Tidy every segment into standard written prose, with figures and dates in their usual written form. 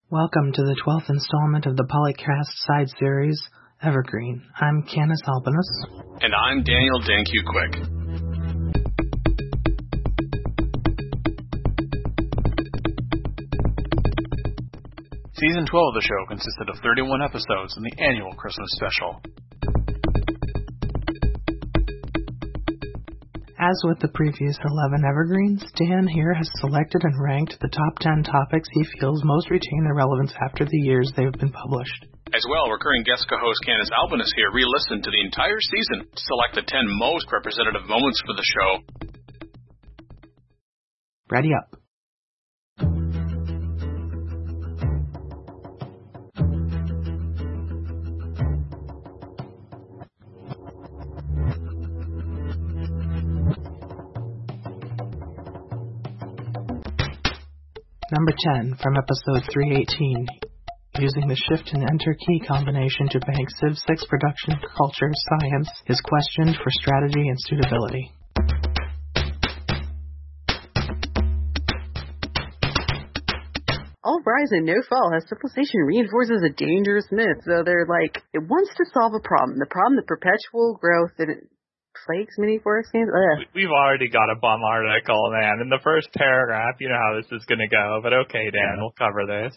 Welcome to the 12th installment of the Polycast side series, Evergreen. I'm Canis Albinus. And I'm Daniel Danku Quick. Season 12 of the show consisted of 31 episodes in the annual Christmas special. As with the previous 11 Evergreens, Dan here has selected and ranked the top 10 topics he feels most retain their relevance after the years they have been published. As well, recurring guest co-host Canis Albinus here re-listened to the entire season to select the 10 most representative moments for the show. Ready up. Number 10, from episode 318, using the Shift and Enter key combination to bank Civ 6 production culture science is questioned for strategy and suitability. All rise and no fall has civilization reinforces a dangerous myth. So they're like, it wants to solve a problem. The problem of perpetual growth and it plagues many forest games. We've already got a bum article, man. In the first paragraph, you know how this is going to go. But okay, Dan, we'll cover this.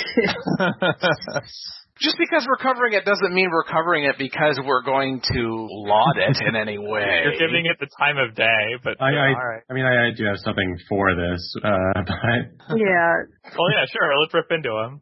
Just because we're covering it doesn't mean we're covering it because we're going to laud it in any way. You're giving it the time of day, but all right. I mean, I do have something for this, but... Yeah. Well, yeah, sure. Let's rip into them.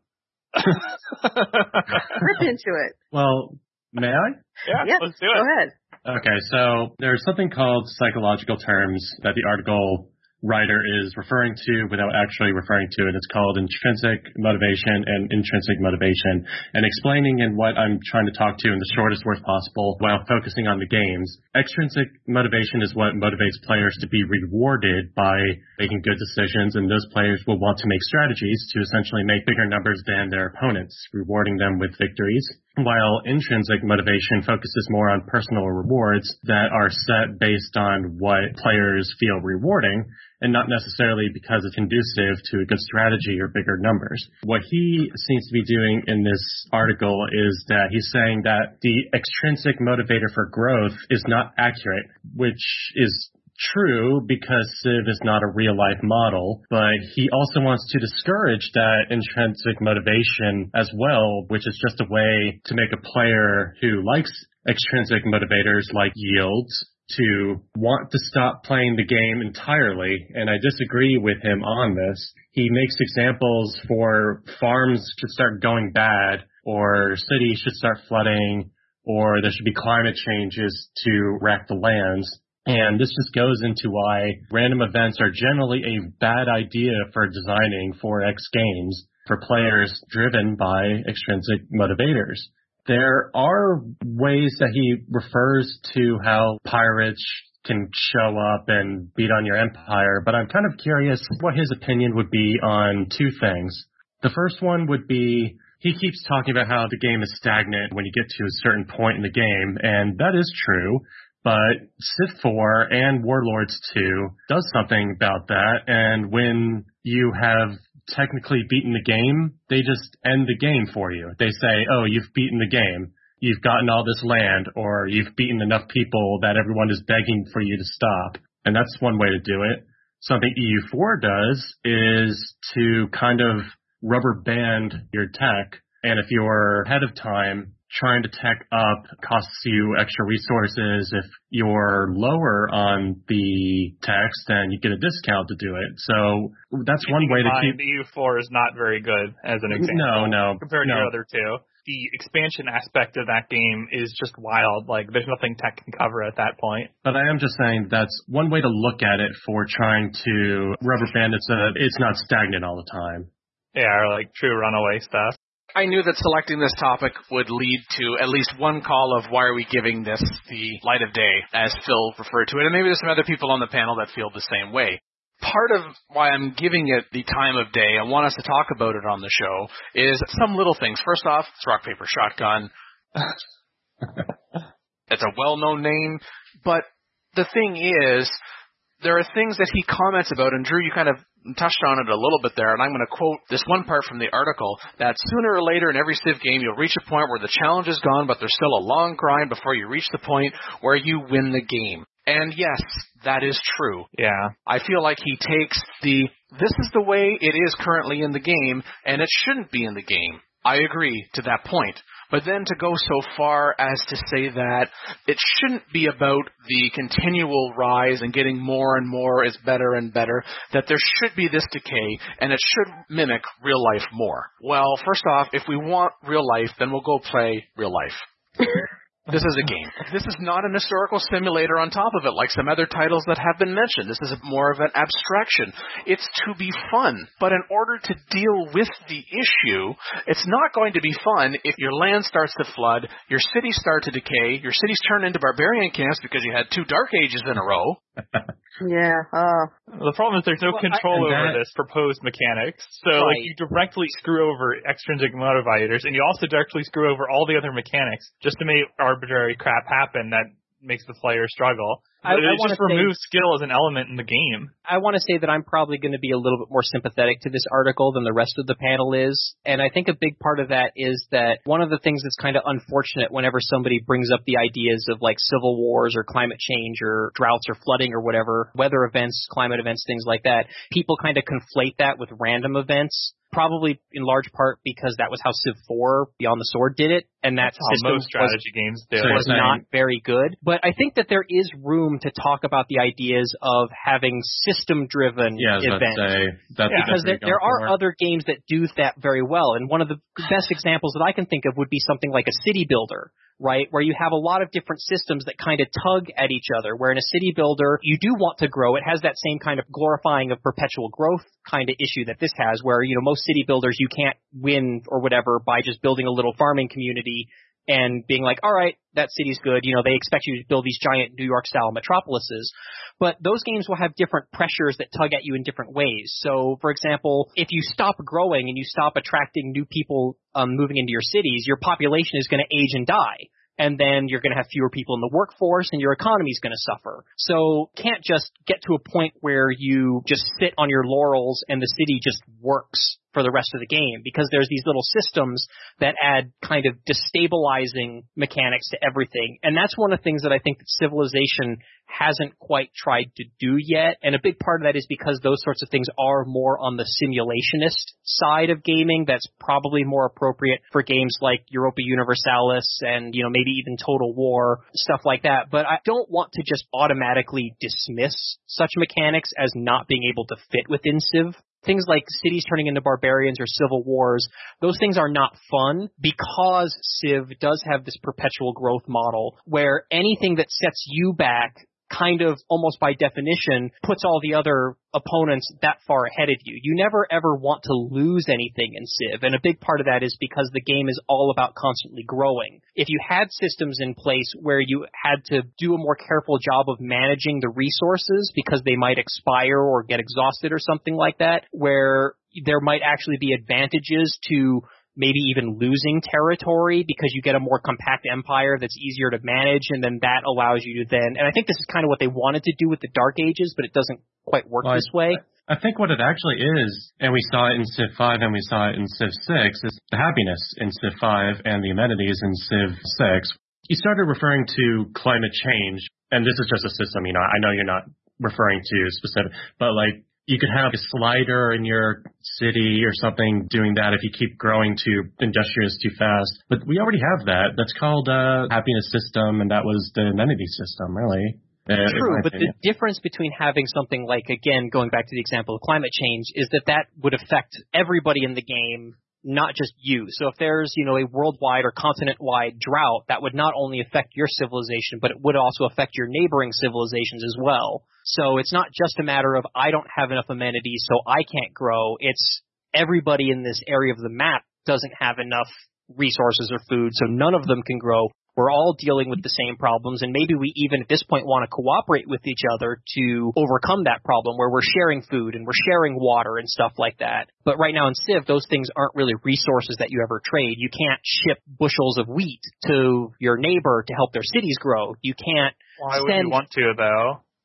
Rip into it. Well, may I? Yeah, let's do it. Go ahead. Okay, so there's something called psychological terms that the article writer is referring to without actually referring to it. It's called intrinsic motivation and intrinsic motivation, and explaining in what I'm trying to talk to in the shortest words possible while focusing on the games. Extrinsic motivation is what motivates players to be rewarded by making good decisions, and those players will want to make strategies to essentially make bigger numbers than their opponents, rewarding them with victories. While intrinsic motivation focuses more on personal rewards that are set based on what players feel rewarding, and not necessarily because it's conducive to a good strategy or bigger numbers. What he seems to be doing in this article is that he's saying that the extrinsic motivator for growth is not accurate, which is true because Civ is not a real-life model, but he also wants to discourage that intrinsic motivation as well, which is just a way to make a player who likes extrinsic motivators like yields to want to stop playing the game entirely, and I disagree with him on this. He makes examples for farms should start going bad, or cities should start flooding, or there should be climate changes to wreck the lands. And this just goes into why random events are generally a bad idea for designing 4X games for players driven by extrinsic motivators. There are ways that he refers to how pirates can show up and beat on your empire, but I'm kind of curious what his opinion would be on two things. The first one would be, he keeps talking about how the game is stagnant when you get to a certain point in the game, and that is true. But Civ 4 and Warlords 2 does something about that, and when you have technically beaten the game, they just end the game for you. They say, oh, you've beaten the game. You've gotten all this land, or you've beaten enough people that everyone is begging for you to stop. And that's one way to do it. Something EU4 does is to kind of rubber band your tech, and if you're ahead of time, trying to tech up costs you extra resources. If you're lower on the techs, then you get a discount to do it. So that's one way to keep... EU4 is not very good, as an example. No. Compared to the other two. The expansion aspect of that game is just wild. Like, there's nothing tech can cover at that point. But I am just saying that's one way to look at it for trying to rubber band it so that it's not stagnant all the time. Yeah, or like true runaway stuff. I knew that selecting this topic would lead to at least one call of why are we giving this the light of day, as Phil referred to it, and maybe there's some other people on the panel that feel the same way. Part of why I'm giving it the time of day and want us to talk about it on the show is some little things. First off, it's Rock, Paper, Shotgun. It's a well-known name, but the thing is, there are things that he comments about, and Drew, you kind of touched on it a little bit there, and I'm going to quote this one part from the article, that sooner or later in every Civ game, you'll reach a point where the challenge is gone, but there's still a long grind before you reach the point where you win the game. And yes, that is true. Yeah. I feel like he takes this is the way it is currently in the game, and it shouldn't be in the game. I agree to that point. But then to go so far as to say that it shouldn't be about the continual rise and getting more and more is better and better, that there should be this decay, and it should mimic real life more. Well, first off, if we want real life, then we'll go play real life. This is a game. This is not an historical simulator on top of it like some other titles that have been mentioned. This is more of an abstraction. It's to be fun. But in order to deal with the issue, it's not going to be fun if your land starts to flood, your cities start to decay, your cities turn into barbarian camps because you had 2 Dark Ages in a row. Yeah. The problem is there's no control over this proposed mechanics. So like you directly screw over extrinsic motivators, and you also directly screw over all the other mechanics just to make arbitrary crap happen that makes the player struggle. It just removes skill as an element in the game. I want to say that I'm probably going to be a little bit more sympathetic to this article than the rest of the panel is. And I think a big part of that is that one of the things that's kind of unfortunate whenever somebody brings up the ideas of like civil wars or climate change or droughts or flooding or whatever, weather events, climate events, things like that, people kind of conflate that with random events. Probably in large part because that was how Civ 4 Beyond the Sword did it, and that system most strategy games do. Was not very good. But I think that there is room to talk about the ideas of having system-driven events. Because there are other games that do that very well, and one of the best examples that I can think of would be something like a city builder. Right, where you have a lot of different systems that kind of tug at each other, where in a city builder, you do want to grow. It has that same kind of glorifying of perpetual growth kind of issue that this has, where, you know, most city builders, you can't win or whatever by just building a little farming community and being like, all right, that city's good. You know, they expect you to build these giant New York-style metropolises. But those games will have different pressures that tug at you in different ways. So, for example, if you stop growing and you stop attracting new people moving into your cities, your population is going to age and die. And then you're going to have fewer people in the workforce, and your economy is going to suffer. So can't just get to a point where you just sit on your laurels and the city just works for the rest of the game, because there's these little systems that add kind of destabilizing mechanics to everything. And that's one of the things that I think that Civilization hasn't quite tried to do yet. And a big part of that is because those sorts of things are more on the simulationist side of gaming. That's probably more appropriate for games like Europa Universalis and, you know, maybe even Total War, stuff like that. But I don't want to just automatically dismiss such mechanics as not being able to fit within Civ. Things like cities turning into barbarians or civil wars, those things are not fun because Civ does have this perpetual growth model where anything that sets you back kind of almost by definition puts all the other opponents that far ahead of you. You never ever want to lose anything in Civ, and a big part of that is because the game is all about constantly growing. If you had systems in place where you had to do a more careful job of managing the resources because they might expire or get exhausted or something like that, where there might actually be advantages to maybe even losing territory because you get a more compact empire that's easier to manage, and then that allows you to then, and I think this is kind of what they wanted to do with the Dark Ages, but it doesn't quite work this way. I think what it actually is, and we saw it in Civ 5 and we saw it in Civ 6, is the happiness in Civ 5 and the amenities in Civ 6. You started referring to climate change, and this is just a system, you know, I know you're not referring to specific, but like, you could have a slider in your city or something doing that if you keep growing too industrious too fast. But we already have that. That's called a happiness system, and that was the amenity system, really. True, but the difference between having something like, again, going back to the example of climate change, is that that would affect everybody in the game, not just you. So if there's, you know, a worldwide or continent-wide drought, that would not only affect your civilization, but it would also affect your neighboring civilizations as well. So it's not just a matter of I don't have enough amenities, so I can't grow. It's everybody in this area of the map doesn't have enough resources or food, so none of them can grow. We're all dealing with the same problems, and maybe we even at this point want to cooperate with each other to overcome that problem where we're sharing food and we're sharing water and stuff like that. But right now in Civ, those things aren't really resources that you ever trade. You can't ship bushels of wheat to your neighbor to help their cities grow. You can't Why would you want to, though?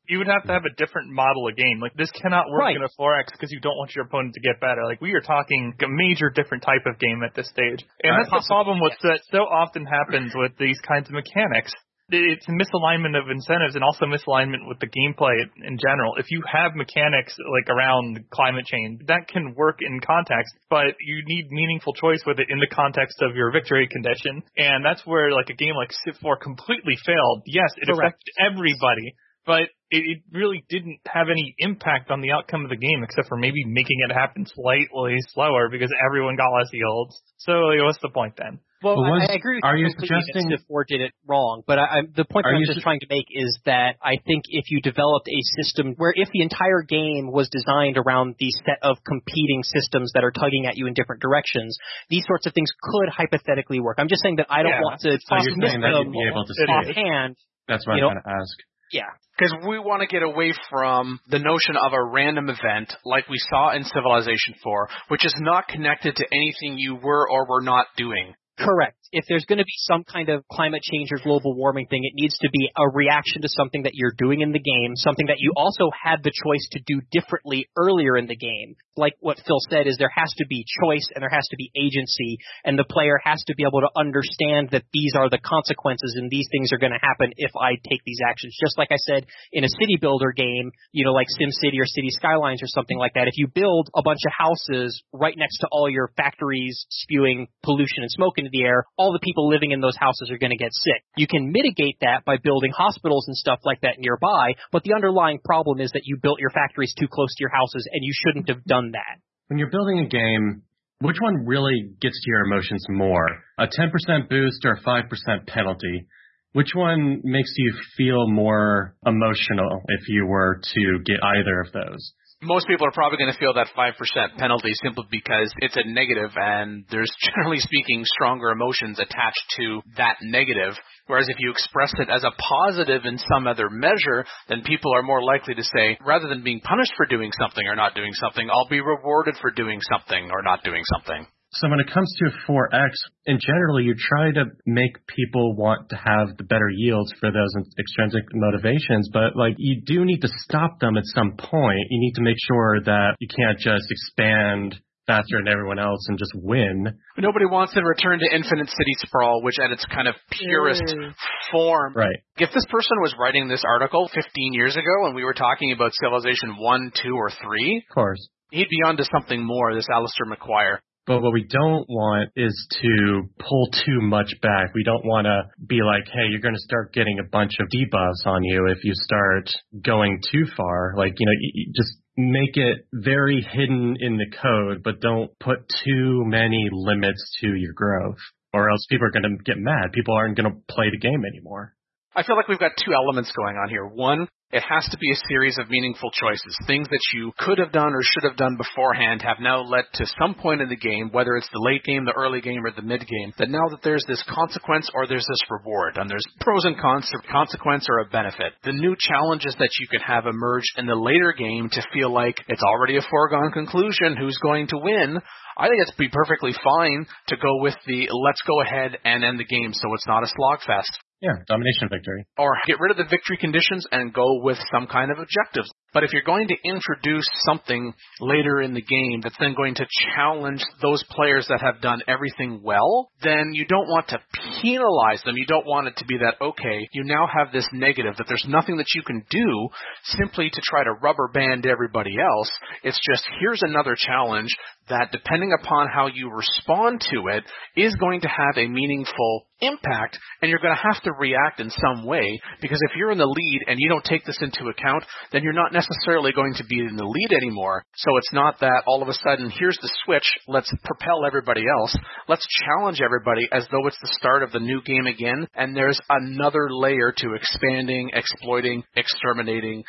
You would have to have a different model of game. Like, this cannot work in a 4X because you don't want your opponent to get better. Like, we are talking a major different type of game at this stage. And that's the problem with that so often happens with these kinds of mechanics. It's a misalignment of incentives and also misalignment with the gameplay in general. If you have mechanics like around climate change, that can work in context, but you need meaningful choice with it in the context of your victory condition. And that's where like a game like Civ 4 completely failed. Yes, it affected everybody, but it really didn't have any impact on the outcome of the game except for maybe making it happen slightly slower because everyone got less yields. So what's the point then? Well, I agree with you. Are you suggesting that Civ 4 did it wrong? But the point that I'm just trying to make is that I think if you developed a system where if the entire game was designed around the set of competing systems that are tugging at you in different directions, these sorts of things could hypothetically work. I'm just saying that I don't want to dismiss them offhand. That's what I'm trying to ask. Yeah. Because we want to get away from the notion of a random event like we saw in Civilization 4, which is not connected to anything you were or were not doing. Correct. If there's going to be some kind of climate change or global warming thing, it needs to be a reaction to something that you're doing in the game, something that you also had the choice to do differently earlier in the game. Like what Phil said is there has to be choice and there has to be agency, and the player has to be able to understand that these are the consequences and these things are going to happen if I take these actions. Just like I said, in a city builder game, like SimCity or City Skylines or something like that, if you build a bunch of houses right next to all your factories spewing pollution and smoke into the air, all the people living in those houses are going to get sick. You can mitigate that by building hospitals and stuff like that nearby, but the underlying problem is that you built your factories too close to your houses and you shouldn't have done that. When you're building a game, which one really gets to your emotions more? A 10% boost or a 5% penalty? Which one makes you feel more emotional if you were to get either of those? Most people are probably going to feel that 5% penalty simply because it's a negative and there's, generally speaking, stronger emotions attached to that negative. Whereas if you express it as a positive in some other measure, then people are more likely to say, rather than being punished for doing something or not doing something, I'll be rewarded for doing something or not doing something. So when it comes to 4X, in general, you try to make people want to have the better yields for those extrinsic motivations, but you do need to stop them at some point. You need to make sure that you can't just expand faster than everyone else and just win. Nobody wants to return to Infinite City Sprawl, which at its kind of purest form. Right. If this person was writing this article 15 years ago and we were talking about Civilization 1, 2, or 3, of course, he'd be onto something more, this Alistair McGuire. But what we don't want is to pull too much back. We don't want to be like, hey, you're going to start getting a bunch of debuffs on you if you start going too far. You just make it very hidden in the code, but don't put too many limits to your growth, or else people are going to get mad. People aren't going to play the game anymore. I feel like we've got two elements going on here. One, it has to be a series of meaningful choices. Things that you could have done or should have done beforehand have now led to some point in the game, whether it's the late game, the early game, or the mid game, that now that there's this consequence or there's this reward, and there's pros and cons to consequence or a benefit. The new challenges that you could have emerge in the later game to feel like it's already a foregone conclusion who's going to win, I think it's be perfectly fine to go with the let's go ahead and end the game so it's not a slogfest. Yeah, domination victory. Or get rid of the victory conditions and go with some kind of objectives. But if you're going to introduce something later in the game that's then going to challenge those players that have done everything well, then you don't want to penalize them. You don't want it to be that, okay, you now have this negative, that there's nothing that you can do simply to try to rubber band everybody else. It's just, here's another challenge that, depending upon how you respond to it, is going to have a meaningful impact, and you're going to have to react in some way, because if you're in the lead and you don't take this into account, then you're not necessarily going to be in the lead anymore. So it's not that all of a sudden, here's the switch, let's propel everybody else, let's challenge everybody as though it's the start of the new game again, and there's another layer to expanding, exploiting, exterminating,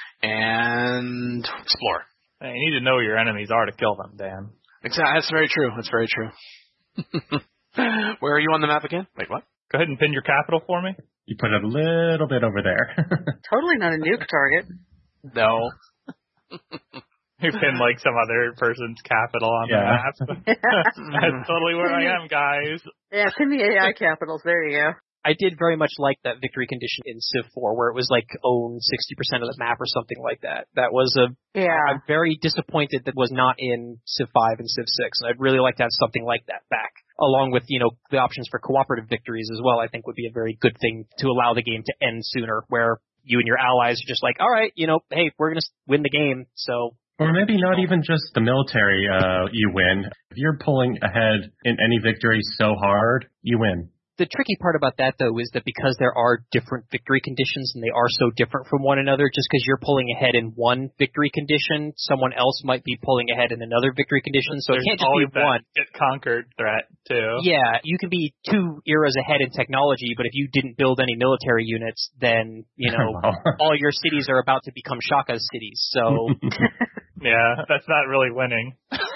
and explore. You need to know where your enemies are to kill them, Dan. Exactly. That's very true. That's very true. Where are you on the map again? Wait, what? Go ahead and pin your capital for me. You put it a little bit over there. Totally not a nuke target. No. You pin some other person's capital on the map. That's totally where I am, guys. Yeah, pin the AI capitals. There you go. I did very much like that victory condition in Civ 4 where it was like own 60% of the map or something like that. That was I'm very disappointed that was not in Civ 5 and Civ 6, and I'd really like to have something like that back. Along with, the options for cooperative victories as well, I think would be a very good thing to allow the game to end sooner, where you and your allies are just like, all right, hey, we're going to win the game, so... Or maybe not even just the military you win. If you're pulling ahead in any victory so hard, you win. The tricky part about that, though, is that because there are different victory conditions and they are so different from one another, just because you're pulling ahead in one victory condition, someone else might be pulling ahead in another victory condition, so it can't just be one. Get conquered threat, too. Yeah, you can be 2 eras ahead in technology, but if you didn't build any military units, then, all your cities are about to become Shaka's cities, so... Yeah, that's not really winning.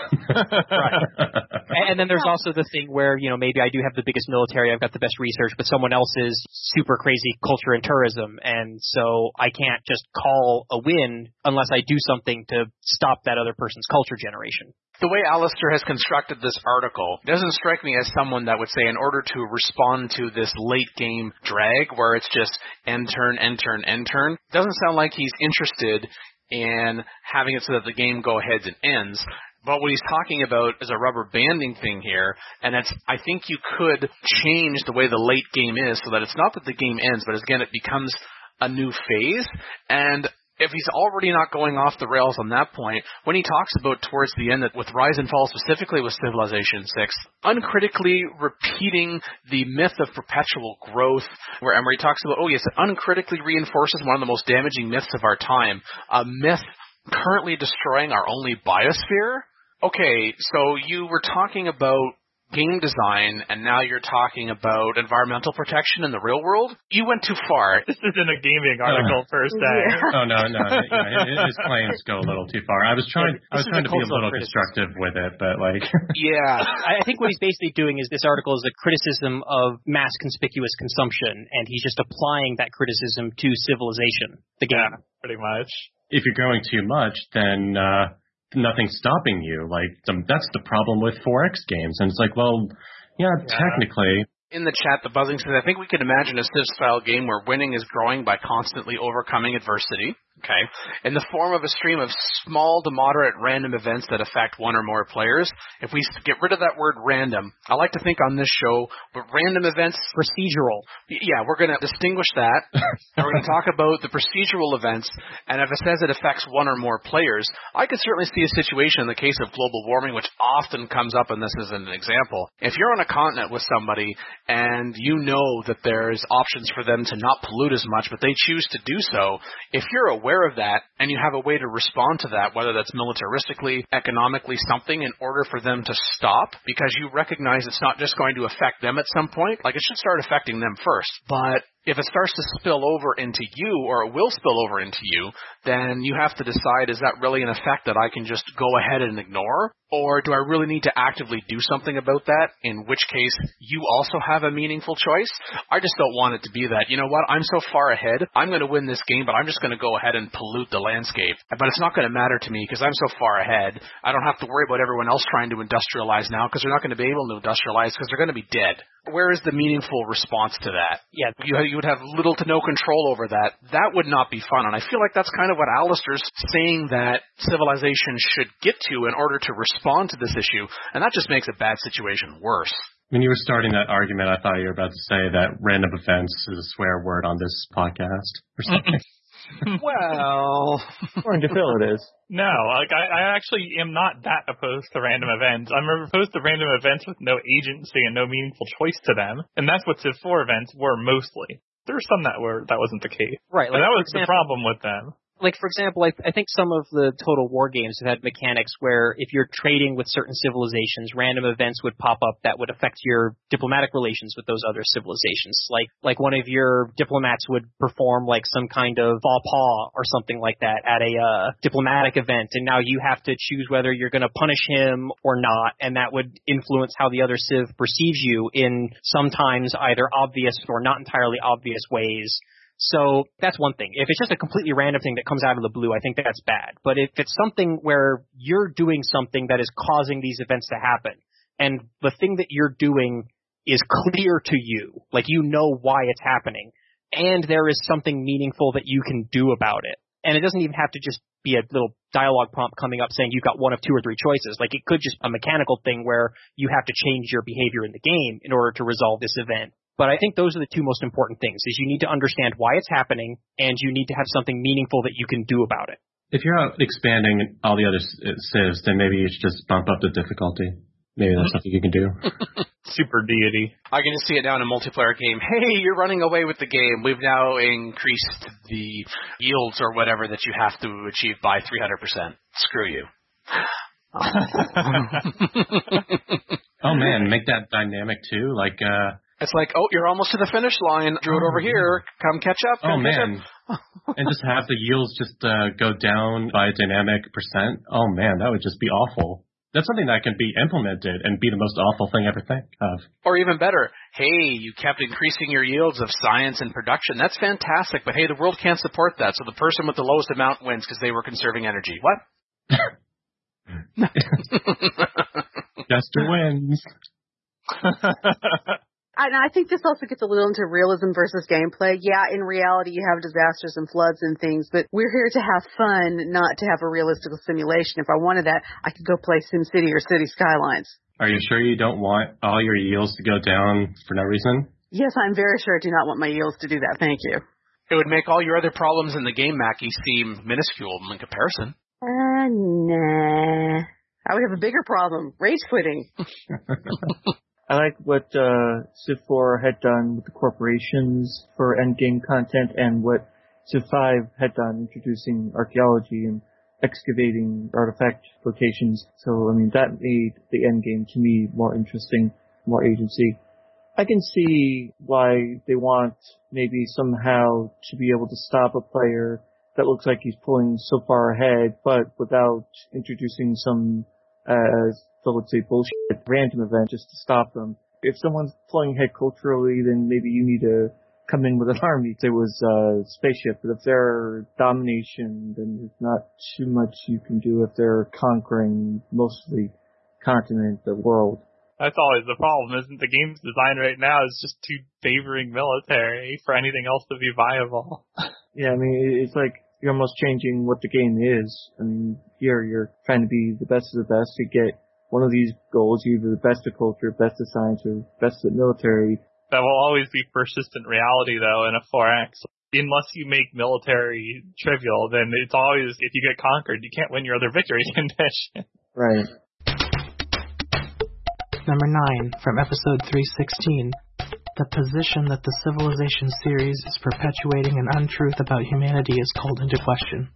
Right. And then there's also the thing where, maybe I do have the biggest military, I've got the best research, but someone else is super crazy culture and tourism, and so I can't just call a win unless I do something to stop that other person's culture generation. The way Alistair has constructed this article doesn't strike me as someone that would say in order to respond to this late game drag where it's just end turn, doesn't sound like he's interested in having it so that the game go ahead and ends. But what he's talking about is a rubber banding thing here, and I think you could change the way the late game is so that it's not that the game ends, but again, it becomes a new phase. And if he's already not going off the rails on that point, when he talks about towards the end that with Rise and Fall, specifically with Civilization 6, uncritically repeating the myth of perpetual growth, where he talks about, it uncritically reinforces one of the most damaging myths of our time, a myth currently destroying our only biosphere? Okay, so you were talking about game design, and now you're talking about environmental protection in the real world? You went too far. This isn't a gaming article per se. Yeah. Oh, no. His claims go a little too far. I was trying to be a little constructive with it, but Yeah. I think what he's basically doing is this article is a criticism of mass conspicuous consumption, and he's just applying that criticism to Civilization, the game. Yeah, pretty much. If you're going too much, then... nothing's stopping you. That's the problem with 4X games. And it's technically. In the chat, the Buzzing says, I think we could imagine a Civ-style game where winning is growing by constantly overcoming adversity. Okay. In the form of a stream of small to moderate random events that affect one or more players. If we get rid of that word random, I like to think on this show, but random events... Procedural. Yeah, we're going to distinguish that. And we're going to talk about the procedural events, and if it says it affects one or more players, I could certainly see a situation in the case of global warming, which often comes up, and this is an example. If you're on a continent with somebody, and you know that there's options for them to not pollute as much, but they choose to do so, if you're aware of that, and you have a way to respond to that, whether that's militaristically, economically, something in order for them to stop, because you recognize it's not just going to affect them at some point, it should start affecting them first. But if it starts to spill over into you, or it will spill over into you, then you have to decide, is that really an effect that I can just go ahead and ignore? Or do I really need to actively do something about that, in which case you also have a meaningful choice? I just don't want it to be that, you know what, I'm so far ahead, I'm going to win this game, but I'm just going to go ahead and pollute the landscape. But it's not going to matter to me because I'm so far ahead. I don't have to worry about everyone else trying to industrialize now because they're not going to be able to industrialize because they're going to be dead. Where is the meaningful response to that? Yeah, you would have little to no control over that. That would not be fun. And I feel like that's kind of what Alistair's saying that Civilization should get to in order to respond to this issue. And that just makes a bad situation worse. When you were starting that argument, I thought you were about to say that random events is a swear word on this podcast or something. Well, according to Phil, it is. No, I actually am not that opposed to random events. I'm opposed to random events with no agency and no meaningful choice to them, and that's what Civ 4 events were mostly. There were some that wasn't the case. Right. That was the problem with them. For example, I think some of the Total War games have had mechanics where if you're trading with certain civilizations, random events would pop up that would affect your diplomatic relations with those other civilizations. Like one of your diplomats would perform some kind of faux pas or something like that at a diplomatic event, and now you have to choose whether you're going to punish him or not, and that would influence how the other civ perceives you in sometimes either obvious or not entirely obvious ways. So that's one thing. If it's just a completely random thing that comes out of the blue, I think that's bad. But if it's something where you're doing something that is causing these events to happen, and the thing that you're doing is clear to you, like you know why it's happening, and there is something meaningful that you can do about it. And it doesn't even have to just be a little dialogue prompt coming up saying you've got one of 2 or 3 choices. Like, it could just be a mechanical thing where you have to change your behavior in the game in order to resolve this event. But I think those are the 2 most important things, is you need to understand why it's happening, and you need to have something meaningful that you can do about it. If you're out expanding all the other civs, then maybe you should just bump up the difficulty. Maybe that's something you can do. Super deity. I can just see it now in a multiplayer game. Hey, you're running away with the game. We've now increased the yields or whatever that you have to achieve by 300%. Screw you. Oh, man, make that dynamic, too. Like, it's like, oh, you're almost to the finish line. Drew it over here. Come catch up. Oh, man. And just have the yields just go down by a dynamic percent. Oh, man, that would just be awful. That's something that can be implemented and be the most awful thing I ever think of. Or even better, hey, you kept increasing your yields of science and production. That's fantastic, but hey, the world can't support that, so the person with the lowest amount wins because they were conserving energy. What? Jester wins. And I think this also gets a little into realism versus gameplay. Yeah, in reality, you have disasters and floods and things, but we're here to have fun, not to have a realistic simulation. If I wanted that, I could go play SimCity or City Skylines. Are you sure you don't want all your yields to go down for no reason? Yes, I'm very sure I do not want my yields to do that. Thank you. It would make all your other problems in the game, Mackie, seem minuscule in comparison. Nah. I would have a bigger problem. Rage quitting. I like what Civ 4 had done with the corporations for endgame content and what Civ 5 had done introducing archaeology and excavating artifact locations. So, I mean, that made the endgame to me more interesting, more agency. I can see why they want maybe somehow to be able to stop a player that looks like he's pulling so far ahead, but without introducing some so let's say bullshit random event just to stop them. If someone's pulling ahead culturally, then maybe you need to come in with an army. There was a spaceship, but if they're domination, then there's not too much you can do if they're conquering mostly continent, the world. That's always the problem, isn't the game's design right now is just too favoring military for anything else to be viable. Yeah, I mean, it's like you're almost changing what the game is. I mean, here you're trying to be the best of the best to get one of these goals, either the best of culture, best of science, or best of military. That will always be persistent reality, though, in a 4X. Unless you make military trivial, then it's always, if you get conquered, you can't win your other victory condition. Right. Number 9, from episode 316. The position that the Civilization series is perpetuating an untruth about humanity is called into question.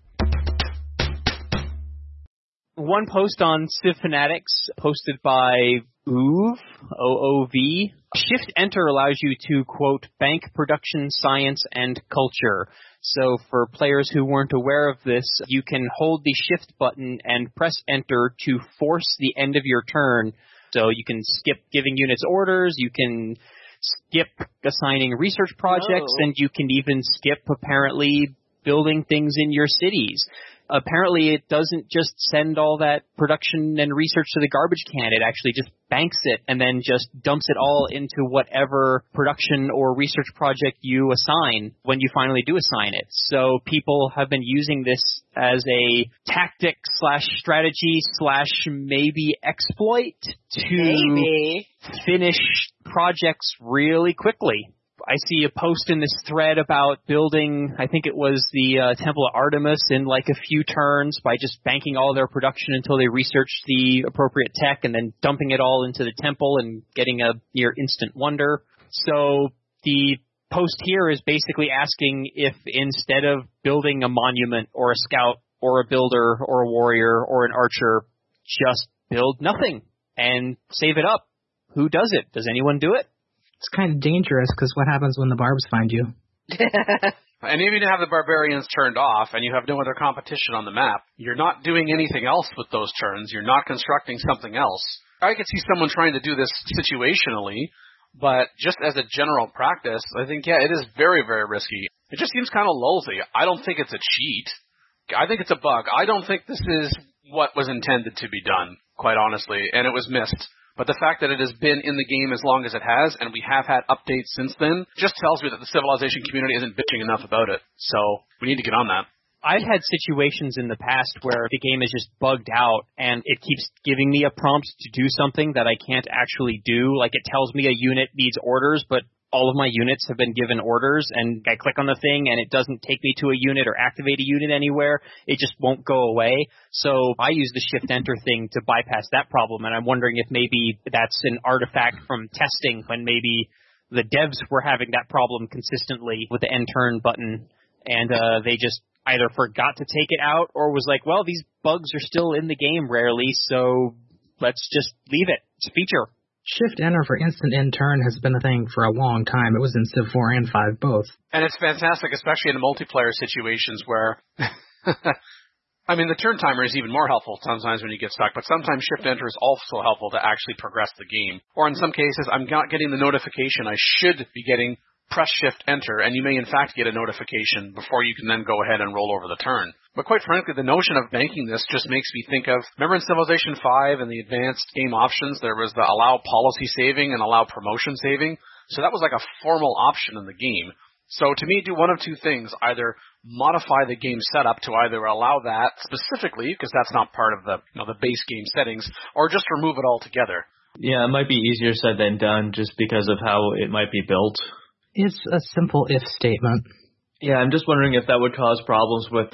One post on Civ Fanatics, posted by OOV, O-O-V. Shift Enter allows you to, quote, bank production, science, and culture. So for players who weren't aware of this, you can hold the Shift button and press Enter to force the end of your turn. So you can skip giving units orders, you can skip assigning research projects, and you can even skip, apparently, building things in your cities. Apparently, it doesn't just send all that production and research to the garbage can. It actually just banks it and then just dumps it all into whatever production or research project you assign when you finally do assign it. So people have been using this as a tactic / strategy / maybe exploit to finish projects really quickly. I see a post in this thread about building, I think it was the Temple of Artemis in like a few turns by just banking all their production until they researched the appropriate tech and then dumping it all into the temple and getting a near instant wonder. So the post here is basically asking if instead of building a monument or a scout or a builder or a warrior or an archer, just build nothing and save it up. Who does it? Does anyone do it? It's kind of dangerous, because what happens when the barbs find you? And even if you have the barbarians turned off and you have no other competition on the map, you're not doing anything else with those turns. You're not constructing something else. I could see someone trying to do this situationally, but just as a general practice, I think, yeah, it is very, very risky. It just seems kind of lousy. I don't think it's a cheat. I think it's a bug. I don't think this is what was intended to be done, quite honestly, and it was missed. But the fact that it has been in the game as long as it has, and we have had updates since then, just tells me that the Civilization community isn't bitching enough about it. So we need to get on that. I've had situations in the past where the game is just bugged out and it keeps giving me a prompt to do something that I can't actually do. Like it tells me a unit needs orders, but all of my units have been given orders, and I click on the thing and it doesn't take me to a unit or activate a unit anywhere. It just won't go away. So I use the shift enter thing to bypass that problem, and I'm wondering if maybe that's an artifact from testing when maybe the devs were having that problem consistently with the end turn button, and they just either forgot to take it out or was like, well, these bugs are still in the game rarely, so let's just leave it. It's a feature. Shift enter for instant end turn has been a thing for a long time. It was in Civ 4 and 5 both. And it's fantastic, especially in the multiplayer situations where, I mean, the turn timer is even more helpful sometimes when you get stuck, but sometimes shift enter is also helpful to actually progress the game. Or in some cases, I'm not getting the notification I should be getting, press shift enter, and you may in fact get a notification before you can then go ahead and roll over the turn. But quite frankly, the notion of banking this just makes me think of, remember in Civilization 5 and the advanced game options, there was the allow policy saving and allow promotion saving? So that was like a formal option in the game. So to me, do one of two things. Either modify the game setup to either allow that specifically, because that's not part of the base game settings, or just remove it altogether. Yeah, it might be easier said than done just because of how it might be built. It's a simple if statement. Yeah, I'm just wondering if that would cause problems with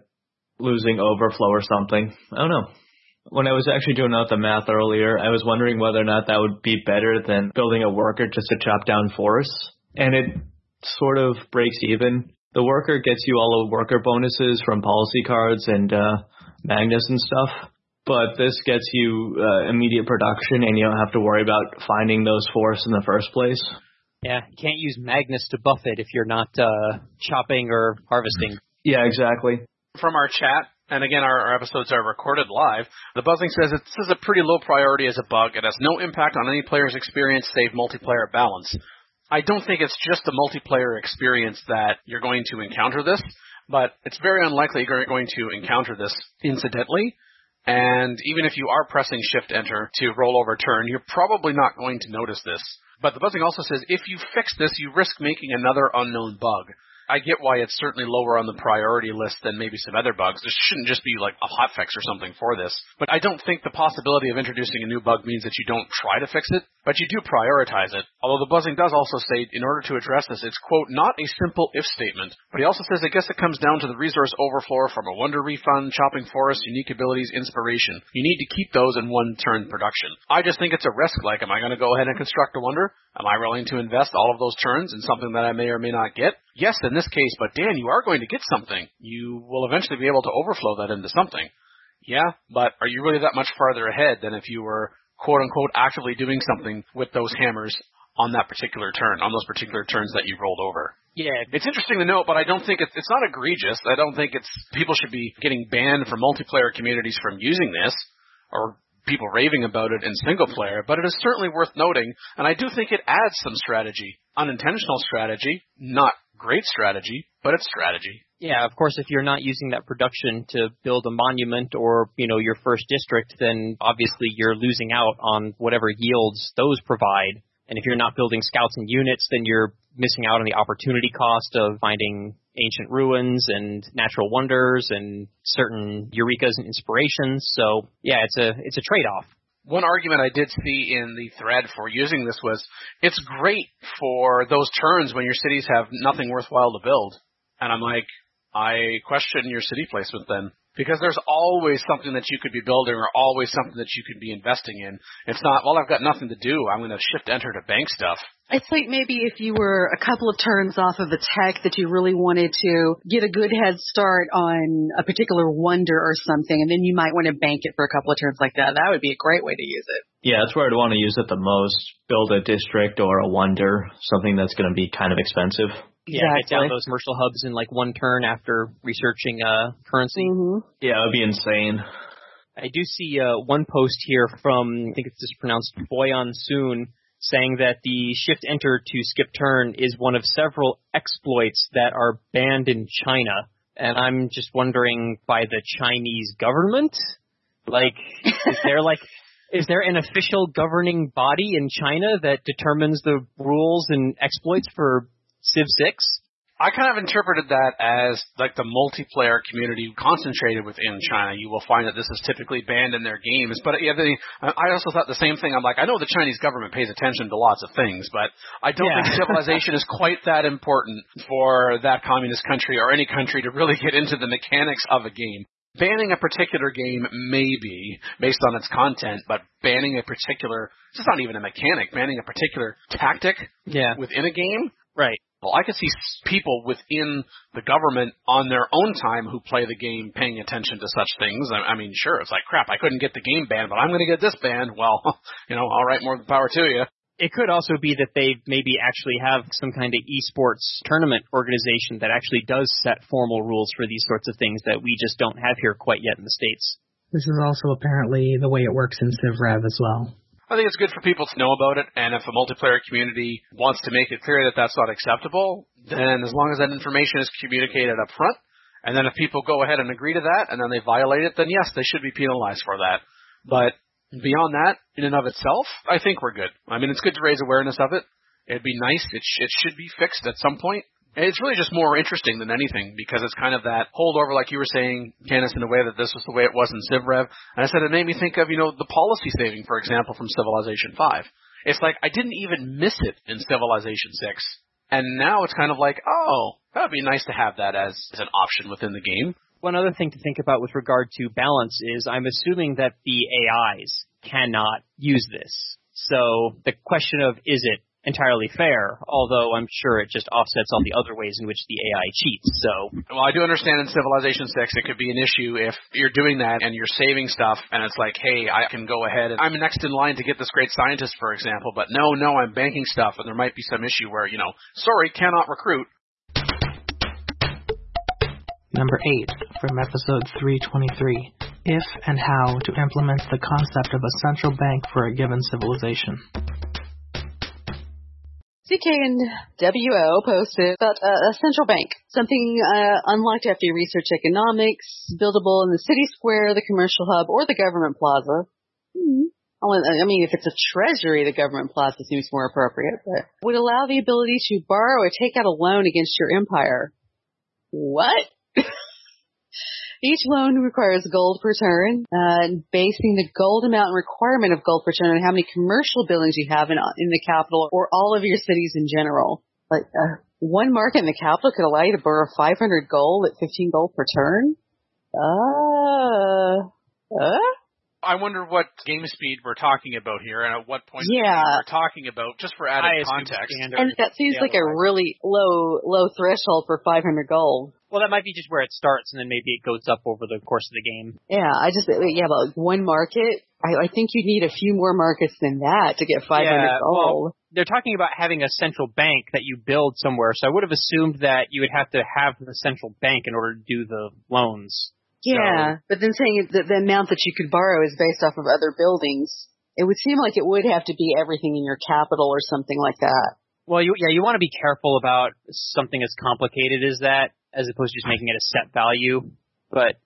losing overflow or something. I don't know. When I was actually doing out the math earlier, I was wondering whether or not that would be better than building a worker just to chop down forests. And it sort of breaks even. The worker gets you all the worker bonuses from policy cards and magnets and stuff. But this gets you immediate production, and you don't have to worry about finding those forests in the first place. Yeah, you can't use Magnus to buff it if you're not chopping or harvesting. Yeah, exactly. From our chat, and again, our episodes are recorded live, the Buzzing says this is a pretty low priority as a bug. It has no impact on any player's experience save multiplayer balance. I don't think it's just a multiplayer experience that you're going to encounter this, but it's very unlikely you're going to encounter this incidentally. And even if you are pressing shift-enter to roll over turn, you're probably not going to notice this. But the Buzzing also says, if you fix this, you risk making another unknown bug. I get why it's certainly lower on the priority list than maybe some other bugs. There shouldn't just be like a hotfix or something for this. But I don't think the possibility of introducing a new bug means that you don't try to fix it, but you do prioritize it. Although the Buzzing does also say, in order to address this, it's, quote, not a simple if statement. But he also says, I guess it comes down to the resource overflow from a wonder refund, chopping forests, unique abilities, inspiration. You need to keep those in one-turn production. I just think it's a risk. Like, am I going to go ahead and construct a wonder? Am I willing to invest all of those turns in something that I may or may not get? Yes, in this case, but Dan, you are going to get something. You will eventually be able to overflow that into something. Yeah, but are you really that much farther ahead than if you were, quote-unquote, actively doing something with those hammers on that particular turn, on those particular turns that you rolled over? Yeah. It's interesting to note, but I don't think it's not egregious. I don't think people should be getting banned from multiplayer communities from using this, or people raving about it in single player, but it is certainly worth noting, and I do think it adds some strategy. Unintentional strategy, not great strategy, but it's strategy. Yeah, of course, if you're not using that production to build a monument or, your first district, then obviously you're losing out on whatever yields those provide. And if you're not building scouts and units, then you're missing out on the opportunity cost of finding ancient ruins and natural wonders and certain eurekas and inspirations. So, yeah, it's a trade-off. One argument I did see in the thread for using this was, it's great for those turns when your cities have nothing worthwhile to build. And I'm like, I question your city placement then. Because there's always something that you could be building or always something that you could be investing in. It's not, well, I've got nothing to do, I'm going to shift enter to bank stuff. I think maybe if you were a couple of turns off of a tech that you really wanted to get a good head start on a particular wonder or something, and then you might want to bank it for a couple of turns like that, that would be a great way to use it. Yeah, that's where I'd want to use it the most. Build a district or a wonder, something that's going to be kind of expensive. Yeah, get down those commercial hubs in like one turn after researching currency. Mm-hmm. Yeah, it would be insane. I do see one post here from, I think it's just pronounced Boyan Soon, saying that the shift enter to skip turn is one of several exploits that are banned in China. And I'm just wondering, by the Chinese government? Like, is there like Is there an official governing body in China that determines the rules and exploits for Civ 6? I kind of interpreted that as like the multiplayer community concentrated within China. You will find that this is typically banned in their games. But yeah, I also thought the same thing. I'm like, I know the Chinese government pays attention to lots of things, but I don't think Civilization is quite that important for that communist country or any country to really get into the mechanics of a game. Banning a particular game may be based on its content, but banning a particular, it's not even a mechanic, banning a particular tactic within a game? Right. Well, I could see people within the government on their own time who play the game paying attention to such things. I mean, sure, it's like, crap, I couldn't get the game banned, but I'm going to get this banned. Well, all right, more power to you. It could also be that they maybe actually have some kind of esports tournament organization that actually does set formal rules for these sorts of things that we just don't have here quite yet in the States. This is also apparently the way it works in CivRev as well. I think it's good for people to know about it, and if a multiplayer community wants to make it clear that that's not acceptable, then as long as that information is communicated up front, and then if people go ahead and agree to that, and then they violate it, then yes, they should be penalized for that. But beyond that, in and of itself, I think we're good. I mean, it's good to raise awareness of it. It'd be nice. It should be fixed at some point. And it's really just more interesting than anything because it's kind of that holdover, like you were saying, Candace, in a way that this was the way it was in CivRev. And I said it made me think of, the policy saving, for example, from Civilization 5. It's like I didn't even miss it in Civilization 6. And now it's kind of like, oh, that would be nice to have that as an option within the game. One other thing to think about with regard to balance is I'm assuming that the AIs cannot use this. So the question of is it entirely fair, although I'm sure it just offsets all the other ways in which the AI cheats. Well, I do understand in Civilization 6 it could be an issue if you're doing that and you're saving stuff and it's like, hey, I can go ahead and I'm next in line to get this great scientist, for example, but no, I'm banking stuff and there might be some issue where, sorry, cannot recruit. Number 8 from episode 323. If and how to implement the concept of a central bank for a given civilization. CK and WO posted about a central bank, something unlocked after you research economics, buildable in the city square, the commercial hub, or the government plaza. I mean, if it's a treasury, the government plaza seems more appropriate, but would allow the ability to borrow or take out a loan against your empire. What? Each loan requires gold per turn, basing the gold amount and requirement of gold per turn on how many commercial buildings you have in the capital or all of your cities in general. Like, one market in the capital could allow you to borrow 500 gold at 15 gold per turn? I wonder what game speed we're talking about here and at what point we're talking about, just for added context. And that seems like a really low threshold for 500 gold. Well, that might be just where it starts, and then maybe it goes up over the course of the game. Yeah, but one market, I think you need a few more markets than that to get 500 gold. Well, they're talking about having a central bank that you build somewhere, so I would have assumed that you would have to have the central bank in order to do the loans. Yeah, but then saying that the amount that you could borrow is based off of other buildings, it would seem like it would have to be everything in your capital or something like that. Well, you want to be careful about something as complicated as that, as opposed to just making it a set value. But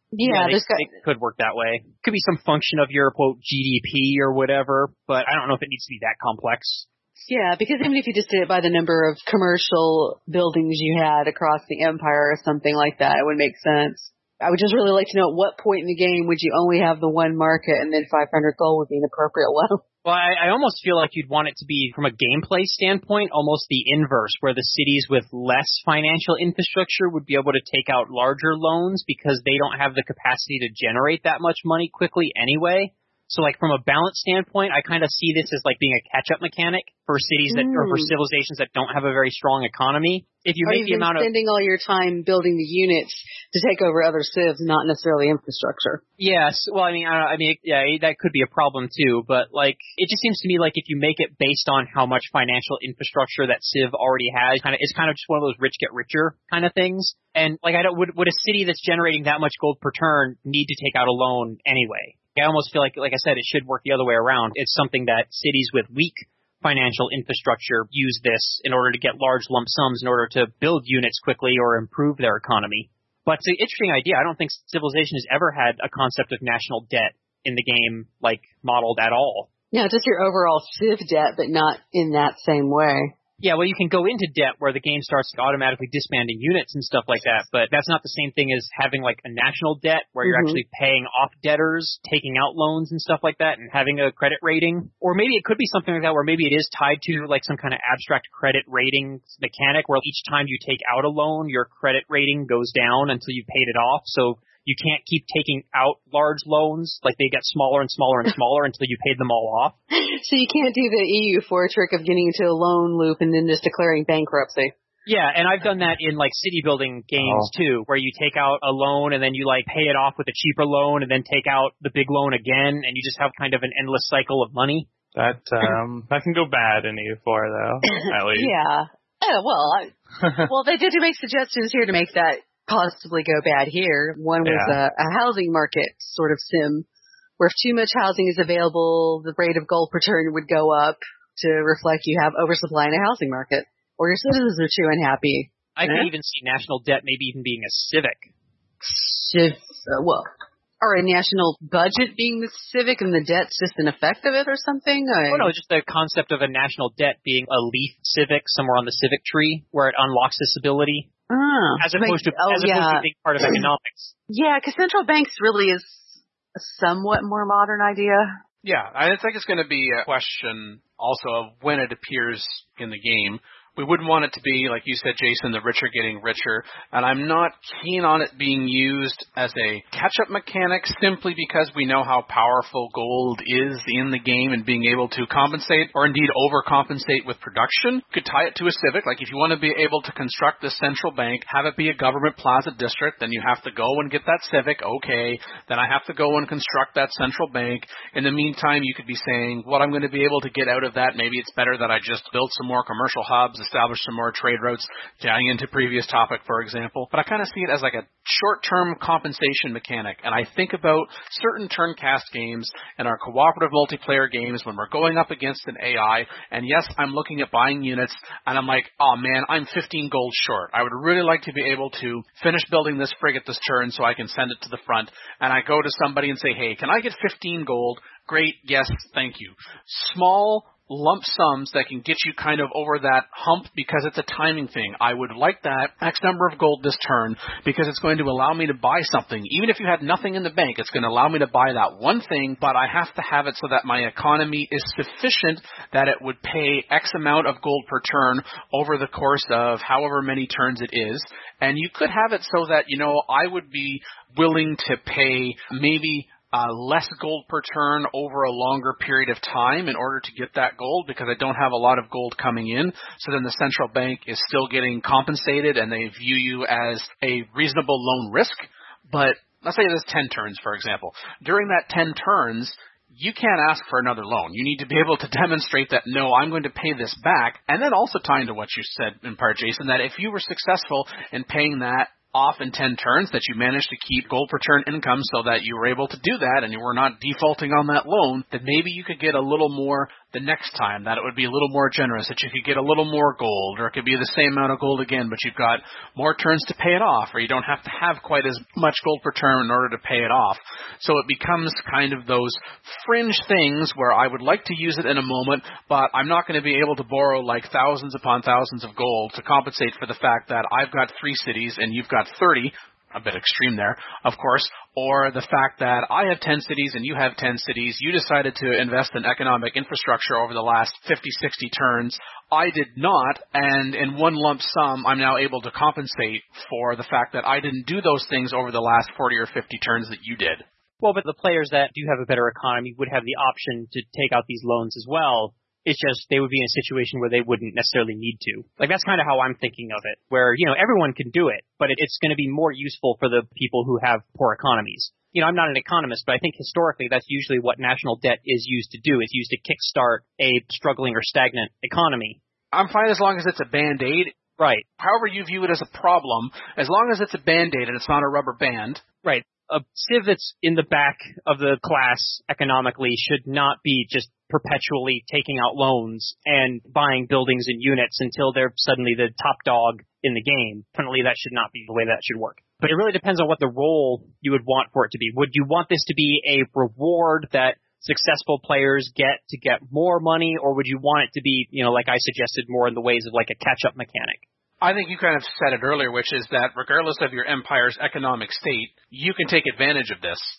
it could work that way. Could be some function of your, quote, GDP or whatever, but I don't know if it needs to be that complex. Yeah, because even if you just did it by the number of commercial buildings you had across the empire or something like that, it would make sense. I would just really like to know at what point in the game would you only have the one market and then 500 gold would be an appropriate loan. Well, I almost feel like you'd want it to be, from a gameplay standpoint, almost the inverse, where the cities with less financial infrastructure would be able to take out larger loans because they don't have the capacity to generate that much money quickly anyway. So, like, from a balance standpoint, I kind of see this as, like, being a catch-up mechanic for cities that, or for civilizations that don't have a very strong economy. If you make the amount of spending all your time building the units to take over other civs, not necessarily infrastructure. Yes. Well, I mean, that could be a problem, too. But, like, it just seems to me like if you make it based on how much financial infrastructure that civ already has, it's kind of just one of those rich get richer kind of things. And, like, would a city that's generating that much gold per turn need to take out a loan anyway? I almost feel like I said, it should work the other way around. It's something that cities with weak financial infrastructure use this in order to get large lump sums in order to build units quickly or improve their economy. But it's an interesting idea. I don't think Civilization has ever had a concept of national debt in the game, like, modeled at all. Yeah, just your overall Civ debt, but not in that same way. Yeah, well, you can go into debt where the game starts automatically disbanding units and stuff like that, but that's not the same thing as having, like, a national debt where you're actually paying off debtors, taking out loans and stuff like that, and having a credit rating. Or maybe it could be something like that where maybe it is tied to, like, some kind of abstract credit rating mechanic where each time you take out a loan, your credit rating goes down until you've paid it off, so you can't keep taking out large loans, like they get smaller and smaller and smaller until you paid them all off. So you can't do the EU4 trick of getting into a loan loop and then just declaring bankruptcy. Yeah, and I've done that in, like, city building games, too, where you take out a loan and then you, like, pay it off with a cheaper loan and then take out the big loan again, and you just have kind of an endless cycle of money. That can go bad in EU4, though, at least. Yeah. Well, they did make suggestions here to make that possibly go bad here. One was a housing market sort of sim, where if too much housing is available, the rate of gold per turn would go up to reflect you have oversupply in a housing market, or your citizens are too unhappy. I could even see national debt maybe even being a civic. Or a national budget being the civic and the debt's just an effect of it or something? No, just the concept of a national debt being a leaf civic somewhere on the civic tree where it unlocks this ability. As opposed to being part of economics. Yeah, because central banks really is a somewhat more modern idea. Yeah, I think it's going to be a question also of when it appears in the game. We wouldn't want it to be, like you said, Jason, the richer getting richer, and I'm not keen on it being used as a catch-up mechanic simply because we know how powerful gold is in the game and being able to compensate or indeed overcompensate with production. You could tie it to a civic, like if you want to be able to construct the central bank, have it be a government plaza district, then you have to go and get that civic, okay, then I have to go and construct that central bank. In the meantime, you could be saying, what I'm going to be able to get out of that, maybe it's better that I just build some more commercial hubs, establish some more trade routes, tying into previous topic, for example. But I kind of see it as like a short-term compensation mechanic. And I think about certain turn-cast games and our cooperative multiplayer games when we're going up against an AI. And yes, I'm looking at buying units, and I'm like, oh man, I'm 15 gold short. I would really like to be able to finish building this frigate this turn so I can send it to the front. And I go to somebody and say, hey, can I get 15 gold? Great, yes, thank you. Small lump sums that can get you kind of over that hump because it's a timing thing. I would like that X number of gold this turn because it's going to allow me to buy something. Even if you had nothing in the bank, it's going to allow me to buy that one thing, but I have to have it so that my economy is sufficient that it would pay X amount of gold per turn over the course of however many turns it is. And you could have it so that, I would be willing to pay maybe less gold per turn over a longer period of time in order to get that gold because I don't have a lot of gold coming in. So then the central bank is still getting compensated and they view you as a reasonable loan risk. But let's say there's 10 turns, for example. During that 10 turns, you can't ask for another loan. You need to be able to demonstrate that, no, I'm going to pay this back. And then also tying to what you said in part, Jason, that if you were successful in paying that off in 10 turns, that you managed to keep gold per turn income so that you were able to do that and you were not defaulting on that loan, that maybe you could get a little more the next time, that it would be a little more generous, that you could get a little more gold, or it could be the same amount of gold again, but you've got more turns to pay it off, or you don't have to have quite as much gold per turn in order to pay it off. So it becomes kind of those fringe things where I would like to use it in a moment, but I'm not going to be able to borrow like thousands upon thousands of gold to compensate for the fact that I've got 3 cities and you've got 30, a bit extreme there, of course, or the fact that I have 10 cities and you have 10 cities, you decided to invest in economic infrastructure over the last 50, 60 turns, I did not, and in one lump sum, I'm now able to compensate for the fact that I didn't do those things over the last 40 or 50 turns that you did. Well, but the players that do have a better economy would have the option to take out these loans as well. It's just they would be in a situation where they wouldn't necessarily need to. Like, that's kind of how I'm thinking of it, where, everyone can do it, but it's going to be more useful for the people who have poor economies. I'm not an economist, but I think historically that's usually what national debt is used to do. It's used to kickstart a struggling or stagnant economy. I'm fine as long as it's a Band-Aid. Right. However you view it as a problem, as long as it's a Band-Aid and it's not a rubber band. Right. A civ that's in the back of the class economically should not be just perpetually taking out loans and buying buildings and units until they're suddenly the top dog in the game. Definitely that should not be the way that should work. But it really depends on what the role you would want for it to be. Would you want this to be a reward that successful players get more money, or would you want it to be, like I suggested, more in the ways of like a catch-up mechanic? I think you kind of said it earlier, which is that regardless of your empire's economic state, you can take advantage of this.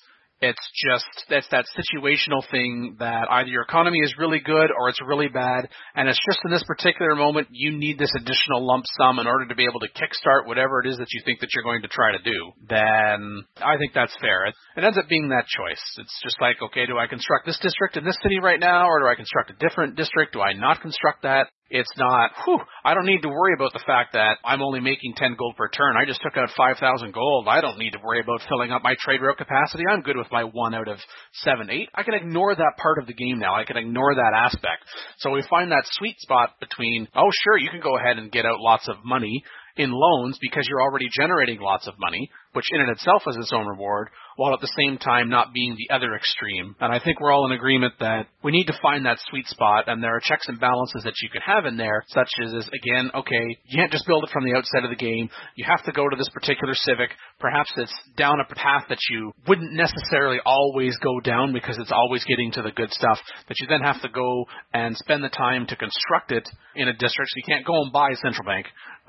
That's that situational thing that either your economy is really good or it's really bad, and it's just in this particular moment you need this additional lump sum in order to be able to kickstart whatever it is that you think that you're going to try to do. Then I think that's fair. It ends up being that choice. It's just like, okay, do I construct this district in this city right now, or do I construct a different district? Do I not construct that? It's not, I don't need to worry about the fact that I'm only making 10 gold per turn. I just took out 5,000 gold. I don't need to worry about filling up my trade route capacity. I'm good with my 1 out of 7, 8. I can ignore that part of the game now. I can ignore that aspect. So we find that sweet spot between, sure, you can go ahead and get out lots of money in loans because you're already generating lots of money, which in and itself is its own reward, while at the same time not being the other extreme. And I think we're all in agreement that we need to find that sweet spot, and there are checks and balances that you can have in there, such as, again, okay, you can't just build it from the outset of the game. You have to go to this particular civic. Perhaps it's down a path that you wouldn't necessarily always go down because it's always getting to the good stuff, that you then have to go and spend the time to construct it in a district. So you can't go and buy a central bank.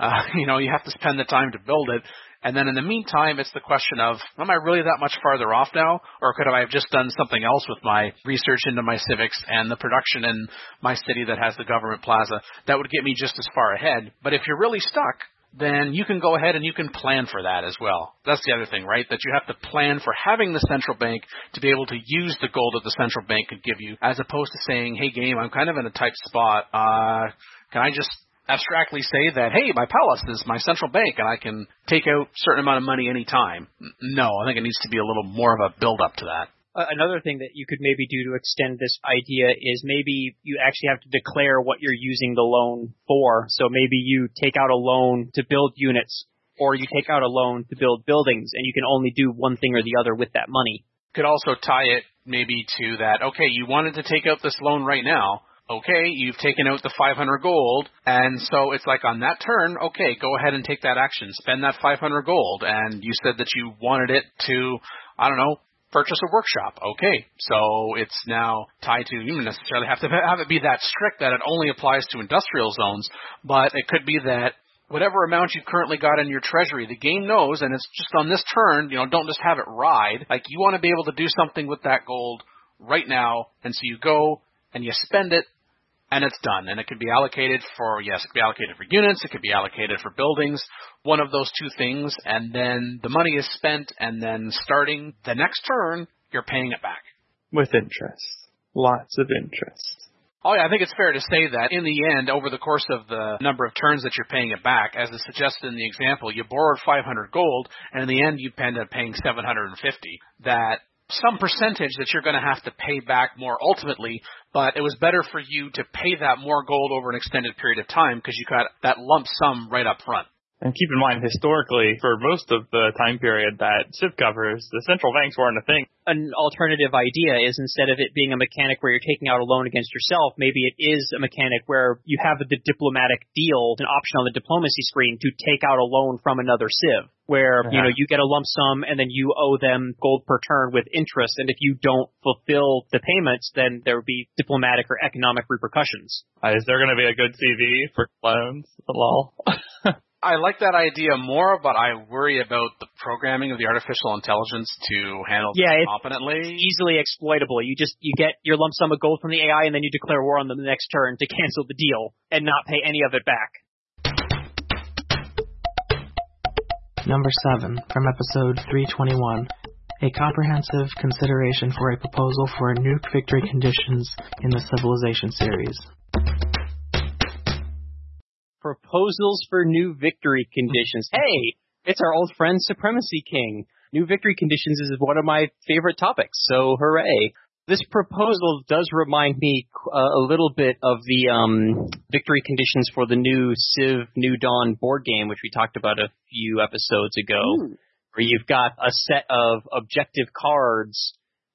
You have to spend the time to build it. And then in the meantime, it's the question of, am I really that much farther off now? Or could I have just done something else with my research into my civics and the production in my city that has the government plaza that would get me just as far ahead? But if you're really stuck, then you can go ahead and you can plan for that as well. That's the other thing, right? That you have to plan for having the central bank to be able to use the gold that the central bank could give you, as opposed to saying, hey, game, I'm kind of in a tight spot. Can I just abstractly say that, hey, my palace is my central bank and I can take out a certain amount of money any time? No, I think it needs to be a little more of a build-up to that. Another thing that you could maybe do to extend this idea is maybe you actually have to declare what you're using the loan for. So maybe you take out a loan to build units, or you take out a loan to build buildings, and you can only do one thing or the other with that money. Could also tie it maybe to that, okay, you wanted to take out this loan right now. Okay, you've taken out the 500 gold, and so it's like on that turn, okay, go ahead and take that action. Spend that 500 gold, and you said that you wanted it to, purchase a workshop. Okay, so it's now tied to, you don't necessarily have to have it be that strict that it only applies to industrial zones, but it could be that whatever amount you've currently got in your treasury, the game knows, and it's just on this turn, don't just have it ride. Like, you want to be able to do something with that gold right now, and so you go and you spend it, and it's done. And it could be allocated for, it could be allocated for units, it could be allocated for buildings, one of those two things, and then the money is spent, and then starting the next turn, you're paying it back. With interest. Lots of interest. Oh, yeah, I think it's fair to say that in the end, over the course of the number of turns that you're paying it back, as is suggested in the example, you borrowed 500 gold, and in the end, you end up paying 750. That some percentage that you're going to have to pay back more ultimately, but it was better for you to pay that more gold over an extended period of time because you got that lump sum right up front. And keep in mind, historically, for most of the time period that Civ covers, the central banks weren't a thing. An alternative idea is, instead of it being a mechanic where you're taking out a loan against yourself, maybe it is a mechanic where you have the diplomatic deal, an option on the diplomacy screen to take out a loan from another Civ, where you get a lump sum and then you owe them gold per turn with interest, and if you don't fulfill the payments, then there would be diplomatic or economic repercussions. Is there going to be a good CV for loans? Lol. I like that idea more, but I worry about the programming of the artificial intelligence to handle it competently. It's easily exploitable. You get your lump sum of gold from the AI, and then you declare war on them the next turn to cancel the deal and not pay any of it back. Number 7, from episode 321. A comprehensive consideration for a proposal for nuke victory conditions in the Civilization series. Proposals for new victory conditions. Hey, it's our old friend Supremacy King. New victory conditions is one of my favorite topics, so hooray. This proposal does remind me a little bit of the victory conditions for the new Civ New Dawn board game, which we talked about a few episodes ago, where you've got a set of objective cards,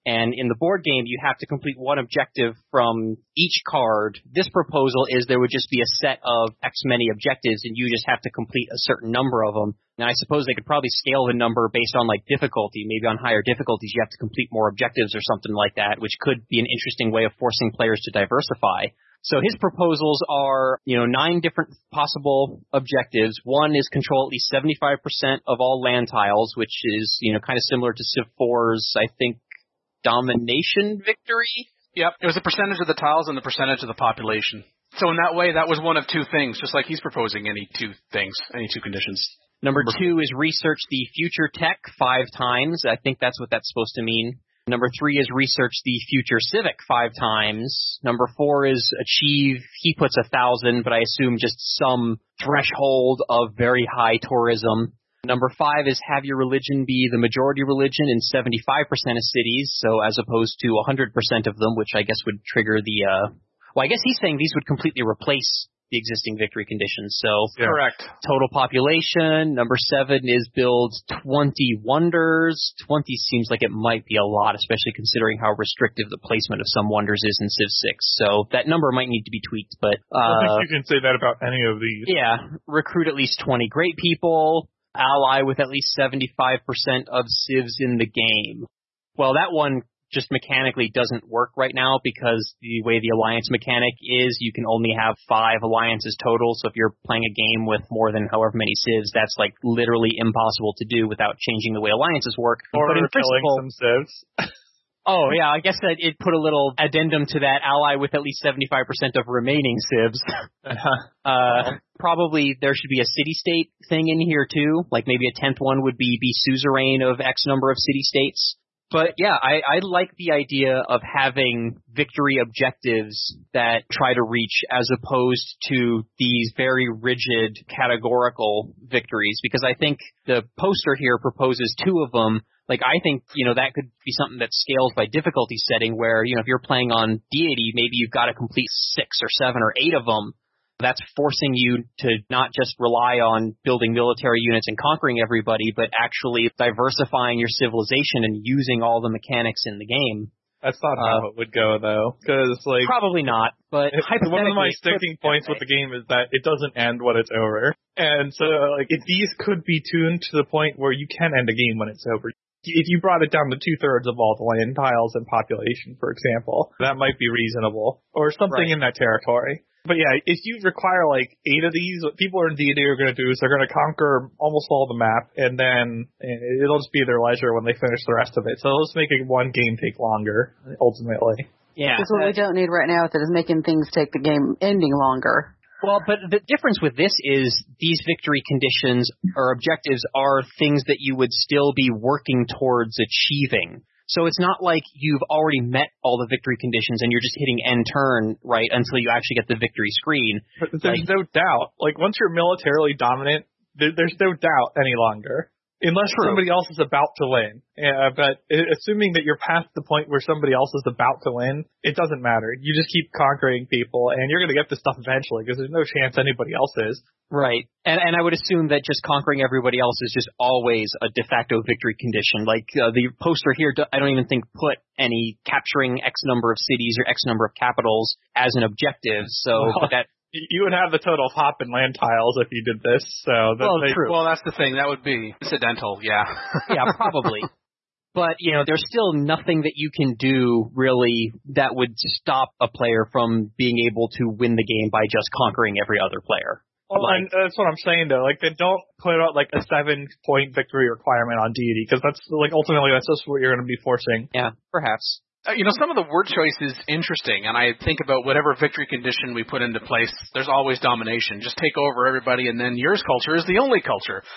And in the board game, you have to complete one objective from each card. This proposal is there would just be a set of X many objectives, and you just have to complete a certain number of them. Now, I suppose they could probably scale the number based on, like, difficulty. Maybe on higher difficulties, you have to complete more objectives or something like that, which could be an interesting way of forcing players to diversify. So his proposals are, 9 different possible objectives. One is control at least 75% of all land tiles, which is, kind of similar to Civ 4's, I think, domination victory? Yep, it was the percentage of the tiles and the percentage of the population. So in that way, that was one of two things, just like he's proposing any two things, any two conditions. Number 2 is research the future tech 5 times. I think that's what that's supposed to mean. Number 3 is research the future civic 5 times. Number 4 is achieve, he puts 1,000, but I assume just some threshold of very high tourism. Number 5 is have your religion be the majority religion in 75% of cities, so as opposed to 100% of them, which I guess would trigger the, I guess he's saying these would completely replace the existing victory conditions. So yeah. Correct. Total population. Number 7 is build 20 wonders. 20 seems like it might be a lot, especially considering how restrictive the placement of some wonders is in Civ 6. So that number might need to be tweaked, but I think you can say that about any of these. Yeah. Recruit at least 20 great people. Ally with at least 75% of civs in the game. Well, that one just mechanically doesn't work right now because the way the alliance mechanic is, you can only have 5 alliances total. So if you're playing a game with more than however many civs, that's like literally impossible to do without changing the way alliances work. Or but in killing some civs. Oh, yeah, I guess that it put a little addendum to that, ally with at least 75% of remaining civs. Probably there should be a city-state thing in here, too. Like maybe a 10th one would be suzerain of X number of city-states. But yeah, I like the idea of having victory objectives that try to reach as opposed to these very rigid categorical victories, because I think the poster here proposes 2 of them. Like, I think, that could be something that scales by difficulty setting where, if you're playing on deity, maybe you've got to complete 6 or 7 or 8 of them. That's forcing you to not just rely on building military units and conquering everybody, but actually diversifying your civilization and using all the mechanics in the game. That's not how it would go, though. Because, probably not, but one of my sticking points with the game is that it doesn't end when it's over. And so, if these could be tuned to the point where you can end a game when it's over. If you brought it down to 2/3 of all the land tiles and population, for example, that might be reasonable. Or something in that territory. But yeah, if you require 8 of these, what people in D&D are going to do is they're going to conquer almost all the map, and then it'll just be their leisure when they finish the rest of it. So they'll just make one game take longer, ultimately. Yeah. Because what we don't need right now is making things take the game ending longer. Well, but the difference with this is these victory conditions or objectives are things that you would still be working towards achieving. So it's not like you've already met all the victory conditions and you're just hitting end turn, right, until you actually get the victory screen. But there's no doubt. Once you're militarily dominant, there's no doubt any longer. Unless somebody else is about to win. Yeah, but assuming that you're past the point where somebody else is about to win, it doesn't matter. You just keep conquering people, and you're going to get this stuff eventually, because there's no chance anybody else is. Right. And I would assume that just conquering everybody else is just always a de facto victory condition. Like, the poster here, I don't even think put any capturing X number of cities or X number of capitals as an objective, so that... You would have the total hop in land tiles if you did this, so... True. Well, that's the thing. That would be incidental, yeah. Yeah, probably. But, there's still nothing that you can do, really, that would stop a player from being able to win the game by just conquering every other player. Well, and that's what I'm saying, though. They don't put out, a 7-point victory requirement on deity, because that's, ultimately, that's just what you're going to be forcing. Yeah, perhaps. Some of the word choice is interesting, and I think about whatever victory condition we put into place, there's always domination. Just take over everybody, and then your culture is the only culture.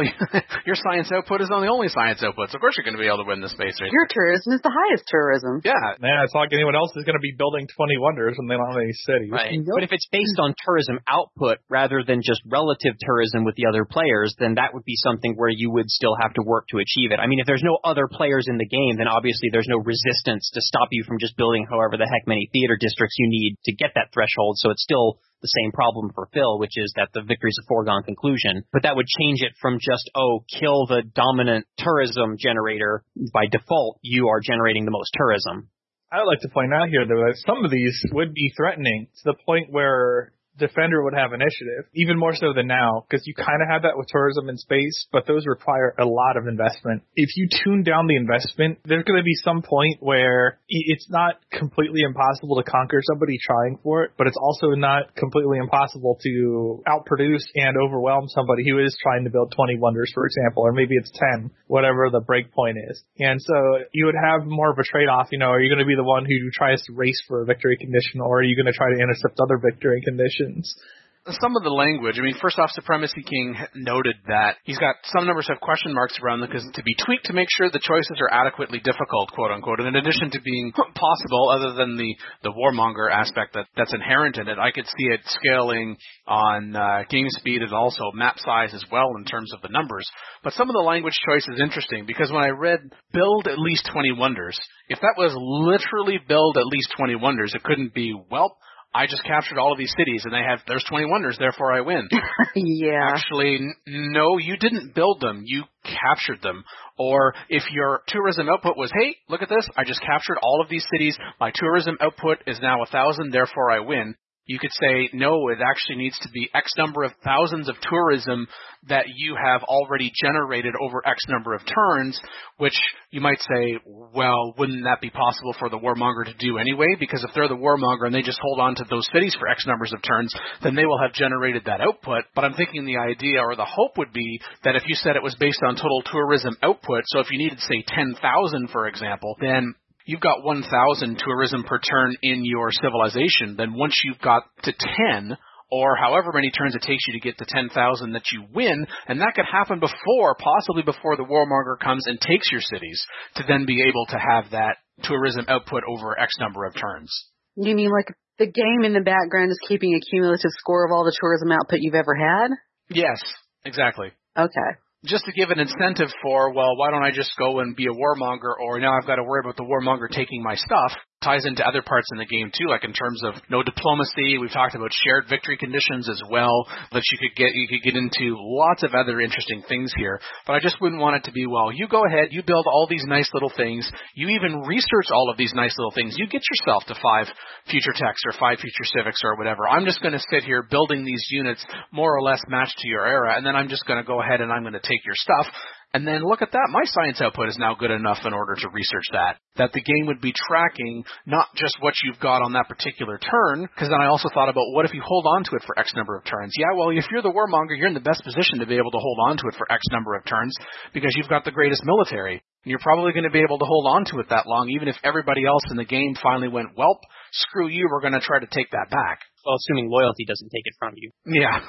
Your science output is on the only science output, so of course you're going to be able to win the space race. Your tourism is the highest tourism. Yeah. Man, it's not like anyone else is going to be building 20 wonders when they don't have any cities. Right. But if it's based on tourism output rather than just relative tourism with the other players, then that would be something where you would still have to work to achieve it. I mean, if there's no other players in the game, then obviously there's no resistance to to stop you from just building however the heck many theater districts you need to get that threshold. So it's still the same problem for Phil, which is that the victory's a foregone conclusion. But that would change it from just, kill the dominant tourism generator. By default, you are generating the most tourism. I would like to point out here, though, that some of these would be threatening to the point where Defender would have initiative, even more so than now, because you kind of have that with tourism in space, but those require a lot of investment. If you tune down the investment, there's going to be some point where it's not completely impossible to conquer somebody trying for it, but it's also not completely impossible to outproduce and overwhelm somebody who is trying to build 20 wonders, for example, or maybe it's 10, whatever the break point is. And so you would have more of a trade-off, are you going to be the one who tries to race for a victory condition, or are you going to try to intercept other victory conditions? Some of the language, first off, Supremacy King noted that he's got some numbers have question marks around them because to be tweaked to make sure the choices are adequately difficult, quote unquote, and in addition to being possible, other than the warmonger aspect that's inherent in it, I could see it scaling on game speed and also map size as well in terms of the numbers. But some of the language choice is interesting because when I read build at least 20 wonders, if that was literally build at least 20 wonders, it couldn't be, I just captured all of these cities, and there's 20 wonders, therefore I win. Yeah. Actually, no, you didn't build them. You captured them. Or if your tourism output was, hey, look at this, I just captured all of these cities. My tourism output is now 1,000, therefore I win. You could say, no, it actually needs to be X number of thousands of tourism that you have already generated over X number of turns, which you might say, well, wouldn't that be possible for the warmonger to do anyway? Because if they're the warmonger and they just hold on to those cities for X numbers of turns, then they will have generated that output. But I'm thinking the idea or the hope would be that if you said it was based on total tourism output, so if you needed, say, 10,000, for example, then you've got 1,000 tourism per turn in your civilization. Then once you've got to 10, or however many turns it takes you to get to 10,000 that you win, and that could happen possibly before the warmonger comes and takes your cities, to then be able to have that tourism output over X number of turns. You mean like the game in the background is keeping a cumulative score of all the tourism output you've ever had? Yes, exactly. Okay. Just to give an incentive for, why don't I just go and be a warmonger, or now I've got to worry about the warmonger taking my stuff. Ties into other parts in the game too, like in terms of no diplomacy. We've talked about shared victory conditions as well that you could get into lots of other interesting things here. But I just wouldn't want it to be, you go ahead, you build all these nice little things, you even research all of these nice little things, you get yourself to 5 future techs or 5 future civics or whatever. I'm just going to sit here building these units more or less matched to your era, and then I'm just going to go ahead and I'm going to take your stuff. And then look at that, my science output is now good enough in order to research that the game would be tracking not just what you've got on that particular turn, because then I also thought about what if you hold on to it for X number of turns? Yeah, if you're the warmonger, you're in the best position to be able to hold on to it for X number of turns because you've got the greatest military. And you're probably going to be able to hold on to it that long, even if everybody else in the game finally went, screw you, we're going to try to take that back. Well, assuming loyalty doesn't take it from you. Yeah.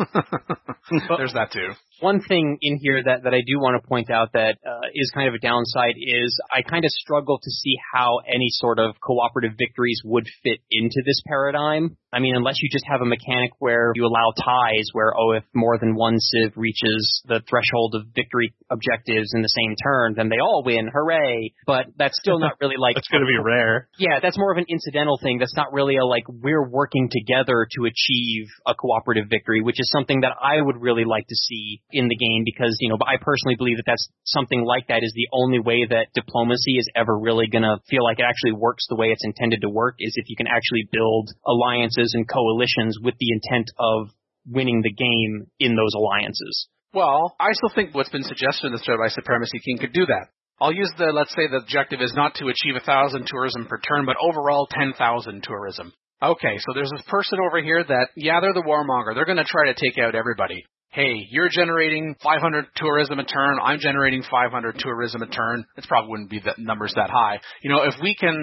There's that too. One thing in here that I do want to point out that is kind of a downside is I kind of struggle to see how any sort of cooperative victories would fit into this paradigm. Unless you just have a mechanic where you allow ties where, if more than one civ reaches the threshold of victory objectives in the same turn, then they all win, hooray. But that's still not really like... That's going to be rare. Yeah, that's more of an incidental thing. That's not really we're working together to achieve a cooperative victory, which is something that I would really like to see in the game because, I personally believe that that's something like that is the only way that diplomacy is ever really going to feel like it actually works the way it's intended to work is if you can actually build alliances and coalitions with the intent of winning the game in those alliances. Well, I still think what's been suggested in the thread by Supremacy King could do that. I'll use let's say the objective is not to achieve 1,000 tourism per turn, but overall 10,000 tourism. Okay, so there's this person over here that, they're the warmonger. They're going to try to take out everybody. Hey, you're generating 500 tourism a turn. I'm generating 500 tourism a turn. It probably wouldn't be the numbers that high. If we can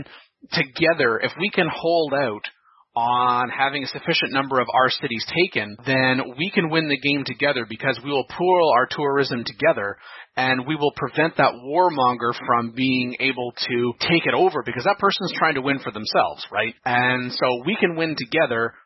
hold out on having a sufficient number of our cities taken, then we can win the game together because we will pool our tourism together and we will prevent that warmonger from being able to take it over because that person's trying to win for themselves, right? And so we can win together.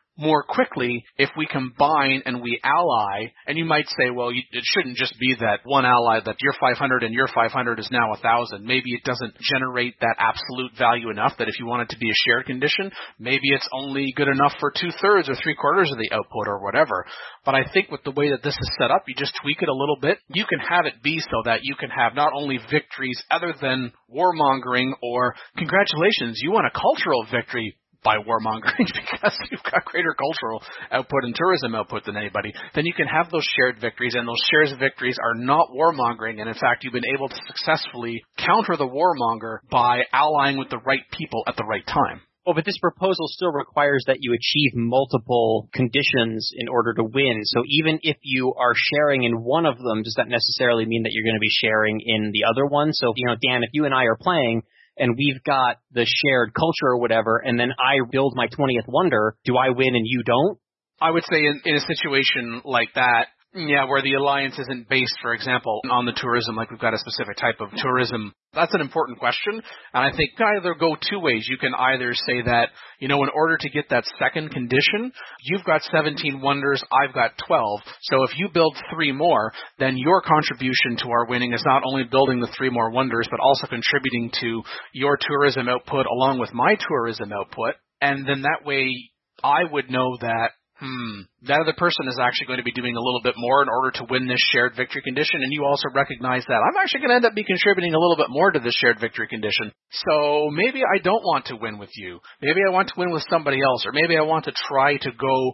more quickly if we combine and we ally. And you might say, well, it shouldn't just be that one ally, that your 500 and your 500 is now 1,000. Maybe it doesn't generate that absolute value enough that if you want it to be a shared condition, maybe it's only good enough for 2/3 or 3/4 of the output or whatever. But I think with the way that this is set up, you just tweak it a little bit. You can have it be so that you can have not only victories other than warmongering or congratulations, you won a cultural victory by warmongering because you've got greater cultural output and tourism output than anybody, then you can have those shared victories, and those shared victories are not warmongering, and in fact you've been able to successfully counter the warmonger by allying with the right people at the right time. Well, but this proposal still requires that you achieve multiple conditions in order to win. So even if you are sharing in one of them, does that necessarily mean that you're going to be sharing in the other one? So, Dan, if you and I are playing, and we've got the shared culture or whatever, and then I build my 20th wonder, do I win and you don't? I would say in a situation like that, where the alliance isn't based, for example, on the tourism, like we've got a specific type of tourism, that's an important question. And I think you can either go two ways. You can either say that, in order to get that second condition, you've got 17 wonders, I've got 12. So if you build 3 more, then your contribution to our winning is not only building the 3 more wonders, but also contributing to your tourism output along with my tourism output. And then that way I would know that that other person is actually going to be doing a little bit more in order to win this shared victory condition, and you also recognize that I'm actually going to end up contributing a little bit more to this shared victory condition. So maybe I don't want to win with you. Maybe I want to win with somebody else, or maybe I want to try to go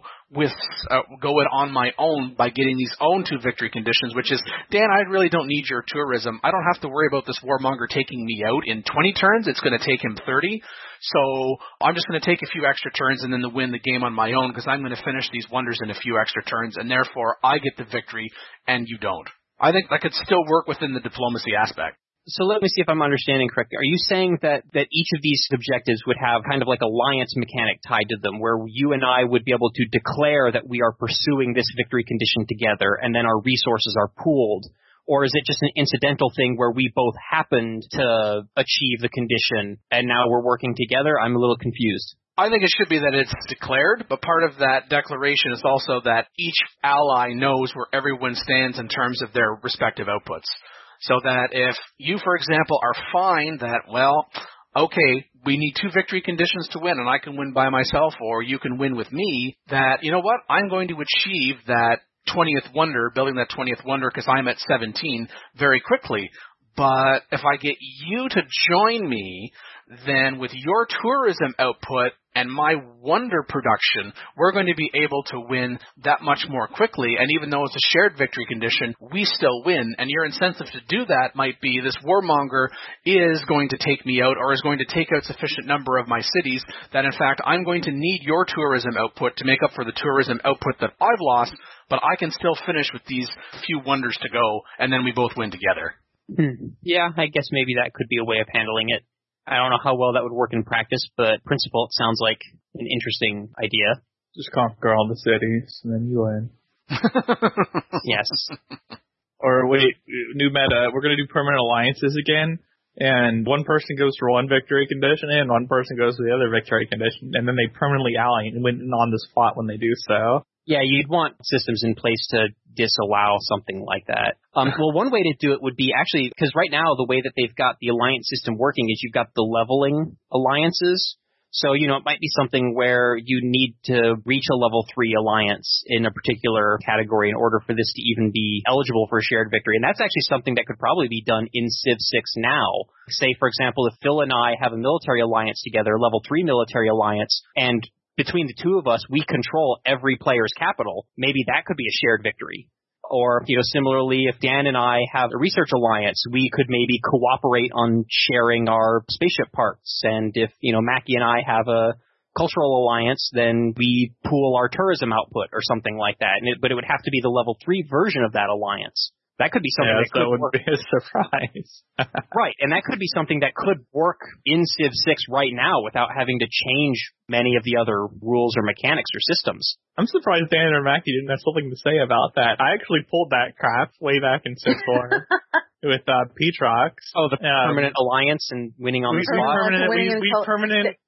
it on my own by getting these own 2 victory conditions, which is, Dan, I really don't need your tourism. I don't have to worry about this warmonger taking me out in 20 turns. It's going to take him 30. So I'm just going to take a few extra turns and then win the game on my own because I'm going to finish these wonders in a few extra turns, and therefore I get the victory and you don't. I think that could still work within the diplomacy aspect. So let me see if I'm understanding correctly. Are you saying that each of these objectives would have kind of like alliance mechanic tied to them, where you and I would be able to declare that we are pursuing this victory condition together, and then our resources are pooled? Or is it just an incidental thing where we both happened to achieve the condition, and now we're working together? I'm a little confused. I think it should be that it's declared, but part of that declaration is also that each ally knows where everyone stands in terms of their respective outputs. So that if you, for example, are fine that, okay, we need 2 victory conditions to win and I can win by myself or you can win with me, that, I'm going to achieve that 20th wonder, building that 20th wonder because I'm at 17 very quickly. But if I get you to join me, then with your tourism output and my wonder production, we're going to be able to win that much more quickly. And even though it's a shared victory condition, we still win. And your incentive to do that might be this warmonger is going to take me out or is going to take out sufficient number of my cities that, in fact, I'm going to need your tourism output to make up for the tourism output that I've lost, but I can still finish with these few wonders to go, and then we both win together. Yeah, I guess maybe that could be a way of handling it. I don't know how well that would work in practice, but principle, it sounds like an interesting idea. Just conquer all the cities, and then you win. Yes. Or wait, new meta, we're going to do permanent alliances again, and one person goes for one victory condition, and one person goes for the other victory condition, and then they permanently ally and win on the spot when they do so. Yeah, you'd want systems in place to disallow something like that. Well, one way to do it would be actually, because right now the way that they've got the alliance system working is you've got the leveling alliances. So, it might be something where you need to reach a level 3 alliance in a particular category in order for this to even be eligible for a shared victory. And that's actually something that could probably be done in Civ 6 now. Say, for example, if Phil and I have a military alliance together, a level 3 military alliance, and between the two of us, we control every player's capital, maybe that could be a shared victory. Or, similarly, if Dan and I have a research alliance, we could maybe cooperate on sharing our spaceship parts. And if, Mackie and I have a cultural alliance, then we pool our tourism output or something like that. But it would have to be the level 3 version of that alliance. That could be something that could would be a surprise. Right, and that could be something that could work in Civ 6 right now without having to change many of the other rules or mechanics or systems. I'm surprised Dan or Mackie didn't have something to say about that. I actually pulled that crap way back in Civ 4 with Petrox. Oh, the permanent alliance and winning on the spot?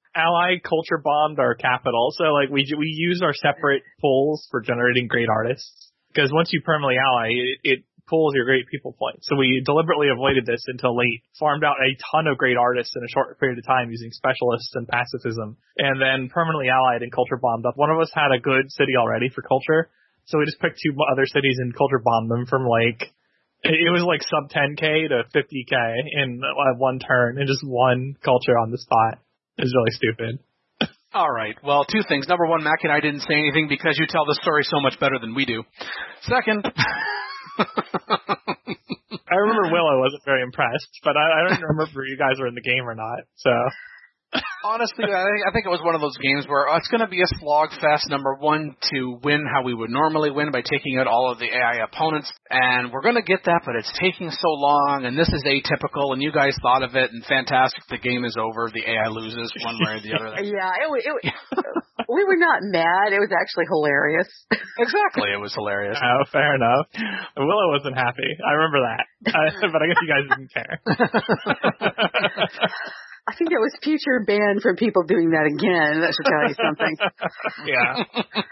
Ally culture bombed our capital, so like we use our separate pools for generating great artists, because once you permanently ally, it pulls your great people points. So we deliberately avoided this until late, farmed out a ton of great artists in a short period of time using specialists and pacifism, and then permanently allied and culture bombed up. One of us had a good city already for culture, so we just picked 2 other cities and culture bombed them from like, it was like sub 10k to 50k in one turn, and just one culture on the spot. It was really stupid. All right. Well, 2 things. Number 1, Mac and I didn't say anything because you tell the story so much better than we do. Second, I remember Willow wasn't very impressed, but I don't remember if you guys were in the game or not. So honestly, I think it was one of those games where it's going to be a slog fest. Number 1, to win how we would normally win by taking out all of the AI opponents, and we're going to get that, but it's taking so long, and this is atypical, and you guys thought of it, and fantastic, the game is over, the AI loses one way or the other. Yeah, we were not mad. It was actually hilarious. Exactly, it was hilarious. Oh, fair enough. Willow wasn't happy. I remember that, but I guess you guys didn't care. I think that was future banned from people doing that again. That should tell you something. Yeah.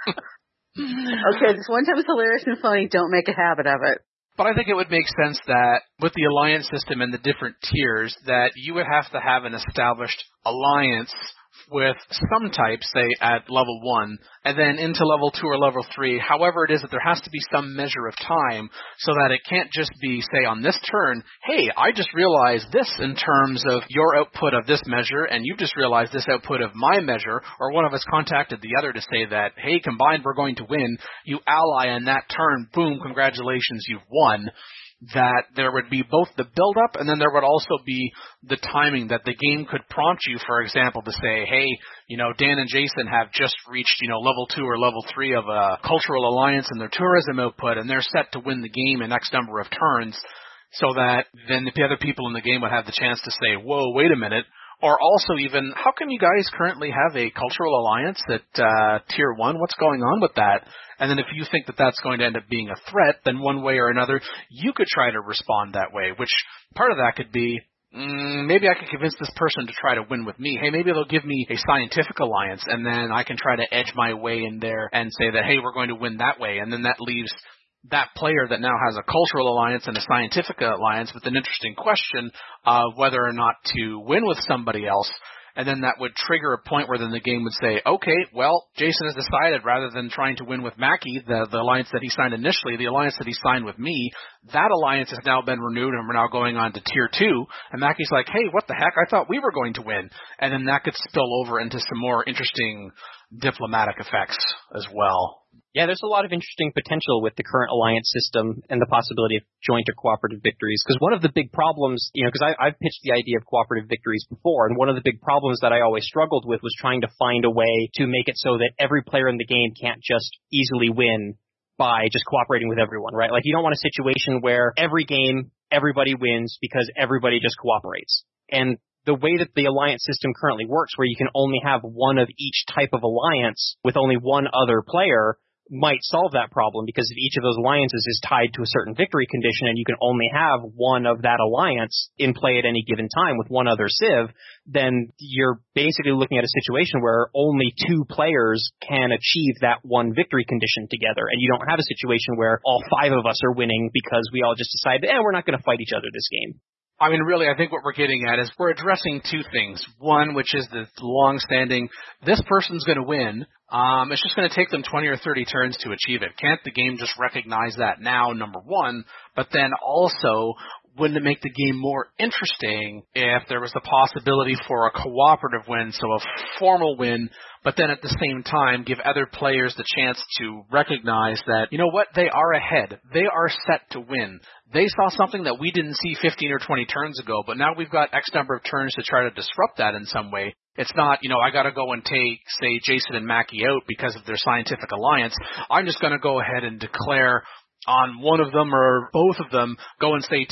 Okay, this one time was hilarious and funny. Don't make a habit of it. But I think it would make sense that with the alliance system and the different tiers, that you would have to have an established alliance with some types, say, at level 1, and then into level 2 or level 3, however it is that there has to be some measure of time so that it can't just be, say, on this turn, hey, I just realized this in terms of your output of this measure, and you just realized this output of my measure, or one of us contacted the other to say that, hey, combined we're going to win, you ally on that turn, boom, congratulations, you've won. That there would be both the build-up and then there would also be the timing that the game could prompt you, for example, to say, hey, Dan and Jason have just reached, level 2 or level 3 of a cultural alliance in their tourism output, and they're set to win the game in X number of turns, so that then the other people in the game would have the chance to say, whoa, wait a minute. Or also even, how come you guys currently have a cultural alliance at Tier 1? What's going on with that? And then if you think that that's going to end up being a threat, then one way or another, you could try to respond that way, which part of that could be, maybe I could convince this person to try to win with me. Hey, maybe they'll give me a scientific alliance, and then I can try to edge my way in there and say that, hey, we're going to win that way. And then that leaves that player that now has a cultural alliance and a scientific alliance with an interesting question of whether or not to win with somebody else. And then that would trigger a point where then the game would say, okay, well, Jason has decided rather than trying to win with Mackie, the alliance that he signed initially, the alliance that he signed with me, that alliance has now been renewed and we're now going on to Tier 2. And Mackie's like, hey, what the heck? I thought we were going to win. And then that could spill over into some more interesting diplomatic effects as well. Yeah, there's a lot of interesting potential with the current alliance system and the possibility of joint or cooperative victories. Because one of the big problems, because I've pitched the idea of cooperative victories before, and one of the big problems that I always struggled with was trying to find a way to make it so that every player in the game can't just easily win by just cooperating with everyone, right? Like, you don't want a situation where every game, everybody wins because everybody just cooperates. And the way that the alliance system currently works, where you can only have one of each type of alliance with only one other player, might solve that problem, because if each of those alliances is tied to a certain victory condition and you can only have one of that alliance in play at any given time with one other civ, then you're basically looking at a situation where only 2 players can achieve that one victory condition together, and you don't have a situation where all 5 of us are winning because we all just decided, we're not going to fight each other this game. I mean, really, I think what we're getting at is we're addressing 2 things. One, which is the long-standing, this person's going to win. It's just going to take them 20 or 30 turns to achieve it. Can't the game just recognize that now, number 1? But then also, wouldn't it make the game more interesting if there was the possibility for a cooperative win, so a formal win, but then at the same time give other players the chance to recognize that, you know what, they are ahead. They are set to win. They saw something that we didn't see 15 or 20 turns ago, but now we've got X number of turns to try to disrupt that in some way. It's not, I got to go and take, say, Jason and Mackie out because of their scientific alliance. I'm just going to go ahead and declare on one of them or both of them, go and say take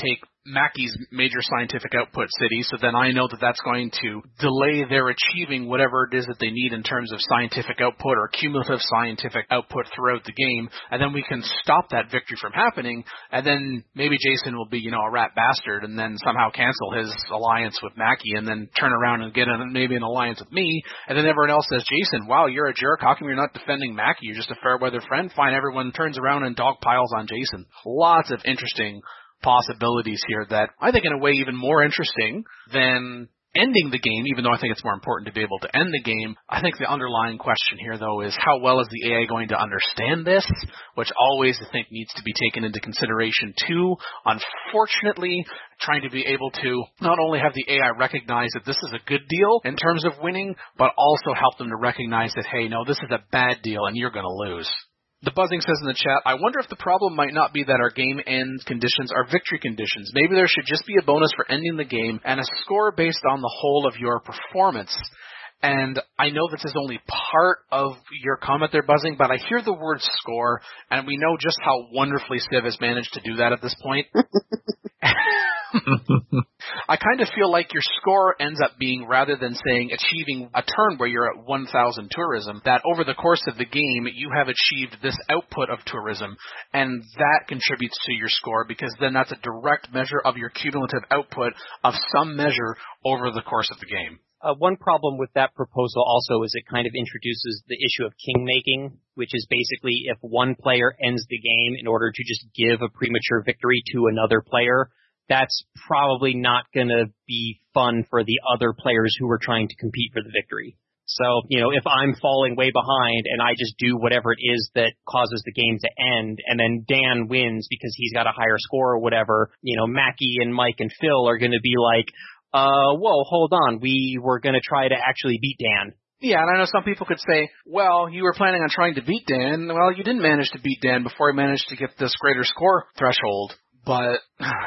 Mackey's major scientific output city, so then I know that that's going to delay their achieving whatever it is that they need in terms of scientific output or cumulative scientific output throughout the game, and then we can stop that victory from happening, and then maybe Jason will be, a rat bastard, and then somehow cancel his alliance with Mackey, and then turn around and get maybe an alliance with me, and then everyone else says, Jason, wow, you're a jerk, how come you're not defending Mackey, you're just a fair weather friend? Fine, everyone turns around and dog piles on Jason. Lots of interesting possibilities here that I think in a way even more interesting than ending the game, even though I think it's more important to be able to end the game. I think the underlying question here, though, is how well is the AI going to understand this, which always I think needs to be taken into consideration too. Unfortunately, trying to be able to not only have the AI recognize that this is a good deal in terms of winning, but also help them to recognize that, hey, no, this is a bad deal and you're going to lose. The Buzzing says in the chat, I wonder if the problem might not be that our game end conditions are victory conditions. Maybe there should just be a bonus for ending the game and a score based on the whole of your performance. And I know this is only part of your comment there, Buzzing, but I hear the word score, and we know just how wonderfully Civ has managed to do that at this point. I kind of feel like your score ends up being, rather than saying achieving a turn where you're at 1,000 tourism, that over the course of the game, you have achieved this output of tourism, and that contributes to your score, because then that's a direct measure of your cumulative output of some measure over the course of the game. One problem with that proposal also is it kind of introduces the issue of king-making, which is basically if one player ends the game in order to just give a premature victory to another player, that's probably not going to be fun for the other players who are trying to compete for the victory. So, if I'm falling way behind and I just do whatever it is that causes the game to end, and then Dan wins because he's got a higher score or whatever, Mackie and Mike and Phil are going to be like, whoa, hold on, we were going to try to actually beat Dan. Yeah, and I know some people could say, well, you were planning on trying to beat Dan. Well, you didn't manage to beat Dan before he managed to get this greater score threshold. But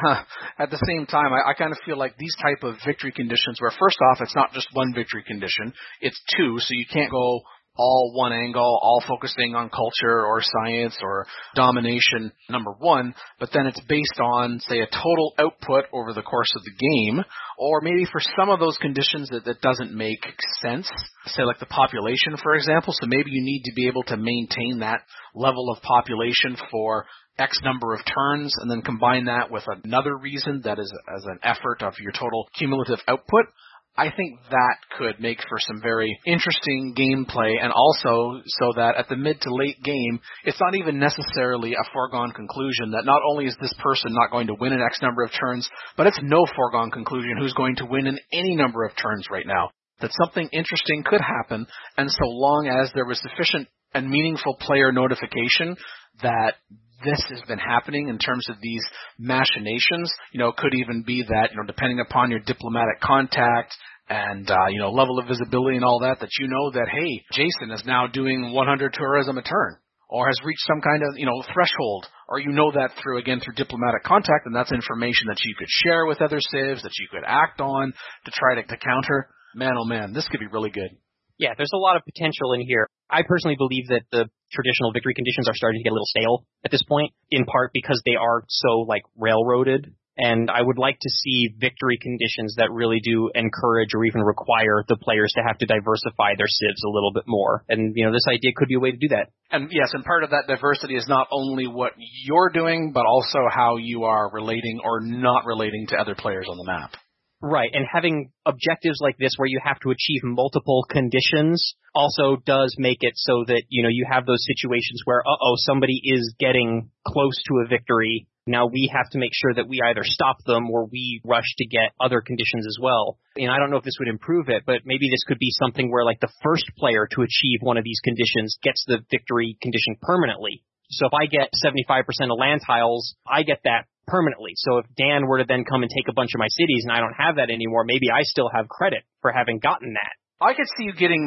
at the same time, I kind of feel like these type of victory conditions where, first off, it's not just one victory condition, it's two, so you can't go all one angle, all focusing on culture or science or domination, number one, but then it's based on, say, a total output over the course of the game, or maybe for some of those conditions that doesn't make sense, say like the population, for example, so maybe you need to be able to maintain that level of population for X number of turns, and then combine that with another reason that is as an effort of your total cumulative output. I think that could make for some very interesting gameplay, and also so that at the mid to late game, it's not even necessarily a foregone conclusion that not only is this person not going to win in X number of turns, but it's no foregone conclusion who's going to win in any number of turns right now. That something interesting could happen, and so long as there was sufficient and meaningful player notification that this has been happening in terms of these machinations, it could even be that, depending upon your diplomatic contact and, level of visibility and all that that, hey, Jason is now doing 100 tourism a turn, or has reached some kind of, threshold, or that through diplomatic contact, and that's information that you could share with other civs, that you could act on to try to counter. Man, oh man, this could be really good. Yeah, there's a lot of potential in here. I personally believe that the traditional victory conditions are starting to get a little stale at this point, in part because they are so, railroaded. And I would like to see victory conditions that really do encourage or even require the players to have to diversify their civs a little bit more. And, this idea could be a way to do that. And yes, and part of that diversity is not only what you're doing, but also how you are relating or not relating to other players on the map. Right, and having objectives like this where you have to achieve multiple conditions also does make it so that, you have those situations where, somebody is getting close to a victory. Now we have to make sure that we either stop them or we rush to get other conditions as well. And I don't know if this would improve it, but maybe this could be something where, the first player to achieve one of these conditions gets the victory condition permanently. So if I get 75% of land tiles, I get that permanently. So if Dan were to then come and take a bunch of my cities and I don't have that anymore, maybe I still have credit for having gotten that. I could see you getting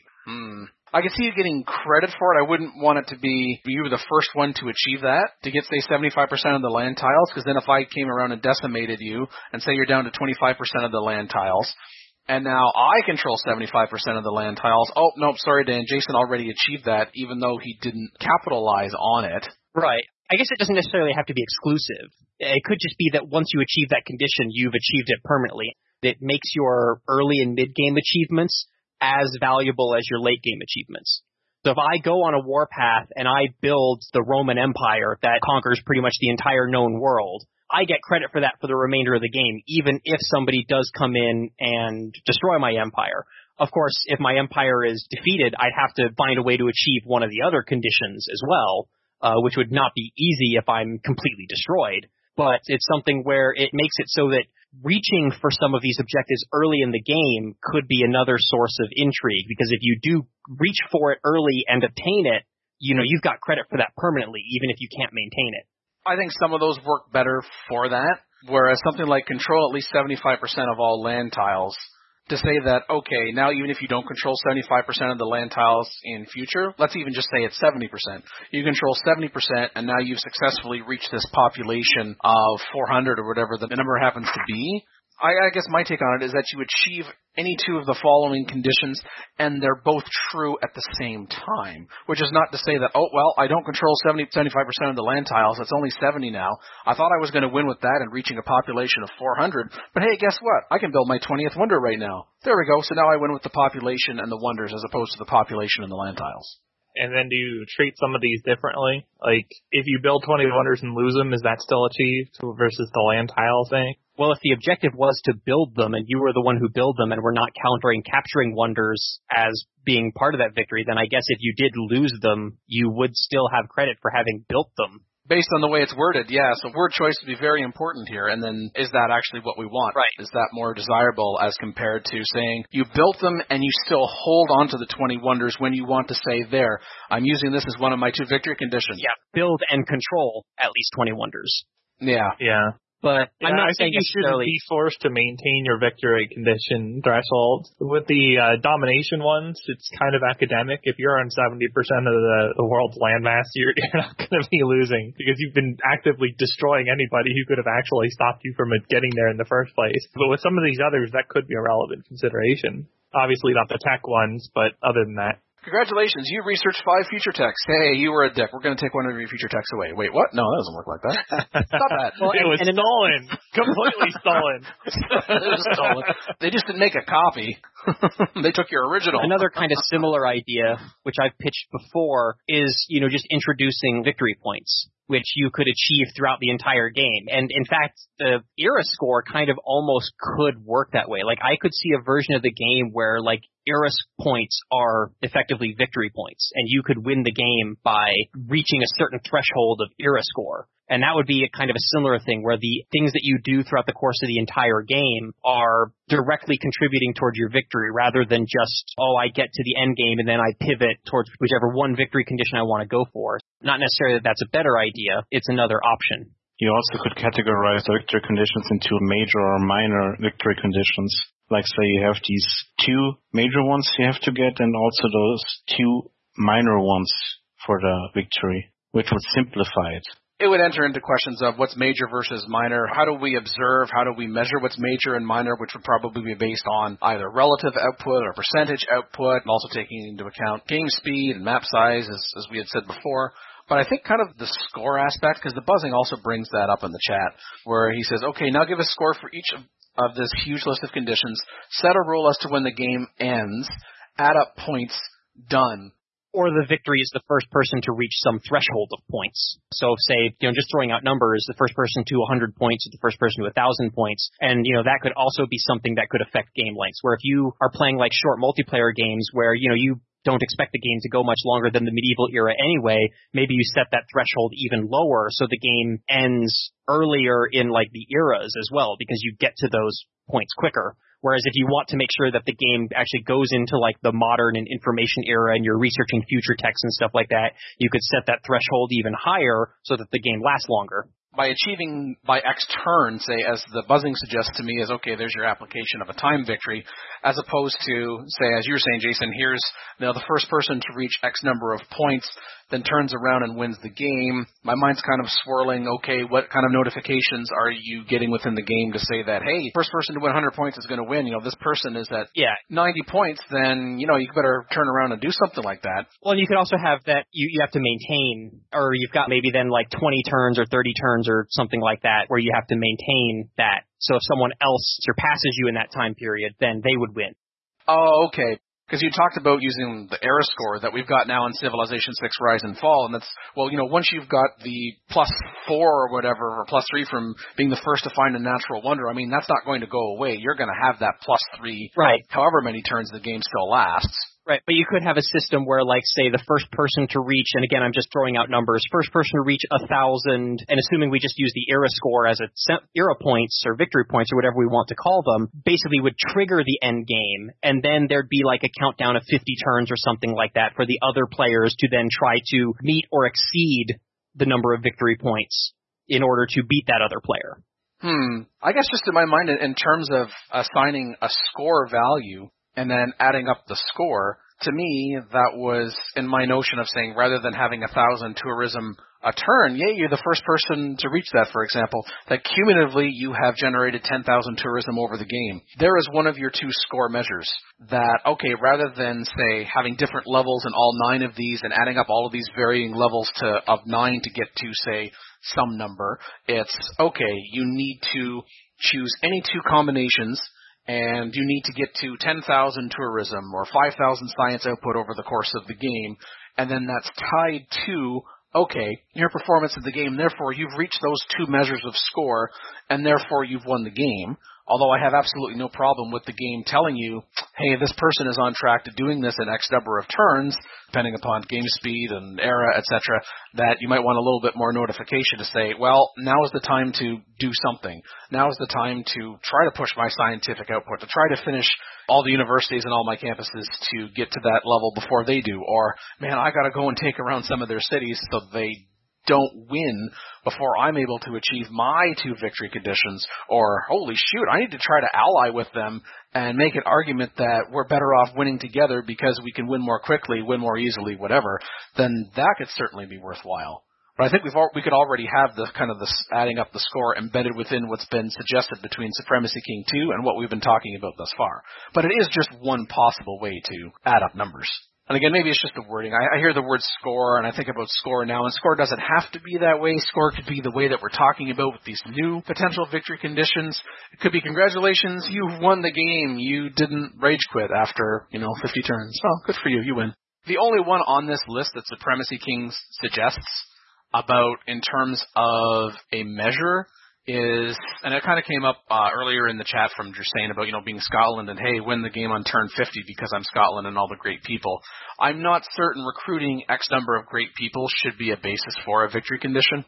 credit for it. I wouldn't want it to be you were the first one to achieve that, to get, say, 75% of the land tiles, because then if I came around and decimated you and say you're down to 25% of the land tiles, and now I control 75% of the land tiles, oh, nope, sorry, Dan, Jason already achieved that, even though he didn't capitalize on it. Right. I guess it doesn't necessarily have to be exclusive. It could just be that once you achieve that condition, you've achieved it permanently. It makes your early and mid-game achievements as valuable as your late-game achievements. So if I go on a warpath and I build the Roman Empire that conquers pretty much the entire known world, I get credit for that for the remainder of the game, even if somebody does come in and destroy my empire. Of course, if my empire is defeated, I'd have to find a way to achieve one of the other conditions as well, which would not be easy if I'm completely destroyed. But it's something where it makes it so that reaching for some of these objectives early in the game could be another source of intrigue, because if you do reach for it early and obtain it, you've got credit for that permanently, even if you can't maintain it. I think some of those work better for that, whereas something like control at least 75% of all land tiles, to say that, okay, now even if you don't control 75% of the land tiles in future, let's even just say it's 70%. You control 70%, and now you've successfully reached this population of 400 or whatever the number happens to be. I guess my take on it is that you achieve any two of the following conditions, and they're both true at the same time, which is not to say that, oh, well, I don't control 75% of the land tiles, it's only 70 now. I thought I was going to win with that and reaching a population of 400, but hey, guess what? I can build my 20th wonder right now. There we go, so now I win with the population and the wonders as opposed to the population and the land tiles. And then do you treat some of these differently? Like, if you build 20 wonders and lose them, is that still achieved versus the land tile thing? Well, if the objective was to build them and you were the one who built them and were not capturing wonders as being part of that victory, then I guess if you did lose them, you would still have credit for having built them. Based on the way it's worded, yeah. So word choice would be very important here. And then is that actually what we want? Right. Is that more desirable as compared to saying you built them and you still hold on to the 20 wonders when you want to say, there, I'm using this as one of my 2 victory conditions. Yeah, build and control at least 20 wonders. Yeah. Yeah. But I'm not saying you shouldn't be forced to maintain your victory condition threshold. With the domination ones, it's kind of academic. If you're on 70% of the world's landmass, you're not going to be losing because you've been actively destroying anybody who could have actually stopped you from getting there in the first place. But with some of these others, that could be a relevant consideration. Obviously not the tech ones, but other than that. Congratulations, you researched 5 future techs. Hey, you were a dick. We're going to take one of your future techs away. Wait, what? No, that doesn't work like that. Stop that. Well, it was stolen. Completely stolen. Stolen. They just didn't make a copy. They took your original. Another kind of similar idea, which I've pitched before, is, just introducing victory points, which you could achieve throughout the entire game. And in fact, the era score kind of almost could work that way. Like, I could see a version of the game where, like, era points are effectively victory points, and you could win the game by reaching a certain threshold of era score. And that would be a kind of a similar thing where the things that you do throughout the course of the entire game are directly contributing towards your victory rather than just, I get to the end game and then I pivot towards whichever one victory condition I want to go for. Not necessarily that that's a better idea. It's another option. You also could categorize the victory conditions into major or minor victory conditions. Like, say, you have these 2 major ones you have to get and also those 2 minor ones for the victory, which would simplify it. It would enter into questions of what's major versus minor. How do we observe? How do we measure what's major and minor, which would probably be based on either relative output or percentage output, and also taking into account game speed and map size, as we had said before. But I think kind of the score aspect, because the buzzing also brings that up in the chat, where he says, okay, now give a score for each of this huge list of conditions, set a rule as to when the game ends, add up points, done. Or the victory is the first person to reach some threshold of points. So say, just throwing out numbers, the first person to 100 points is the first person to 1,000 points. And, that could also be something that could affect game lengths, where if you are playing like short multiplayer games where, you don't expect the game to go much longer than the medieval era anyway, maybe you set that threshold even lower so the game ends earlier in like the eras as well, because you get to those points quicker. Whereas if you want to make sure that the game actually goes into like the modern and information era and you're researching future texts and stuff like that, you could set that threshold even higher so that the game lasts longer. By achieving by X turn, say, as the buzzing suggests to me, is okay, there's your application of a time victory, as opposed to, say, as you were saying, Jason, here's the first person to reach X number of points, then turns around and wins the game, my mind's kind of swirling, okay, what kind of notifications are you getting within the game to say that, hey, first person to win 100 points is going to win, this person is at 90 points, then, you better turn around and do something like that. Well, and you could also have that you have to maintain, or you've got maybe then like 20 turns or 30 turns or something like that where you have to maintain that. So if someone else surpasses you in that time period, then they would win. Oh, okay. Because you talked about using the era score that we've got now in Civilization 6 Rise and Fall, and that's, once you've got the +4 or whatever, or +3 from being the first to find a natural wonder, I mean, that's not going to go away. You're going to have that +3, right, however many turns the game still lasts. Right, but you could have a system where, like, say, the first person to reach, and again, I'm just throwing out numbers, first person to reach 1,000, and assuming we just use the era score as era points or victory points or whatever we want to call them, basically would trigger the end game, and then there'd be like a countdown of 50 turns or something like that for the other players to then try to meet or exceed the number of victory points in order to beat that other player. I guess just in my mind, in terms of assigning a score value, and then adding up the score, to me, that was in my notion of saying rather than having 1,000 tourism a turn, you're the first person to reach that, for example, that cumulatively you have generated 10,000 tourism over the game. There is one of your two score measures that, okay, rather than, say, having different levels in all 9 of these and adding up all of these varying levels of 9 to get to, say, some number, it's, okay, you need to choose any 2 combinations, and you need to get to 10,000 tourism or 5,000 science output over the course of the game, and then that's tied to, okay, your performance in the game, therefore you've reached those 2 measures of score, and therefore you've won the game. Although I have absolutely no problem with the game telling you, hey, this person is on track to doing this in X number of turns, depending upon game speed and era, etc., that you might want a little bit more notification to say, well, now is the time to do something. Now is the time to try to push my scientific output, to try to finish all the universities and all my campuses to get to that level before they do. Or, man, I got to go and take around some of their cities so they don't win before I'm able to achieve my 2 victory conditions, or holy shoot, I need to try to ally with them and make an argument that we're better off winning together because we can win more quickly, win more easily, whatever, then that could certainly be worthwhile. But I think we could already have the kind of this adding up the score embedded within what's been suggested between Supremacy King 2 and what we've been talking about thus far. But it is just one possible way to add up numbers. And again, maybe it's just the wording. I hear the word score, and I think about score now, and score doesn't have to be that way. Score could be the way that we're talking about with these new potential victory conditions. It could be, congratulations, you've won the game. You didn't rage quit after, 50 turns. Oh, good for you, you win. The only one on this list that Supremacy Kings suggests about in terms of a measure is, and it kind of came up earlier in the chat from Jersain about, being Scotland and, hey, win the game on turn 50 because I'm Scotland and all the great people. I'm not certain recruiting X number of great people should be a basis for a victory condition.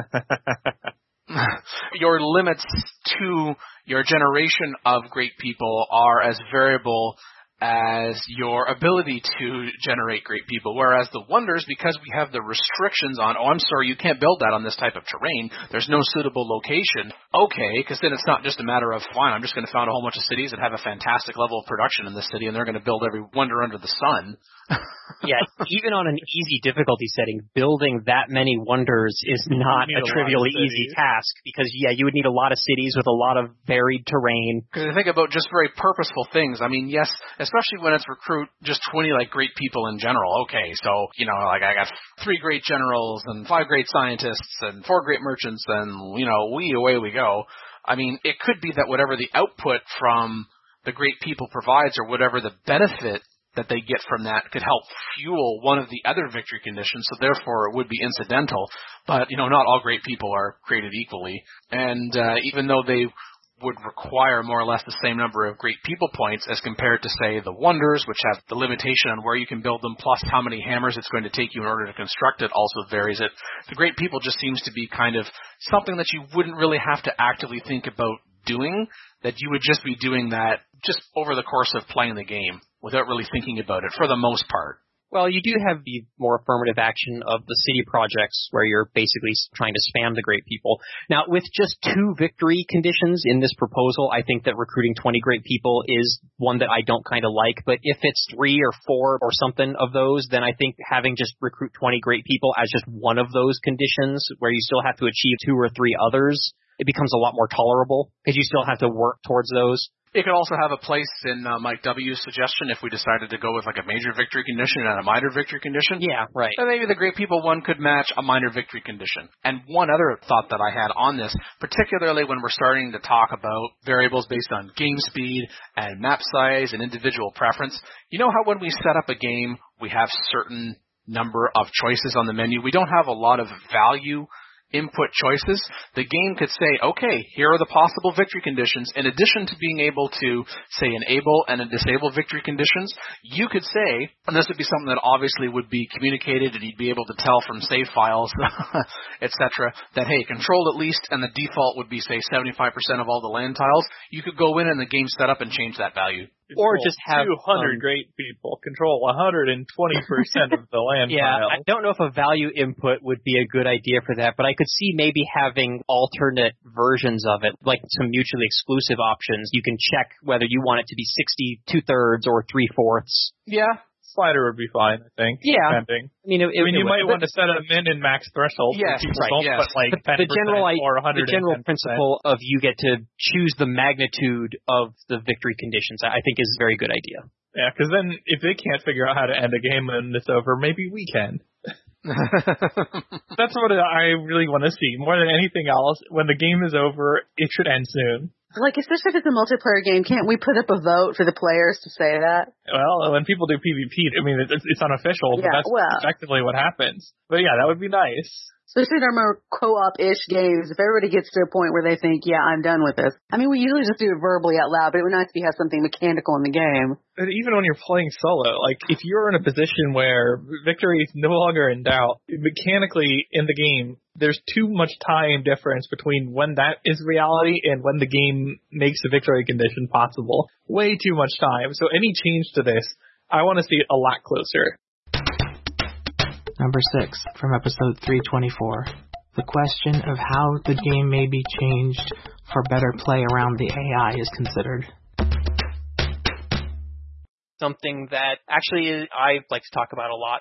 Your limits to your generation of great people are as variable as your ability to generate great people, whereas the wonders, because we have the restrictions on, I'm sorry, you can't build that on this type of terrain, there's no suitable location, okay, because then it's not just a matter of, fine, I'm just going to found a whole bunch of cities that have a fantastic level of production in this city, and they're going to build every wonder under the sun. Yeah, even on an easy difficulty setting, building that many wonders is not a trivially easy task, because, you would need a lot of cities with a lot of varied terrain. Because I think about just very purposeful things. I mean, yes, especially when it's recruit just 20, great people in general. Okay, so, I got 3 great generals and 5 great scientists and 4 great merchants and, away we go. I mean, it could be that whatever the output from the great people provides or whatever the benefit that they get from that could help fuel one of the other victory conditions, so therefore it would be incidental. But, not all great people are created equally. And even though they would require more or less the same number of great people points as compared to, say, the wonders, which have the limitation on where you can build them, plus how many hammers it's going to take you in order to construct it also varies it. The great people just seems to be kind of something that you wouldn't really have to actively think about doing, that you would just be doing that just over the course of playing the game without really thinking about it for the most part. Well, you do have the more affirmative action of the city projects where you're basically trying to spam the great people. Now, with just 2 victory conditions in this proposal, I think that recruiting 20 great people is one that I don't kind of like. But if it's 3 or 4 or something of those, then I think having just recruit 20 great people as just one of those conditions where you still have to achieve 2 or 3 others, it becomes a lot more tolerable because you still have to work towards those. It could also have a place in Mike W's suggestion if we decided to go with like a major victory condition and a minor victory condition. Yeah, right. Then maybe the great people one could match a minor victory condition. And one other thought that I had on this, particularly when we're starting to talk about variables based on game speed and map size and individual preference, you know how when we set up a game, we have certain number of choices on the menu. We don't have a lot of value input choices. The game could say, okay, here are the possible victory conditions. In addition to being able to, say, enable and disable victory conditions, you could say, and this would be something that obviously would be communicated and you'd be able to tell from save files, etc., that, hey, controlled at least, and the default would be, say, 75% of all the land tiles. You could go in and the game setup and change that value. Or just have 200 great people control 120% of the land yeah, tiles. I don't know if a value input would be a good idea for that, but I could see maybe having alternate versions of it, like some mutually exclusive options. You can check whether you want it to be 60 2/3 or 3/4. Yeah. Slider would be fine, I think. Yeah. Depending. You might want to set a min and max threshold. Yes, right, don't put like 10% or 100%. The general principle of you get to choose the magnitude of the victory conditions, I think is a very good idea. Yeah, because then if they can't figure out how to end a game when it's over, maybe we can. That's what I really want to see. More than anything else, when the game is over, it should end soon. Like, especially if it's a multiplayer game, can't we put up a vote for the players to say that? Well, when people do PvP, I mean, it's unofficial, but that's effectively what happens. But yeah, that would be nice. Especially in our more co-op-ish games, if everybody gets to a point where they think, yeah, I'm done with this. I mean, we usually just do it verbally out loud, but it would nice to have something mechanical in the game. But even when you're playing solo, like, if you're in a position where victory is no longer in doubt, mechanically in the game, there's too much time difference between when that is reality and when the game makes a victory condition possible. Way too much time. So any change to this, I want to see it a lot closer. Number 6, from episode 324. The question of how the game may be changed for better play around the AI is considered. Something that actually I like to talk about a lot.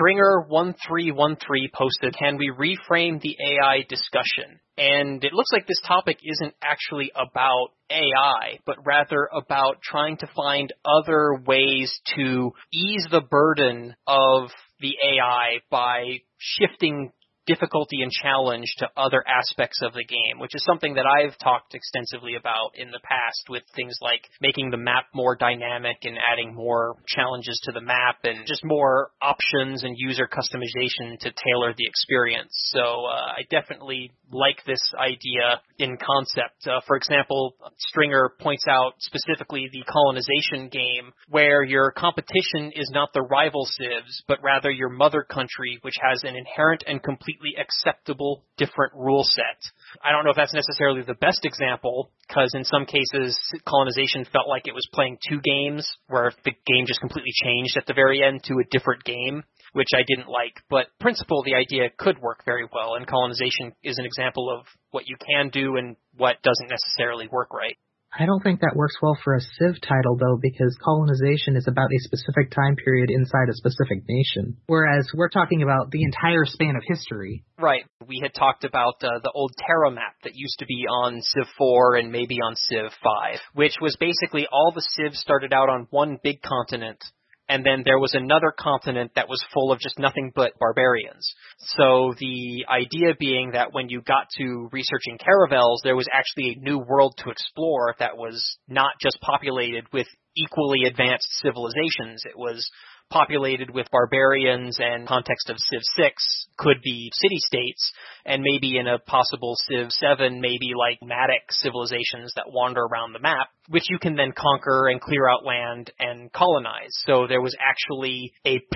Stringer1313 posted, can we reframe the AI discussion? And it looks like this topic isn't actually about AI, but rather about trying to find other ways to ease the burden of the AI by shifting difficulty and challenge to other aspects of the game, which is something that I've talked extensively about in the past with things like making the map more dynamic and adding more challenges to the map and just more options and user customization to tailor the experience. So I definitely like this idea in concept. For example, Stringer points out specifically the colonization game where your competition is not the rival civs, but rather your mother country, which has an inherent and completely acceptable different rule set. I don't know if that's necessarily the best example, because in some cases colonization felt like it was playing 2 games, where the game just completely changed at the very end to a different game, which I didn't like. But principle, the idea could work very well, and colonization is an example of what you can do and what doesn't necessarily work right. I don't think that works well for a Civ title, though, because colonization is about a specific time period inside a specific nation, whereas we're talking about the entire span of history. Right. We had talked about the old Terra map that used to be on Civ 4 and maybe on Civ 5, which was basically all the civs started out on one big continent, and then there was another continent that was full of just nothing but barbarians. So the idea being that when you got to researching caravels, there was actually a new world to explore that was not just populated with equally advanced civilizations. It was populated with barbarians, and context of Civ 6 could be city-states, and maybe in a possible Civ 7, maybe like nomadic civilizations that wander around the map, which you can then conquer and clear out land and colonize. So there was actually a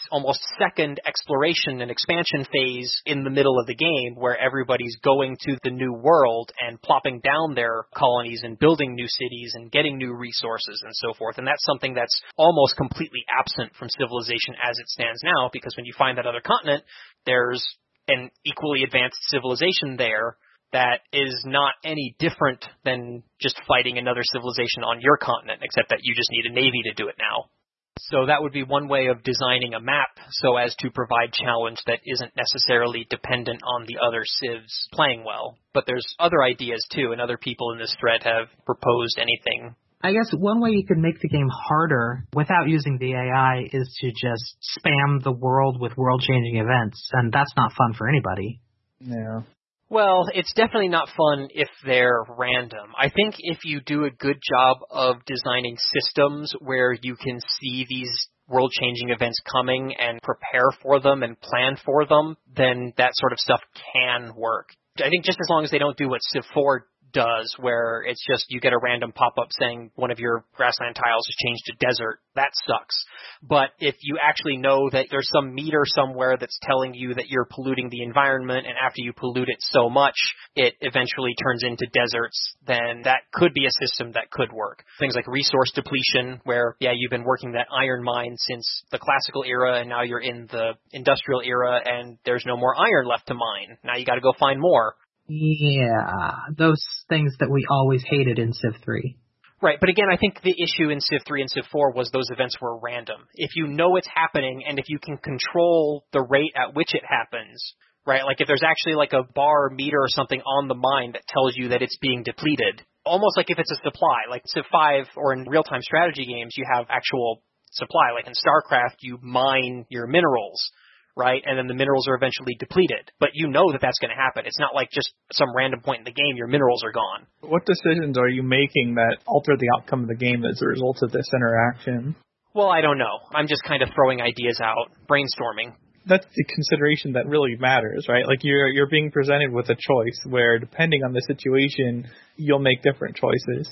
almost second exploration and expansion phase in the middle of the game where everybody's going to the new world and plopping down their colonies and building new cities and getting new resources and so forth. And that's something that's almost completely absent from Civilization as it stands now, because when you find that other continent, there's an equally advanced civilization there that is not any different than just fighting another civilization on your continent, except that you just need a navy to do it now. So that would be one way of designing a map so as to provide challenge that isn't necessarily dependent on the other civs playing well. But there's other ideas too, and other people in this thread have proposed anything. I guess one way you could make the game harder without using the AI is to just spam the world with world-changing events, and that's not fun for anybody. Yeah. Well, it's definitely not fun if they're random. I think if you do a good job of designing systems where you can see these world-changing events coming and prepare for them and plan for them, then that sort of stuff can work. I think just as long as they don't do what Civ 4 does, where it's just you get a random pop-up saying one of your grassland tiles has changed to desert, that sucks. But if you actually know that there's some meter somewhere that's telling you that you're polluting the environment, and after you pollute it so much, it eventually turns into deserts, then that could be a system that could work. Things like resource depletion, where, yeah, you've been working that iron mine since the classical era, and now you're in the industrial era, and there's no more iron left to mine. Now you got to go find more. Yeah, those things that we always hated in Civ 3. Right, but again, I think the issue in Civ 3 and Civ 4 was those events were random. If you know it's happening, and if you can control the rate at which it happens, right, like if there's actually like a bar meter or something on the mine that tells you that it's being depleted, almost like if it's a supply, like Civ 5 or in real-time strategy games, you have actual supply. Like in StarCraft, you mine your minerals, right? And then the minerals are eventually depleted. But you know that that's going to happen. It's not like just some random point in the game your minerals are gone. What decisions are you making that alter the outcome of the game as a result of this interaction? Well, I don't know. I'm just kind of throwing ideas out, brainstorming. That's the consideration that really matters, right? Like you're being presented with a choice where, depending on the situation, you'll make different choices.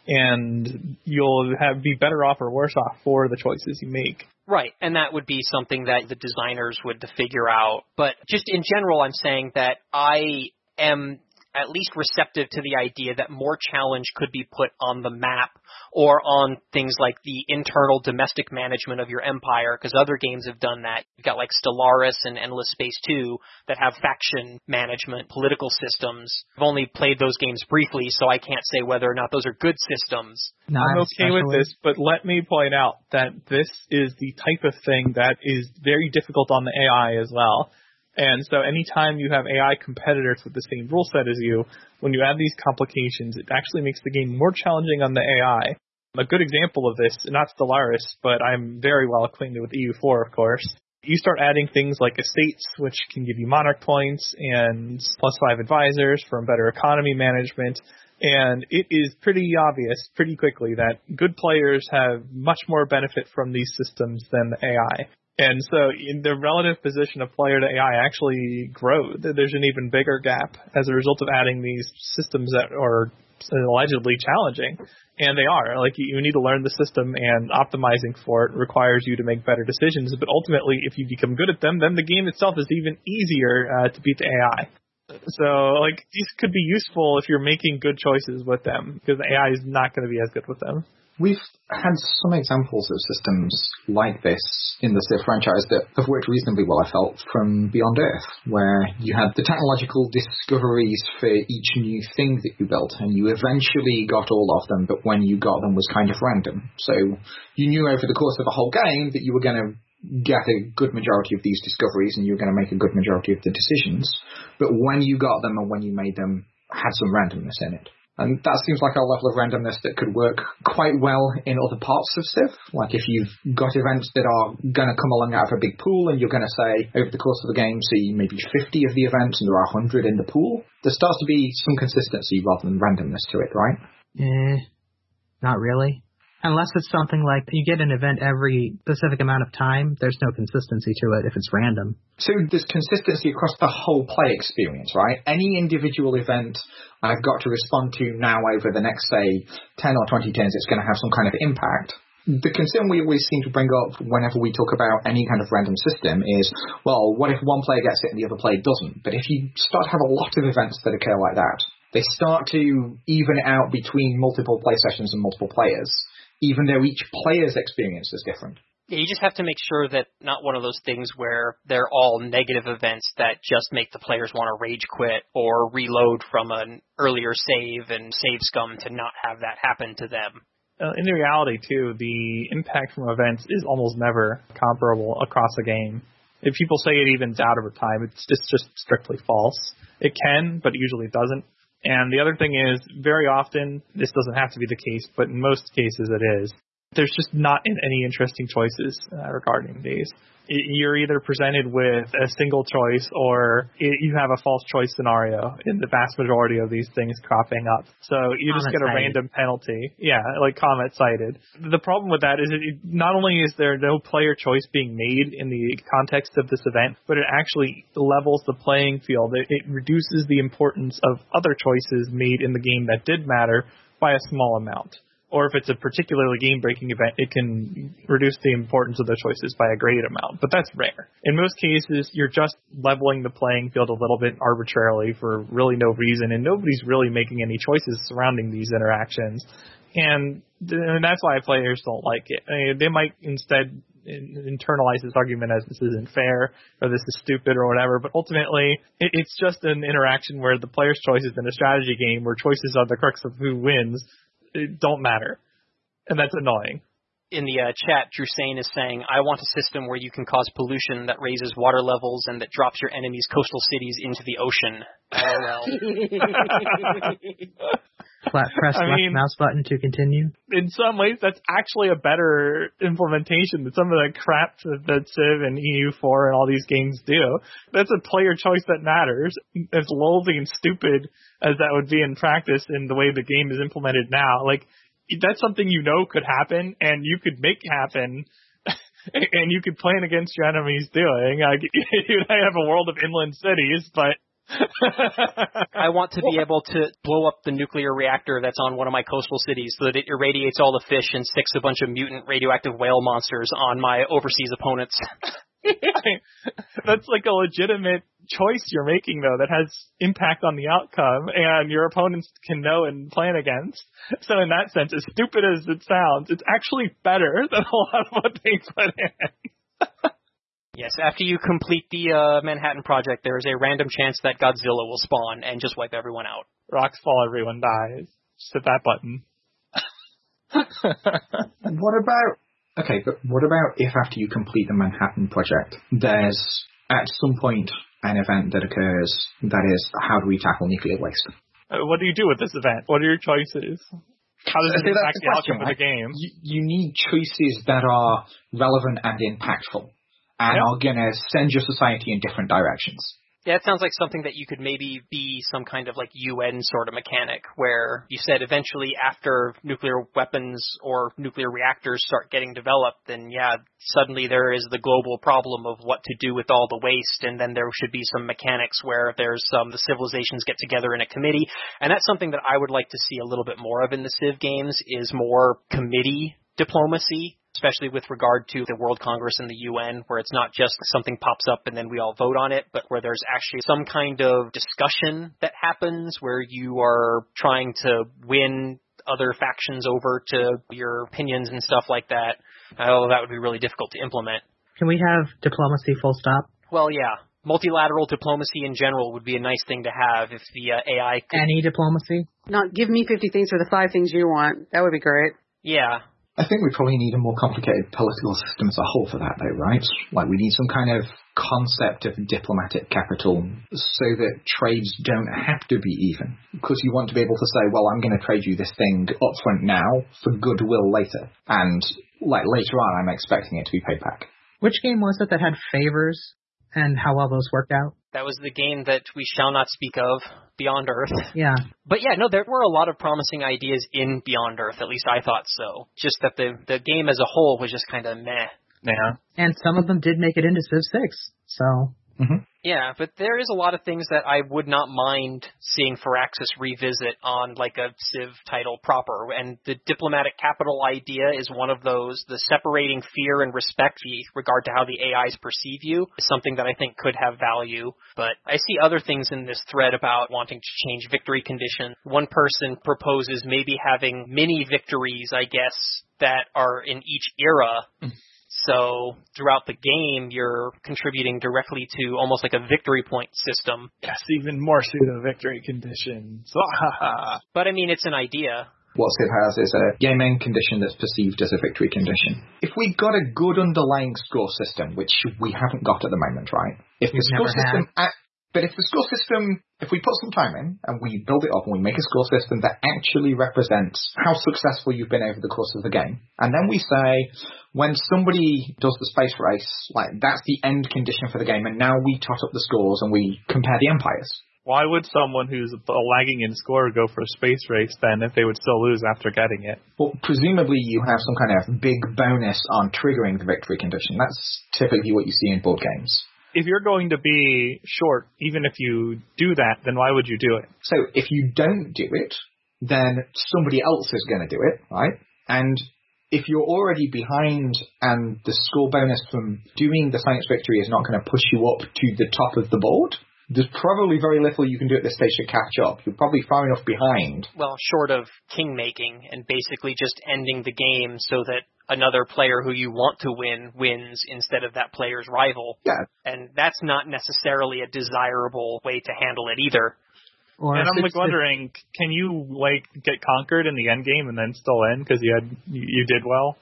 And you'll be better off or worse off for the choices you make. Right, and that would be something that the designers would figure out. But just in general, I'm saying that I am at least receptive to the idea that more challenge could be put on the map or on things like the internal domestic management of your empire, because other games have done that. You've got like Stellaris and Endless Space 2 that have faction management, political systems. I've only played those games briefly, so I can't say whether or not those are good systems. I'm okay with this, but let me point out that this is the type of thing that is very difficult on the AI as well. And so anytime you have AI competitors with the same rule set as you, when you add these complications, it actually makes the game more challenging on the AI. A good example of this, not Stellaris, but I'm very well acquainted with EU4, of course. You start adding things like estates, which can give you monarch points, and +5 advisors for better economy management. And it is pretty obvious pretty quickly that good players have much more benefit from these systems than the AI. And so in the relative position of player to AI actually grow. There's an even bigger gap as a result of adding these systems that are allegedly challenging. And they are. Like, you need to learn the system, and optimizing for it requires you to make better decisions. But ultimately, if you become good at them, then the game itself is even easier to beat the AI. So, like, these could be useful if you're making good choices with them, because the AI is not going to be as good with them. We've had some examples of systems like this in the Civ franchise that have worked reasonably well, I felt, from Beyond Earth, where you had the technological discoveries for each new thing that you built, and you eventually got all of them, but when you got them was kind of random. So you knew over the course of a whole game that you were going to get a good majority of these discoveries, and you were going to make a good majority of the decisions, but when you got them and when you made them had some randomness in it. And that seems like a level of randomness that could work quite well in other parts of Civ. Like if you've got events that are going to come along out of a big pool, and you're going to say, over the course of the game, see maybe 50 of the events and there are 100 in the pool, there starts to be some consistency rather than randomness to it, right? Not really. Unless it's something like you get an event every specific amount of time, there's no consistency to it if it's random. So there's consistency across the whole play experience, right? Any individual event I've got to respond to now over the next, say, 10 or 20 turns, it's going to have some kind of impact. The concern we always seem to bring up whenever we talk about any kind of random system is, well, what if one player gets it and the other player doesn't? But if you start to have a lot of events that occur like that, they start to even out between multiple play sessions and multiple players, even though each player's experience is different. Yeah, you just have to make sure that not one of those things where they're all negative events that just make the players want to rage quit or reload from an earlier save and save scum to not have that happen to them. In reality, too, the impact from events is almost never comparable across a game. If people say it evens out over time, it's just strictly false. It can, but usually it doesn't. And the other thing is, very often, this doesn't have to be the case, but in most cases it is. There's just not any interesting choices regarding these. You're either presented with a single choice or you have a false choice scenario in the vast majority of these things cropping up. So you just get a random penalty. Yeah, like Comet cited. The problem with that is not only is there no player choice being made in the context of this event, but it actually levels the playing field. It reduces the importance of other choices made in the game that did matter by a small amount. Or if it's a particularly game-breaking event, it can reduce the importance of the choices by a great amount. But that's rare. In most cases, you're just leveling the playing field a little bit arbitrarily for really no reason, and nobody's really making any choices surrounding these interactions. And that's why players don't like it. I mean, they might instead internalize this argument as this isn't fair or this is stupid or whatever, but ultimately it's just an interaction where the player's choices in a strategy game where choices are the crux of who wins don't matter. And that's annoying. In the chat, Drusane is saying, I want a system where you can cause pollution that raises water levels and that drops your enemies' coastal cities into the ocean. Press left mouse button to continue. In some ways, that's actually a better implementation than some of the crap that Civ and EU4 and all these games do. That's a player choice that matters. As lousy and stupid as that would be in practice in the way the game is implemented now, like, that's something you know could happen, and you could make happen, and you could plan against your enemies doing. You have a world of inland cities, but I want to be able to blow up the nuclear reactor that's on one of my coastal cities so that it irradiates all the fish and sticks a bunch of mutant radioactive whale monsters on my overseas opponents. That's like a legitimate choice you're making, though, that has impact on the outcome, and your opponents can know and plan against. So in that sense, as stupid as it sounds, it's actually better than a lot of what they put in. Yes, after you complete the Manhattan Project, there is a random chance that Godzilla will spawn and just wipe everyone out. Rocks fall, everyone dies. Just hit that button. What about if after you complete the Manhattan Project, there's at some point an event that occurs that is, how do we tackle nuclear waste? What do you do with this event? What are your choices? How does it impact the outcome of the game? You need choices that are relevant and impactful and are going to send your society in different directions. Yeah, it sounds like something that you could maybe be some kind of like UN sort of mechanic where you said eventually after nuclear weapons or nuclear reactors start getting developed, then suddenly there is the global problem of what to do with all the waste, and then there should be some mechanics where there's the civilizations get together in a committee. And that's something that I would like to see a little bit more of in the Civ games is more committee diplomacy, especially with regard to the World Congress and the UN, where it's not just something pops up and then we all vote on it, but where there's actually some kind of discussion that happens where you are trying to win other factions over to your opinions and stuff like that. Oh, that would be really difficult to implement. Can we have diplomacy full stop? Well, yeah. Multilateral diplomacy in general would be a nice thing to have if the AI could... Any diplomacy? Not give me 50 things for the 5 things you want. That would be great. Yeah. I think we probably need a more complicated political system as a whole for that, though, right? Like, we need some kind of concept of diplomatic capital so that trades don't have to be even. Because you want to be able to say, well, I'm going to trade you this thing up front now for goodwill later. And, like, later on, I'm expecting it to be paid back. Which game was it that had favors and how well those worked out? That was the game that we shall not speak of, Beyond Earth. Yeah. But there were a lot of promising ideas in Beyond Earth, at least I thought so. Just that the game as a whole was just kind of meh. Yeah. And some of them did make it into Civ 6, so... Mm-hmm. Yeah, but there is a lot of things that I would not mind seeing Firaxis revisit on like a Civ title proper, and the diplomatic capital idea is one of those. The separating fear and respect in regard to how the AIs perceive you is something that I think could have value, but I see other things in this thread about wanting to change victory condition. One person proposes maybe having mini victories, I guess, that are in each era. So throughout the game, you're contributing directly to almost like a victory point system. Yes, even more pseudo-victory conditions. But I mean, it's an idea. What Civ has is a game end condition that's perceived as a victory condition. If we got a good underlying score system, which we haven't got at the moment, right? If the score system... But if the score system, if we put some time in and we build it up and we make a score system that actually represents how successful you've been over the course of the game, and then we say, when somebody does the space race, like that's the end condition for the game, and now we tot up the scores and we compare the empires. Why would someone who's lagging in score go for a space race then if they would still lose after getting it? Well, presumably you have some kind of big bonus on triggering the victory condition. That's typically what you see in board games. If you're going to be short, even if you do that, then why would you do it? So if you don't do it, then somebody else is going to do it, right? And if you're already behind and the score bonus from doing the science victory is not going to push you up to the top of the board, there's probably very little you can do at this stage to catch up. You're probably far enough behind. Well, short of king making and basically just ending the game so that another player who you want to win wins instead of that player's rival. Yeah. And that's not necessarily a desirable way to handle it either. And I'm wondering, can you get conquered in the end game and then still end because you did well?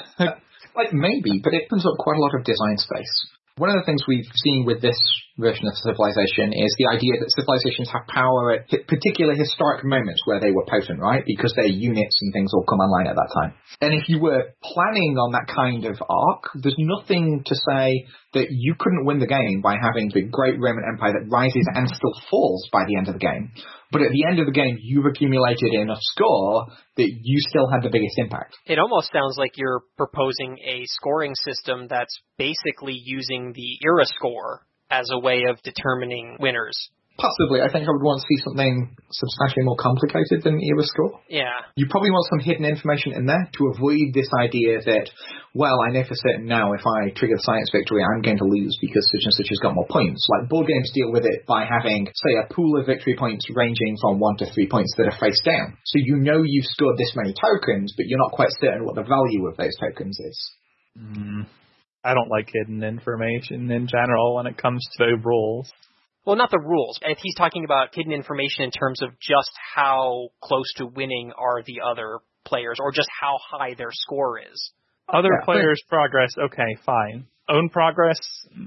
Maybe, but it opens up quite a lot of design space. One of the things we've seen with this version of Civilization is the idea that civilizations have power at particular historic moments where they were potent, right? Because their units and things all come online at that time. And if you were planning on that kind of arc, there's nothing to say that you couldn't win the game by having the great Roman Empire that rises and still falls by the end of the game. But at the end of the game, you've accumulated enough score that you still had the biggest impact. It almost sounds like you're proposing a scoring system that's basically using the era score as a way of determining winners. Possibly. I think I would want to see something substantially more complicated than era score. Yeah. You probably want some hidden information in there to avoid this idea that, well, I know for certain now if I trigger the science victory, I'm going to lose because such and such has got more points. Like, board games deal with it by having, say, a pool of victory points ranging from 1 to 3 points that are face down. So you know you've scored this many tokens, but you're not quite certain what the value of those tokens is. I don't like hidden information in general when it comes to rules. Well, not the rules. If he's talking about hidden information in terms of just how close to winning are the other players, or just how high their score is. Other players' progress, okay, fine. Own progress?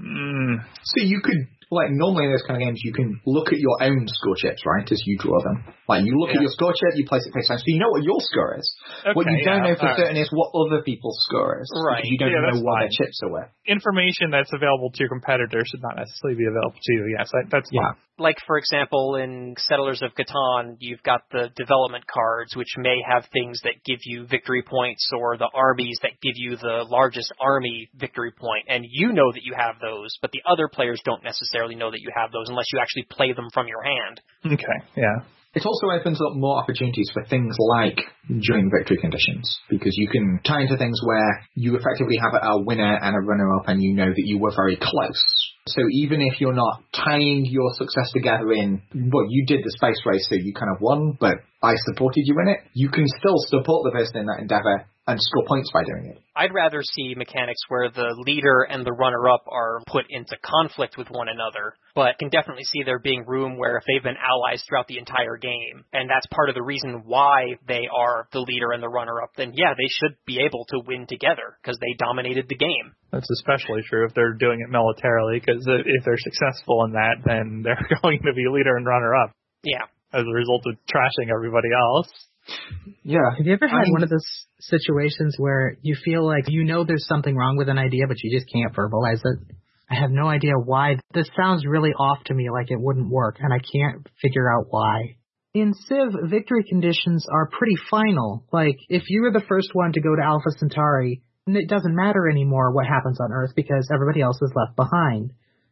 So you could, normally in those kind of games, you can look at your own score chips, right, as you draw them. You look at your score chip, you place it face down, so you know what your score is. Okay, what you don't know for certain is what other people's score is. Right. You don't know what their chips are worth. Information that's available to your competitor should not necessarily be available to you. Yes, that's fine. Like, for example, in Settlers of Catan, you've got the development cards, which may have things that give you victory points, or the armies that give you the largest army victory point. And you know that you have those, but the other players don't necessarily know that you have those unless you actually play them from your hand. Okay, yeah. It also opens up more opportunities for things like during victory conditions, because you can tie into things where you effectively have a winner and a runner-up and you know that you were very close. So even if you're not tying your success together in, you did the space race, so you kind of won, but I supported you in it, you can still support the person in that endeavor and score points by doing it. I'd rather see mechanics where the leader and the runner-up are put into conflict with one another, but can definitely see there being room where if they've been allies throughout the entire game, and that's part of the reason why they are the leader and the runner-up, then yeah, they should be able to win together, because they dominated the game. That's especially true if they're doing it militarily, because if they're successful in that, then they're going to be leader and runner-up. Yeah. As a result of trashing everybody else. Yeah. Have you ever had one of those situations where you feel like you know there's something wrong with an idea, but you just can't verbalize it? I have no idea why. This sounds really off to me, like it wouldn't work, and I can't figure out why. In Civ, victory conditions are pretty final. Like, if you were the first one to go to Alpha Centauri, it doesn't matter anymore what happens on Earth because everybody else is left behind.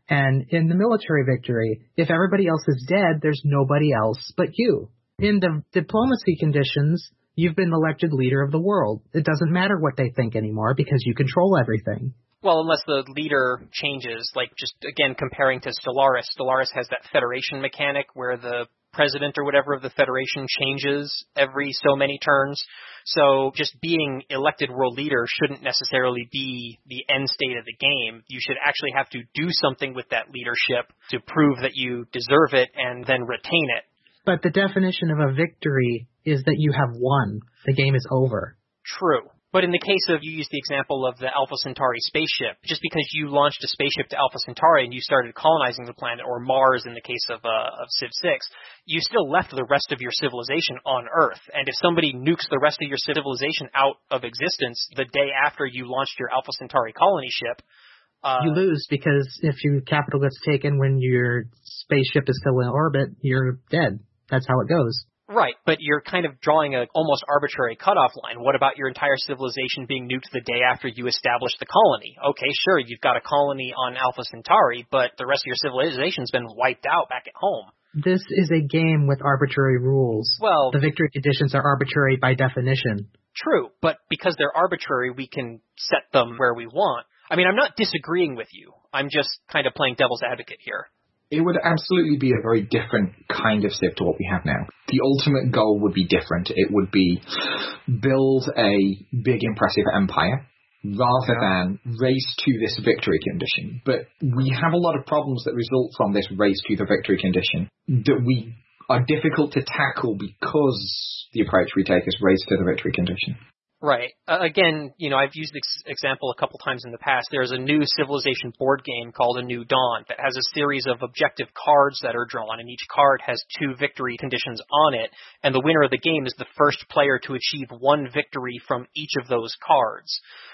And in the military victory, if everybody else is dead, there's nobody else but you. In the diplomacy conditions, you've been elected leader of the world. It doesn't matter what they think anymore because you control everything. Well, unless the leader changes, like just, again, comparing to Stellaris. Stellaris has that Federation mechanic where the president or whatever of the Federation changes every so many turns. So just being elected world leader shouldn't necessarily be the end state of the game. You should actually have to do something with that leadership to prove that you deserve it and then retain it. But the definition of a victory is that you have won. The game is over. True. But in the case of, you used the example of the Alpha Centauri spaceship, just because you launched a spaceship to Alpha Centauri and you started colonizing the planet, or Mars in the case of Civ 6, you still left the rest of your civilization on Earth. And if somebody nukes the rest of your civilization out of existence the day after you launched your Alpha Centauri colony ship, you lose, because if your capital gets taken when your spaceship is still in orbit, you're dead. That's how it goes. Right, but you're kind of drawing a almost arbitrary cutoff line. What about your entire civilization being nuked the day after you establish the colony? Okay, sure, you've got a colony on Alpha Centauri, but the rest of your civilization's been wiped out back at home. This is a game with arbitrary rules. Well, the victory conditions are arbitrary by definition. True, but because they're arbitrary, we can set them where we want. I mean, I'm not disagreeing with you. I'm just kind of playing devil's advocate here. It would absolutely be a very different kind of Civ to what we have now. The ultimate goal would be different. It would be build a big, impressive empire rather than race to this victory condition. But we have a lot of problems that result from this race to the victory condition that we are difficult to tackle because the approach we take is race to the victory condition. Right. Again, I've used this example a couple times in the past. There's a new Civilization board game called A New Dawn that has a series of objective cards that are drawn, and each card has 2 victory conditions on it, and the winner of the game is the first player to achieve 1 victory from each of those cards.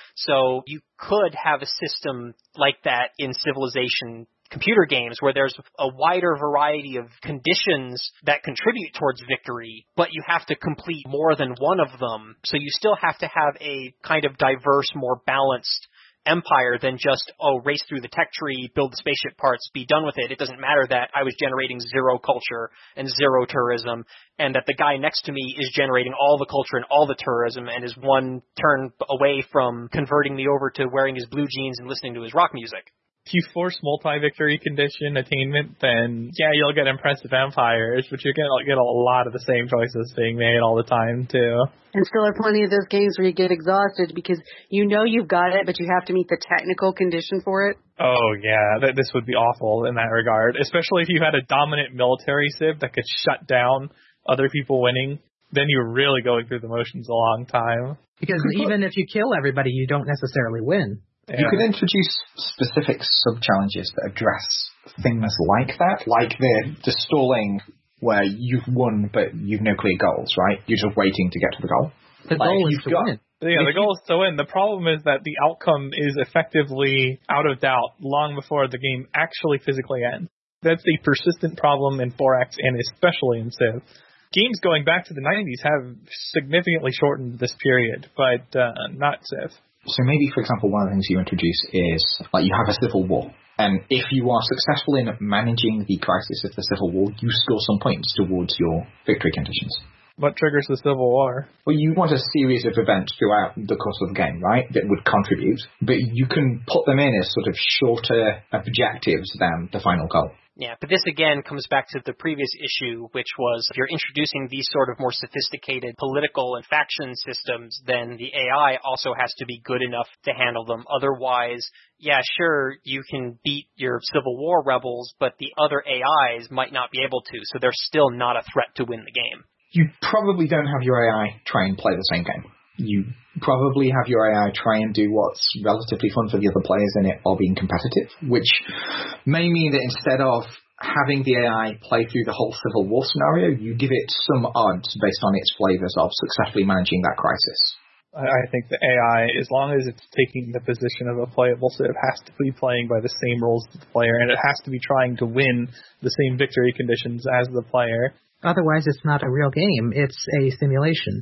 So you could have a system like that in Civilization computer games where there's a wider variety of conditions that contribute towards victory, but you have to complete more than one of them. So you still have to have a kind of diverse, more balanced empire than just, race through the tech tree, build the spaceship parts, be done with it. It doesn't matter that I was generating 0 culture and 0 tourism, and that the guy next to me is generating all the culture and all the tourism and is 1 turn away from converting me over to wearing his blue jeans and listening to his rock music. If you force multi-victory condition attainment, then yeah, you'll get impressive empires, but you're going to get a lot of the same choices being made all the time, too. And still are plenty of those games where you get exhausted because you know you've got it, but you have to meet the technical condition for it. Oh, yeah, this would be awful in that regard, especially if you had a dominant military civ that could shut down other people winning. Then you're really going through the motions a long time. Because even if you kill everybody, you don't necessarily win. Yeah. You could introduce specific sub-challenges that address things like that, like the stalling where you've won but you've no clear goals, right? You're just waiting to get to the goal. The goal is to win. Yeah, the goal is to win. The problem is that the outcome is effectively out of doubt long before the game actually physically ends. That's a persistent problem in 4X and especially in Civ. Games going back to the 90s have significantly shortened this period, but not Civ. So maybe, for example, one of the things you introduce is, like, you have a civil war. And if you are successful in managing the crisis of the civil war, you score some points towards your victory conditions. What triggers the civil war? Well, you want a series of events throughout the course of the game, right, that would contribute. But you can put them in as sort of shorter objectives than the final goal. Yeah, but this again comes back to the previous issue, which was if you're introducing these sort of more sophisticated political and faction systems, then the AI also has to be good enough to handle them. Otherwise, yeah, sure, you can beat your Civil War rebels, but the other AIs might not be able to, so they're still not a threat to win the game. You probably don't have your AI try and play the same game. You probably have your AI try and do what's relatively fun for the other players in it while being competitive, which may mean that instead of having the AI play through the whole Civil War scenario, you give it some odds based on its flavors of successfully managing that crisis. I think the AI, as long as it's taking the position of a playable civ, has to be playing by the same rules as the player, and it has to be trying to win the same victory conditions as the player. Otherwise, it's not a real game. It's a simulation.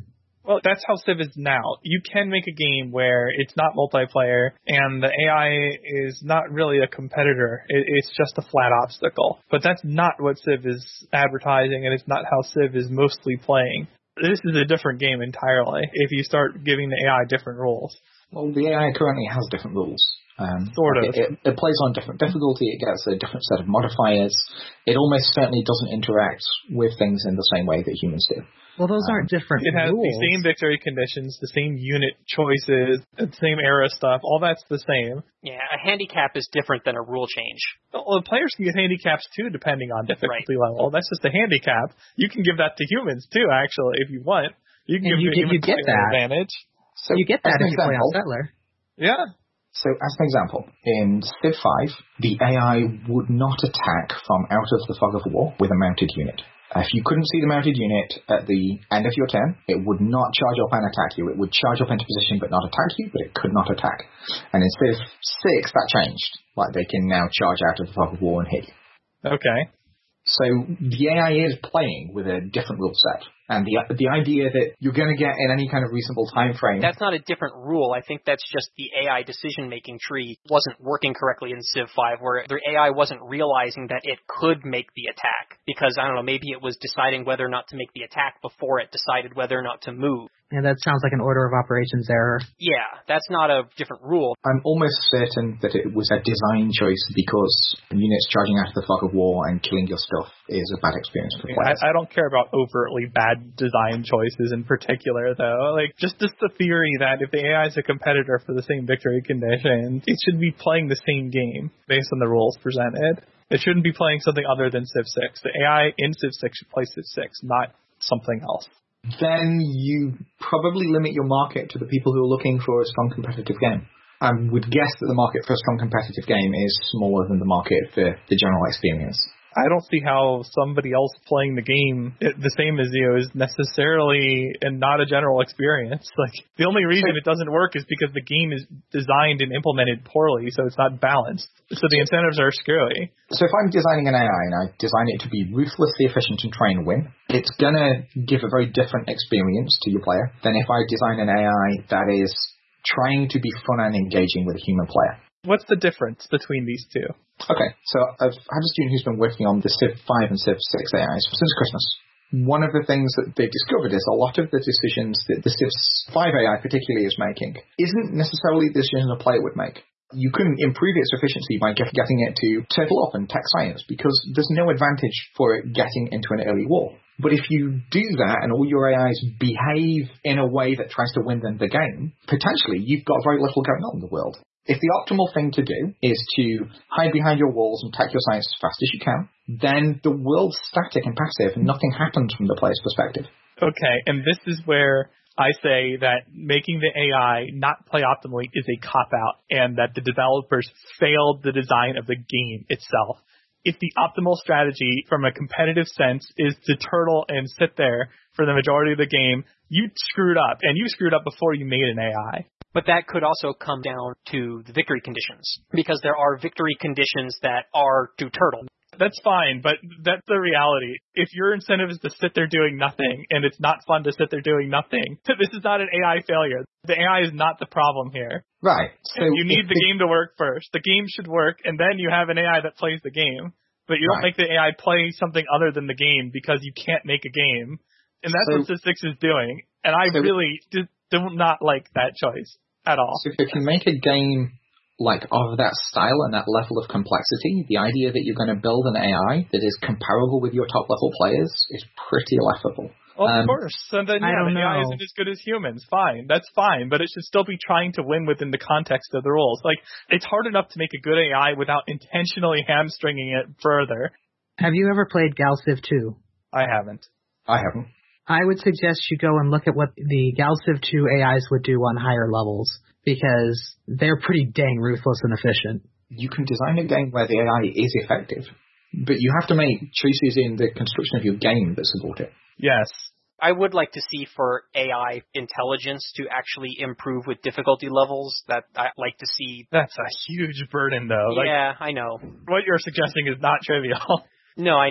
Well, that's how Civ is now. You can make a game where it's not multiplayer and the AI is not really a competitor. It's just a flat obstacle. But that's not what Civ is advertising, and it's not how Civ is mostly playing. This is a different game entirely if you start giving the AI different rules. Well, the AI currently has different rules. Sort of. It plays on different difficulty, it gets a different set of modifiers. It almost certainly doesn't interact with things in the same way that humans do. Well, those aren't different It has rules. the same victory conditions, the same unit choices, the same era stuff. All that's the same. Yeah, a handicap is different than a rule change. Well, the players can get handicaps too, depending on difficulty level. That's just a handicap. You can give that to humans too, actually, if you want. You can give humans an advantage. So you get that if you play on example, Settler. Yeah. So as an example, in Civ 5, the AI would not attack from out of the fog of war with a mounted unit. If you couldn't see the mounted unit at the end of your turn, it would not charge up and attack you. It would charge up into position but not attack you, but it could not attack. And in Civ 6, that changed. Like, they can now charge out of the fog of war and hit you. Okay. So the AI is playing with a different rule set. And the idea that you're going to get in any kind of reasonable time frame... That's not a different rule. I think that's just the AI decision-making tree wasn't working correctly in Civ 5, where the AI wasn't realizing that it could make the attack. Because, I don't know, maybe it was deciding whether or not to make the attack before it decided whether or not to move. Yeah, that sounds like an order of operations error. Yeah, that's not a different rule. I'm almost certain that it was a design choice because units charging out of the fog of war and killing your stuff is a bad experience for players. I don't care about overtly bad design choices in particular, though. Like, just the theory that if the AI is a competitor for the same victory conditions, it should be playing the same game based on the rules presented. It shouldn't be playing something other than Civ 6. The AI in Civ 6 should play Civ 6, not something else. Then you probably limit your market to the people who are looking for a strong competitive game. I would guess that the market for a strong competitive game is smaller than the market for the general experience. I don't see how somebody else playing the game the same as you is necessarily and not a general experience. Like, the only reason it doesn't work is because the game is designed and implemented poorly, so it's not balanced. So the incentives are screwy. So if I'm designing an AI and I design it to be ruthlessly efficient and try and win, it's going to give a very different experience to your player than if I design an AI that is trying to be fun and engaging with a human player. What's the difference between these two? Okay, so I've had a student who's been working on the Civ 5 and Civ 6 AIs since Christmas. One of the things that they discovered is a lot of the decisions that the Civ 5 AI particularly is making isn't necessarily the decision a player would make. You couldn't improve its efficiency by getting it to turtle up and tech science because there's no advantage for it getting into an early war. But if you do that and all your AIs behave in a way that tries to win them the game, potentially you've got very little going on in the world. If the optimal thing to do is to hide behind your walls and tech your science as fast as you can, then the world's static and passive and nothing happens from the player's perspective. Okay, and this is where I say that making the AI not play optimally is a cop-out and that the developers failed the design of the game itself. If the optimal strategy from a competitive sense is to turtle and sit there for the majority of the game, you screwed up, and you screwed up before you made an AI. But that could also come down to the victory conditions, because there are victory conditions that are to turtle. That's fine, but that's the reality. If your incentive is to sit there doing nothing, and it's not fun to sit there doing nothing, this is not an AI failure. The AI is not the problem here. Right. So you need the game to work first. The game should work, and then you have an AI that plays the game. But you don't make the AI play something other than the game because you can't make a game. And that's what Civ 6 is doing. And I really do not like that choice at all. So if you make a game like of that style and that level of complexity, the idea that you're going to build an AI that is comparable with your top level players is pretty laughable. Well, of course. So then, the AI isn't as good as humans. Fine. That's fine. But it should still be trying to win within the context of the rules. Like, it's hard enough to make a good AI without intentionally hamstringing it further. Have you ever played GalCiv 2? I haven't. I haven't. I would suggest you go and look at what the GalCiv 2 AIs would do on higher levels, because they're pretty dang ruthless and efficient. You can design a game where the AI is effective, but you have to make choices in the construction of your game that support it. Yes. I would like to see for AI intelligence to actually improve with difficulty levels. That I'd like to see. That's a huge burden, though. Yeah, I know. What you're suggesting is not trivial. No, I know.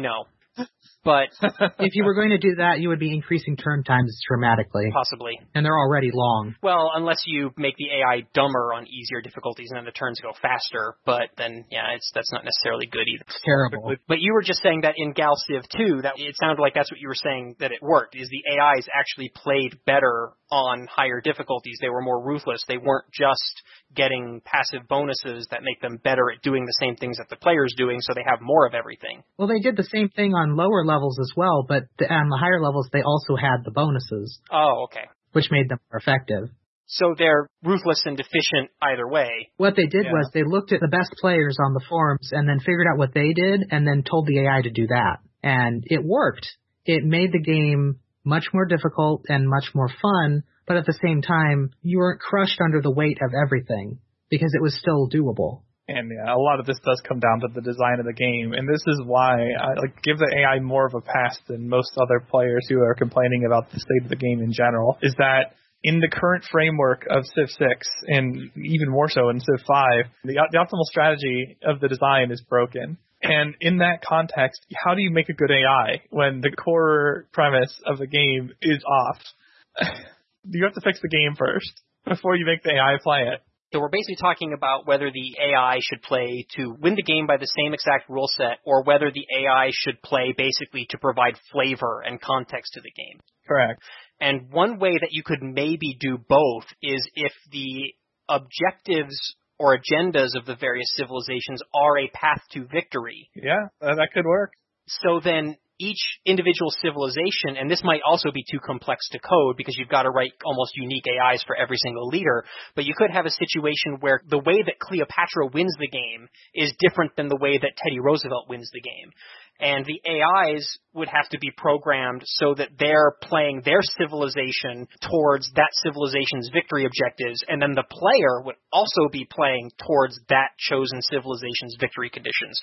But if you were going to do that, you would be increasing turn times dramatically. Possibly. And they're already long. Well, unless you make the AI dumber on easier difficulties and then the turns go faster. But then, yeah, that's not necessarily good either. It's terrible. But you were just saying that in Gal Civ 2, that it sounded like that's what you were saying, that it worked, is the AIs actually played better on higher difficulties. They were more ruthless. They weren't just getting passive bonuses that make them better at doing the same things that the player's doing, so they have more of everything. Well, they did the same thing on lower levels as well, but on the higher levels, they also had the bonuses. Oh, okay. Which made them more effective. So they're ruthless and deficient either way. What they did was they looked at the best players on the forums and then figured out what they did and then told the AI to do that. And it worked. It made the game much more difficult and much more fun, but at the same time, you weren't crushed under the weight of everything because it was still doable. And yeah, a lot of this does come down to the design of the game, and this is why I give the AI more of a pass than most other players who are complaining about the state of the game in general, is that in the current framework of Civ 6, and even more so in Civ 5, the optimal strategy of the design is broken. And in that context, how do you make a good AI when the core premise of the game is off? You have to fix the game first before you make the AI play it. So we're basically talking about whether the AI should play to win the game by the same exact rule set, or whether the AI should play basically to provide flavor and context to the game. Correct. And one way that you could maybe do both is if the objectives or agendas of the various civilizations are a path to victory. Yeah, that could work. So then each individual civilization, and this might also be too complex to code because you've got to write almost unique AIs for every single leader, but you could have a situation where the way that Cleopatra wins the game is different than the way that Teddy Roosevelt wins the game. And the AIs would have to be programmed so that they're playing their civilization towards that civilization's victory objectives, and then the player would also be playing towards that chosen civilization's victory conditions.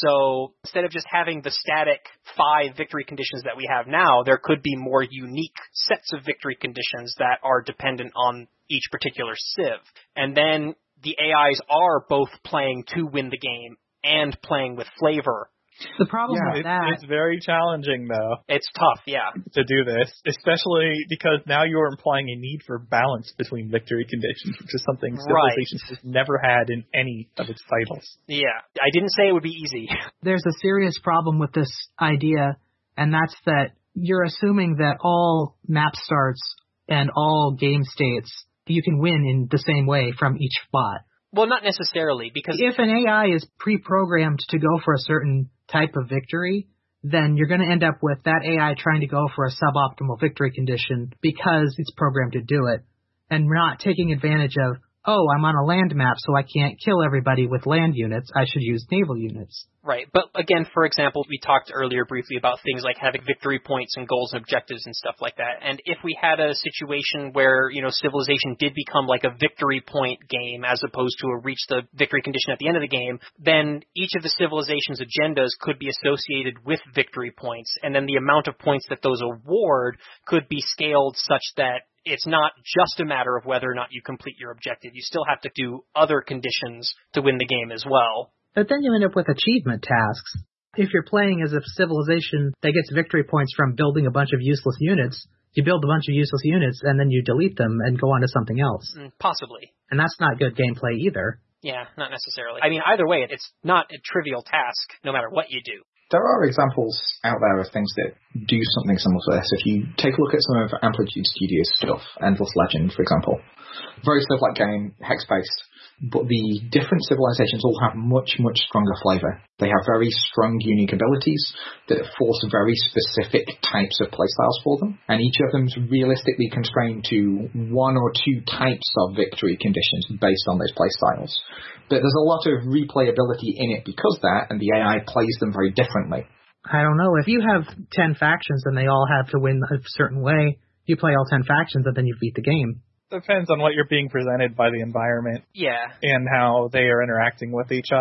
So instead of just having the static 5 victory conditions that we have now, there could be more unique sets of victory conditions that are dependent on each particular civ. And then the AIs are both playing to win the game and playing with flavor. The problem with that... It's very challenging, though. It's tough, yeah. To do this, especially because now you're implying a need for balance between victory conditions, which is something Civilization has never had in any of its titles. Yeah, I didn't say it would be easy. There's a serious problem with this idea, and that's that you're assuming that all map starts and all game states, you can win in the same way from each spot. Well, not necessarily, because... If an AI is pre-programmed to go for a certain type of victory, then you're going to end up with that AI trying to go for a suboptimal victory condition because it's programmed to do it, and not taking advantage of, oh, I'm on a land map, so I can't kill everybody with land units. I should use naval units. Right. But again, for example, we talked earlier briefly about things like having victory points and goals and objectives and stuff like that. And if we had a situation where, Civilization did become like a victory point game as opposed to a reach the victory condition at the end of the game, then each of the civilization's agendas could be associated with victory points. And then the amount of points that those award could be scaled such that it's not just a matter of whether or not you complete your objective. You still have to do other conditions to win the game as well. But then you end up with achievement tasks. If you're playing as a civilization that gets victory points from building a bunch of useless units, you build a bunch of useless units and then you delete them and go on to something else. Possibly. And that's not good gameplay either. Yeah, not necessarily. I mean, either way, it's not a trivial task, no matter what you do. There are examples out there of things that do something similar to this. If you take a look at some of Amplitude Studios' stuff, Endless Legend, for example, very stuff like game, hex-based, but the different civilizations all have much, much stronger flavor. They have very strong, unique abilities that force very specific types of playstyles for them, and each of them is realistically constrained to 1 or 2 types of victory conditions based on those playstyles. But there's a lot of replayability in it because of that, and the AI plays them very differently. I don't know. If you have 10 factions and they all have to win a certain way, you play all 10 factions and then you beat the game. Depends on what you're being presented by the environment. Yeah. And how they are interacting with each other.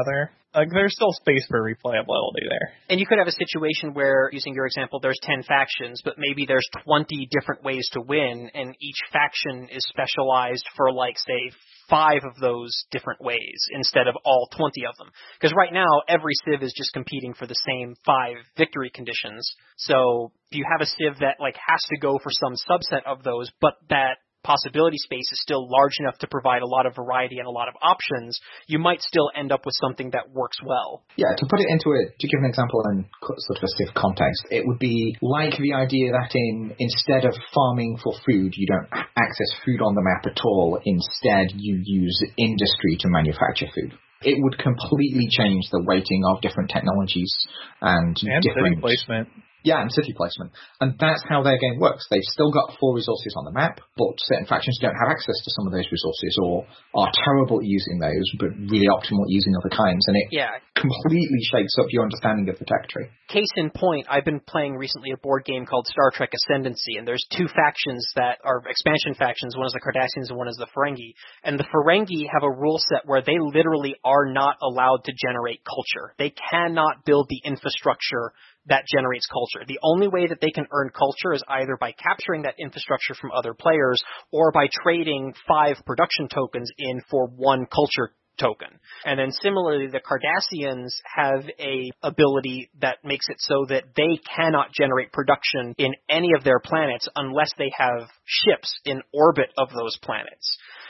Like, there's still space for replayability there. And you could have a situation where, using your example, there's 10 factions, but maybe there's 20 different ways to win, and each faction is specialized for, like, say, 5 of those different ways instead of all 20 of them. Because right now, every Civ is just competing for the same 5 victory conditions. So if you have a Civ that, like, has to go for some subset of those, but that possibility space is still large enough to provide a lot of variety and a lot of options, you might still end up with something that works well. Yeah, to put it into to give an example in sort of a Civ context, it would be like the idea that instead of farming for food, you don't access food on the map at all. Instead, you use industry to manufacture food. It would completely change the weighting of different technologies and different city placement. Yeah, and city placement. And that's how their game works. They've still got 4 resources on the map, but certain factions don't have access to some of those resources or are terrible at using those, but really optimal at using other kinds. And it completely shakes up your understanding of the tech tree. Case in point, I've been playing recently a board game called Star Trek Ascendancy, and there's 2 factions that are expansion factions. One is the Cardassians and one is the Ferengi. And the Ferengi have a rule set where they literally are not allowed to generate culture. They cannot build the infrastructure that generates culture. The only way that they can earn culture is either by capturing that infrastructure from other players or by trading 5 production tokens in for 1 culture token. And then similarly, the Cardassians have a ability that makes it so that they cannot generate production in any of their planets unless they have ships in orbit of those planets.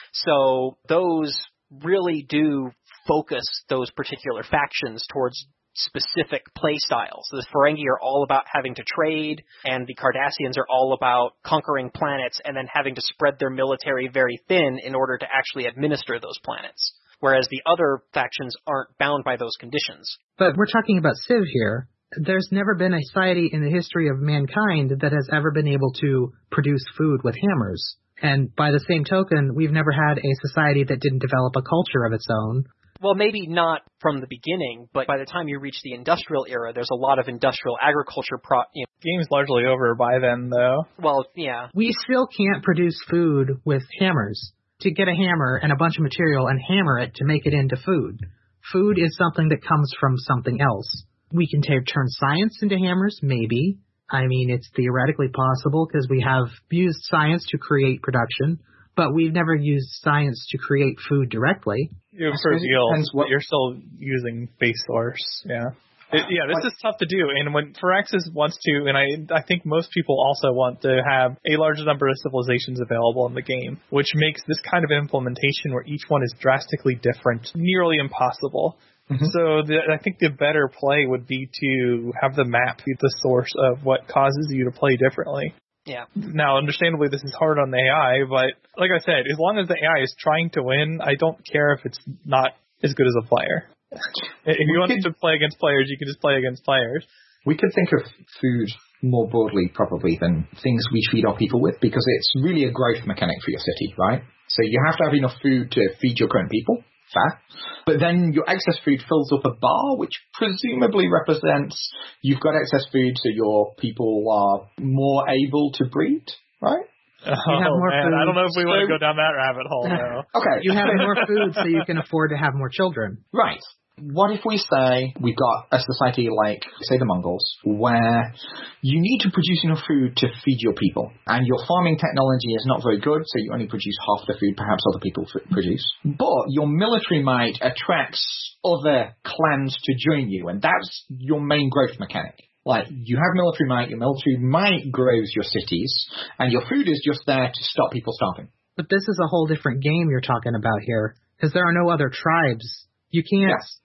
So those really do focus those particular factions towards specific play styles. So the Ferengi are all about having to trade, and the Cardassians are all about conquering planets and then having to spread their military very thin in order to actually administer those planets. Whereas the other factions aren't bound by those conditions. But we're talking about Civ here. There's never been a society in the history of mankind that has ever been able to produce food with hammers. And by the same token, we've never had a society that didn't develop a culture of its own. Well, maybe not from the beginning, but by the time you reach the industrial era, there's a lot of industrial agriculture. Game's largely over by then, though. Well, yeah. We still can't produce food with hammers. To get a hammer and a bunch of material and hammer it to make it into food. Food is something that comes from something else. We can turn science into hammers, maybe. I mean, it's theoretically possible because we have used science to create production, but we've never used science to create food directly. For yields, you're still using base source, yeah. This is tough to do, and when Firaxis wants to, and I think most people also want to have a large number of civilizations available in the game, which makes this kind of implementation where each one is drastically different nearly impossible. Mm-hmm. So I think the better play would be to have the map be the source of what causes you to play differently. Yeah. Now, understandably, this is hard on the AI, but like I said, as long as the AI is trying to win, I don't care if it's not as good as a player. If you want to play against players, you can just play against players. We could think of food more broadly, probably, than things we feed our people with, because it's really a growth mechanic for your city, right? So you have to have enough food to feed your current people. Fair. But then your excess food fills up a bar, which presumably represents you've got excess food, so your people are more able to breed, right? Oh, man, I don't know if we want to go down that rabbit hole, though. Okay. You have more food so you can afford to have more children. Right. What if we say we've got a society like, say, the Mongols, where you need to produce enough food to feed your people, and your farming technology is not very good, so you only produce half the food perhaps other people produce, but your military might attracts other clans to join you, and that's your main growth mechanic. Like, you have military might, your military might grows your cities, and your food is just there to stop people starving. But this is a whole different game you're talking about here, because there are no other tribes. You can't... Yes.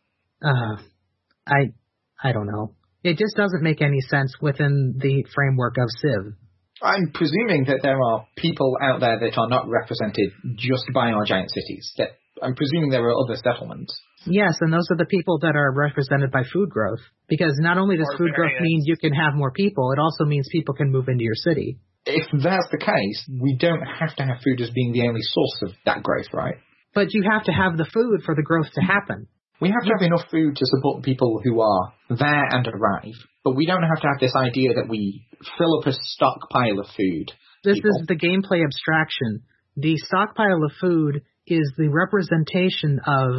I don't know. It just doesn't make any sense within the framework of Civ. I'm presuming that there are people out there that are not represented just by our giant cities. That I'm presuming there are other settlements. Yes, and those are the people that are represented by food growth. Because not only does food growth mean you can have more people, it also means people can move into your city. If that's the case, we don't have to have food as being the only source of that growth, right? But you have to have the food for the growth to happen. We have to have enough food to support the people who are there and arrive, but we don't have to have this idea that we fill up a stockpile of food. This is the gameplay abstraction. The stockpile of food is the representation of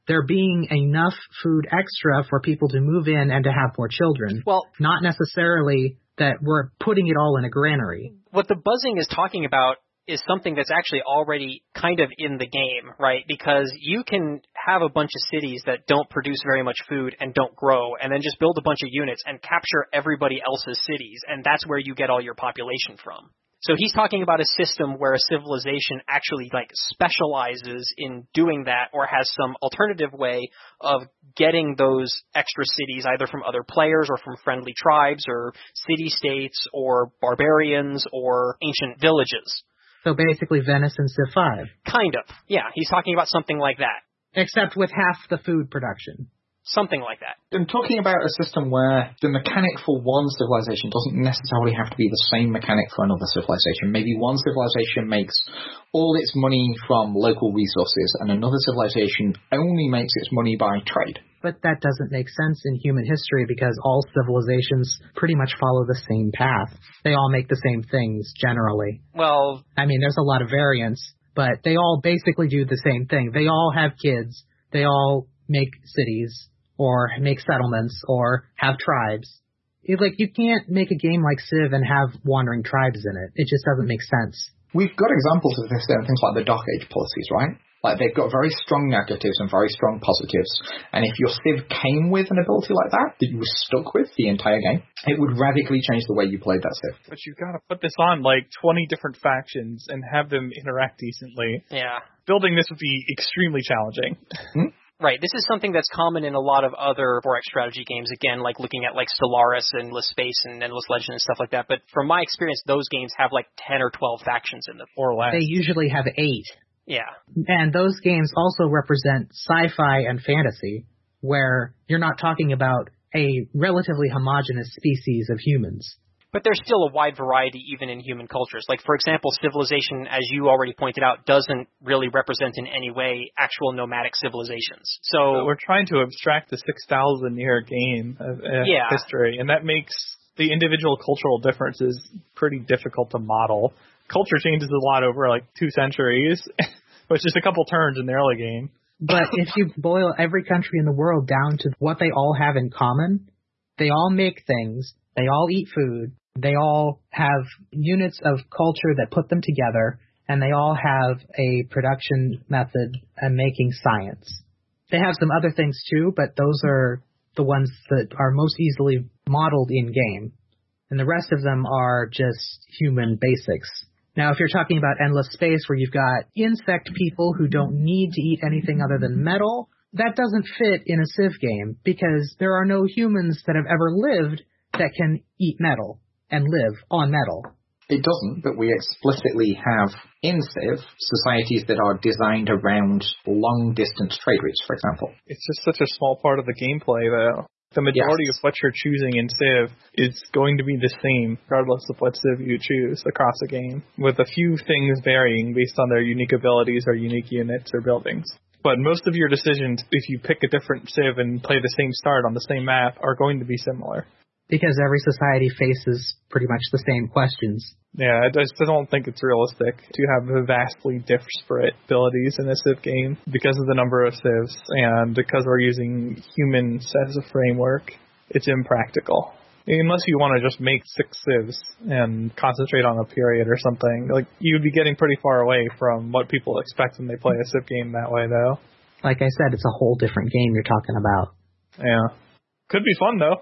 there being enough food extra for people to move in and to have more children. Well, not necessarily that we're putting it all in a granary. What the buzzing is talking about is something that's actually already kind of in the game, right? Because you can have a bunch of cities that don't produce very much food and don't grow, and then just build a bunch of units and capture everybody else's cities, and that's where you get all your population from. So he's talking about a system where a civilization actually like specializes in doing that, or has some alternative way of getting those extra cities either from other players or from friendly tribes or city-states or barbarians or ancient villages. So basically Venice and Civ 5. Kind of. Yeah, he's talking about something like that. Except with half the food production. Something like that. I'm talking about a system where the mechanic for one civilization doesn't necessarily have to be the same mechanic for another civilization. Maybe one civilization makes all its money from local resources, and another civilization only makes its money by trade. But that doesn't make sense in human history because all civilizations pretty much follow the same path. They all make the same things, generally. Well, I mean, there's a lot of variance, but they all basically do the same thing. They all have kids. They all make cities, or make settlements, or have tribes. You can't make a game like Civ and have wandering tribes in it. It just doesn't make sense. We've got examples of this in things like the Dark Age policies, right? Like, they've got very strong negatives and very strong positives, and if your Civ came with an ability like that you were stuck with the entire game, it would radically change the way you played that Civ. But you've got to put this on, 20 different factions and have them interact decently. Yeah. Building this would be extremely challenging. Right, this is something that's common in a lot of other 4X strategy games, again, like looking at Stellaris and Endless Space and Endless Legend and stuff like that, but from my experience, those games have 10 or 12 factions in them. Or less. They usually have 8. Yeah. And those games also represent sci-fi and fantasy, where you're not talking about a relatively homogeneous species of humans. But there's still a wide variety even in human cultures. For example, Civilization, as you already pointed out, doesn't really represent in any way actual nomadic civilizations. So we're trying to abstract the 6,000-year game of history, and that makes the individual cultural differences pretty difficult to model. Culture changes a lot over 2 centuries, which is a couple turns in the early game. But if you boil every country in the world down to what they all have in common, they all make things, they all eat food, they all have units of culture that put them together, and they all have a production method and making science. They have some other things too, but those are the ones that are most easily modeled in-game. And the rest of them are just human basics. Now, if you're talking about Endless Space, where you've got insect people who don't need to eat anything other than metal, that doesn't fit in a Civ game, because there are no humans that have ever lived that can eat metal and live on metal. It doesn't, but we explicitly have in Civ societies that are designed around long-distance trade routes, for example. It's just such a small part of the gameplay, though. The majority of what you're choosing in Civ is going to be the same, regardless of what Civ you choose across a game, with a few things varying based on their unique abilities or unique units or buildings. But most of your decisions, if you pick a different Civ and play the same start on the same map, are going to be similar. Because every society faces pretty much the same questions. Yeah, I just don't think it's realistic to have vastly disparate abilities in a Civ game because of the number of Civs and because we're using humans as a framework. It's impractical. Unless you want to just make 6 Civs and concentrate on a period or something, you'd be getting pretty far away from what people expect when they play a Civ game that way, though. Like I said, it's a whole different game you're talking about. Yeah. Could be fun, though.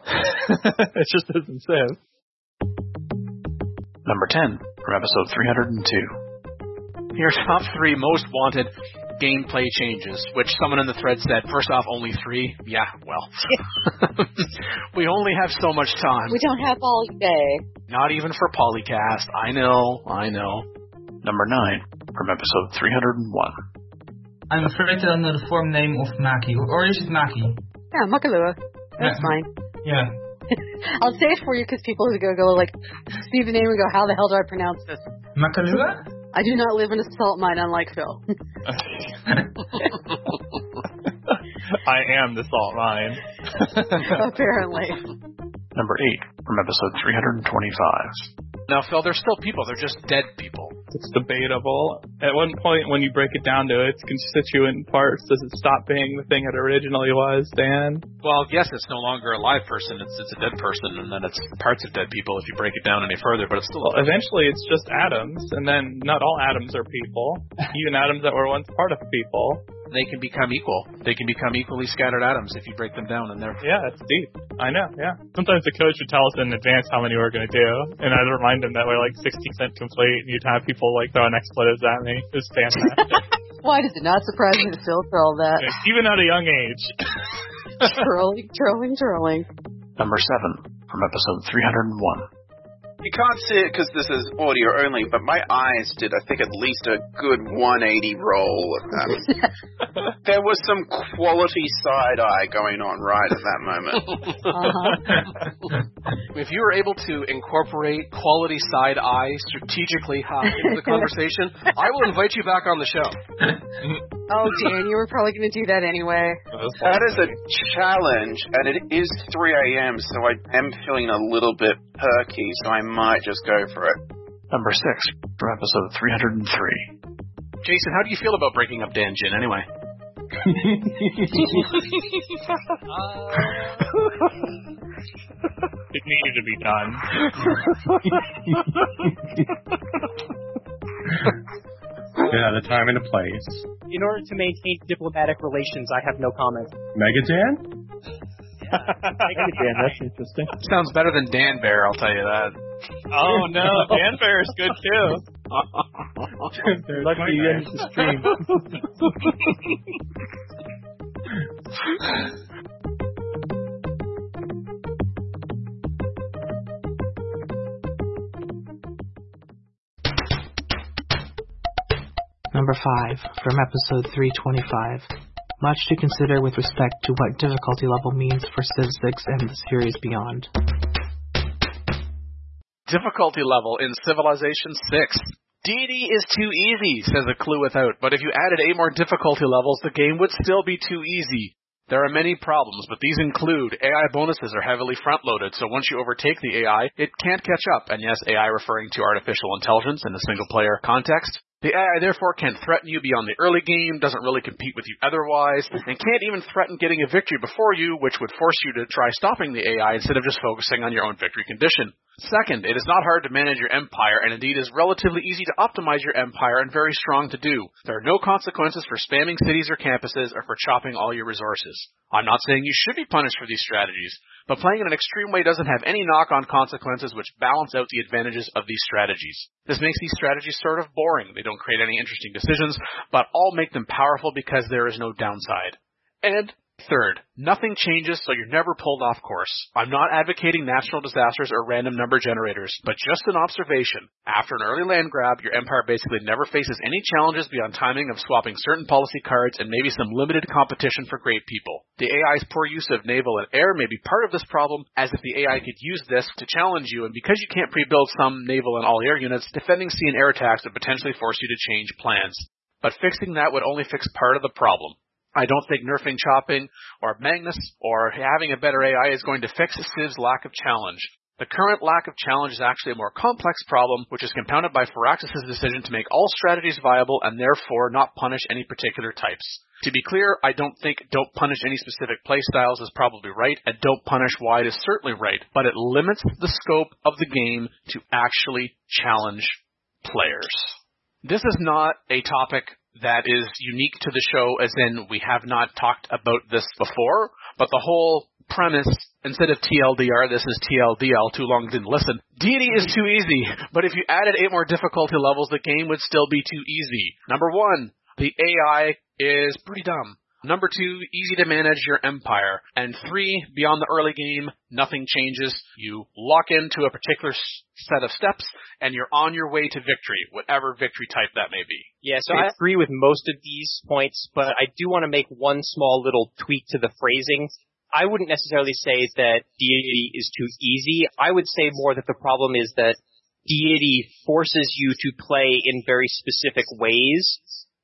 It just isn't Civ. Number 10, from episode 302. Your top 3 most wanted gameplay changes, which someone in the thread said, first off, only 3? Yeah, well. We only have so much time. We don't have all day. Not even for Polycast. I know. Number 9, from episode 301. I'm afraid to know the form name of Maki. Or is it Maki? Yeah, Makalua. That's fine. Yeah. I'll say it for you because people who go see the name and go, how the hell do I pronounce this? Makalua? I do not live in a salt mine, unlike Phil. I am the salt mine. Apparently. Number 8, from episode 325. Now, Phil, they're still people. They're just dead people. It's debatable. At one point, when you break it down to its constituent parts, does it stop being the thing it originally was, Dan? Well, yes, it's no longer a live person. It's a dead person, and then it's parts of dead people if you break it down any further, but it's still... Well, eventually it's just atoms, and then not all atoms are people. Even atoms that were once part of people. They can become equal. They can become equally scattered atoms if you break them down, and they're... Yeah, it's deep. I know, yeah. Sometimes the coach would tell us in advance how many we're going to do, and I'd remind them that we're like 60% complete, and you'd have people like throwing expletives at me. It was fantastic. Why does it not surprise me to Phil for all that? Even at a young age. Trolling. Number 7 from episode 301. You can't see it because this is audio only, but my eyes did, I think, at least a good 180 roll. There was some quality side-eye going on right at that moment. If you were able to incorporate quality side-eye strategically into the conversation, I will invite you back on the show. Oh, Dan, you were probably going to do that anyway. That is a challenge, and it is 3 a.m., so I am feeling a little bit perky, so I might just go for it. Number 6 for episode 303. Jason, how do you feel about breaking up Dan Jin anyway? It needed to be done. Yeah, the time and the place. In order to maintain diplomatic relations, I have no comment. Megadan? Megadan, that's interesting. Sounds better than Dan Bear, I'll tell you that. Oh no, Dan Bear is good too. Lucky you ended the stream. Number 5, from episode 325. Much to consider with respect to what difficulty level means for Civ 6 and the series beyond. Difficulty level in Civilization 6. Deity is too easy, says a clue without, but if you added 8 more difficulty levels, the game would still be too easy. There are many problems, but these include AI bonuses are heavily front-loaded, so once you overtake the AI, it can't catch up, and yes, AI referring to artificial intelligence in a single-player context. The AI therefore can't threaten you beyond the early game, doesn't really compete with you otherwise, and can't even threaten getting a victory before you, which would force you to try stopping the AI instead of just focusing on your own victory condition. Second, it is not hard to manage your empire, and indeed is relatively easy to optimize your empire and very strong to do. There are no consequences for spamming cities or campuses or for chopping all your resources. I'm not saying you should be punished for these strategies, but playing in an extreme way doesn't have any knock-on consequences which balance out the advantages of these strategies. This makes these strategies sort of boring. They don't create any interesting decisions, but all make them powerful because there is no downside. And third, nothing changes, so you're never pulled off course. I'm not advocating natural disasters or random number generators, but just an observation. After an early land grab, your empire basically never faces any challenges beyond timing of swapping certain policy cards and maybe some limited competition for great people. The AI's poor use of naval and air may be part of this problem, as if the AI could use this to challenge you, and because you can't pre-build some naval and all-air units, defending sea and air attacks would potentially force you to change plans. But fixing that would only fix part of the problem. I don't think nerfing chopping or Magnus or having a better AI is going to fix Civ's lack of challenge. The current lack of challenge is actually a more complex problem, which is compounded by Firaxis' decision to make all strategies viable and therefore not punish any particular types. To be clear, I don't think don't punish any specific playstyles is probably right, and don't punish wide is certainly right, but it limits the scope of the game to actually challenge players. This is not a topic that is unique to the show, as in we have not talked about this before, but the whole premise, instead of TLDR, this is TLDL, too long didn't listen. Deity is too easy, but if you added 8 more difficulty levels, the game would still be too easy. Number 1, the AI is pretty dumb. Number 2, easy to manage your empire. And 3, beyond the early game, nothing changes. You lock into a particular set of steps, and you're on your way to victory, whatever victory type that may be. Yeah, so I agree with most of these points, but I do want to make one small little tweak to the phrasing. I wouldn't necessarily say that deity is too easy. I would say more that the problem is that deity forces you to play in very specific ways,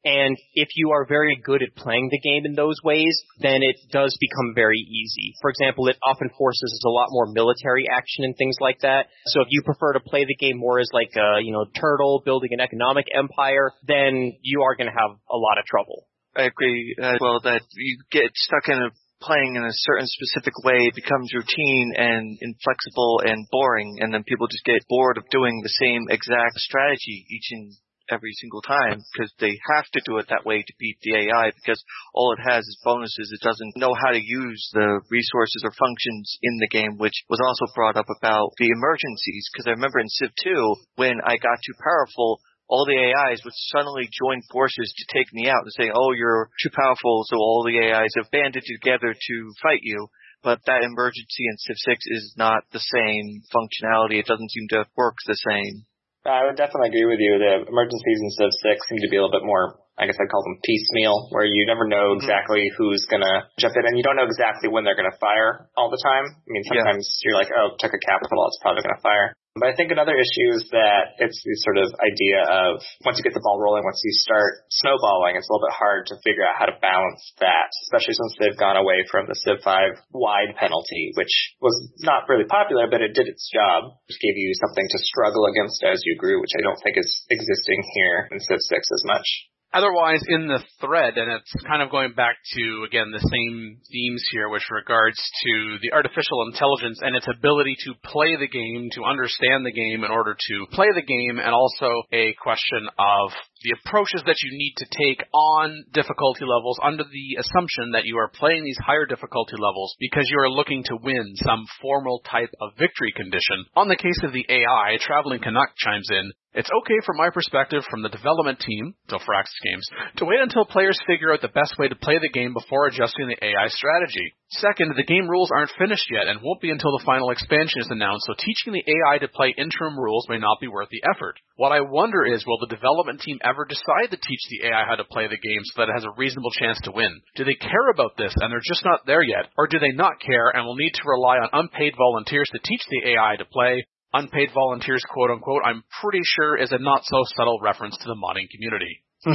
And if you are very good at playing the game in those ways, then it does become very easy. For example, it often forces a lot more military action and things like that. So if you prefer to play the game more as like a, turtle building an economic empire, then you are going to have a lot of trouble. I agree that you get stuck in playing in a certain specific way, it becomes routine and inflexible and boring, and then people just get bored of doing the same exact strategy each and every single time because they have to do it that way to beat the AI because all it has is bonuses. It doesn't know how to use the resources or functions in the game, which was also brought up about the emergencies because I remember in Civ 2 when I got too powerful, all the AIs would suddenly join forces to take me out and say, oh, you're too powerful, so all the AIs have banded together to fight you. But that emergency in Civ 6 is not the same functionality. It doesn't seem to work the same. I would definitely agree with you. The emergencies in Civ 6 seem to be a little bit more, I guess I'd call them piecemeal, where you never know exactly who's going to jump in, and you don't know exactly when they're going to fire all the time. I mean, sometimes you're like, oh, took a capital, it's probably going to fire. But I think another issue is that it's the sort of idea of once you get the ball rolling, once you start snowballing, it's a little bit hard to figure out how to balance that, especially since they've gone away from the Civ 5 wide penalty, which was not really popular, but it did its job. It gave you something to struggle against as you grew, which I don't think is existing here in Civ 6 as much. Otherwise, in the thread, and it's kind of going back to, again, the same themes here, which regards to the artificial intelligence and its ability to play the game, to understand the game in order to play the game, and also a question of the approaches that you need to take on difficulty levels under the assumption that you are playing these higher difficulty levels because you are looking to win some formal type of victory condition. On the case of the AI, Traveling Canuck chimes in, it's okay from my perspective from the development team, Firaxis Games, to wait until players figure out the best way to play the game before adjusting the AI strategy. Second, the game rules aren't finished yet and won't be until the final expansion is announced, so teaching the AI to play interim rules may not be worth the effort. What I wonder is, will the development team ever decide to teach the AI how to play the game so that it has a reasonable chance to win? Do they care about this and they're just not there yet? Or do they not care and will need to rely on unpaid volunteers to teach the AI to play? Unpaid volunteers, quote-unquote, I'm pretty sure is a not-so-subtle reference to the modding community.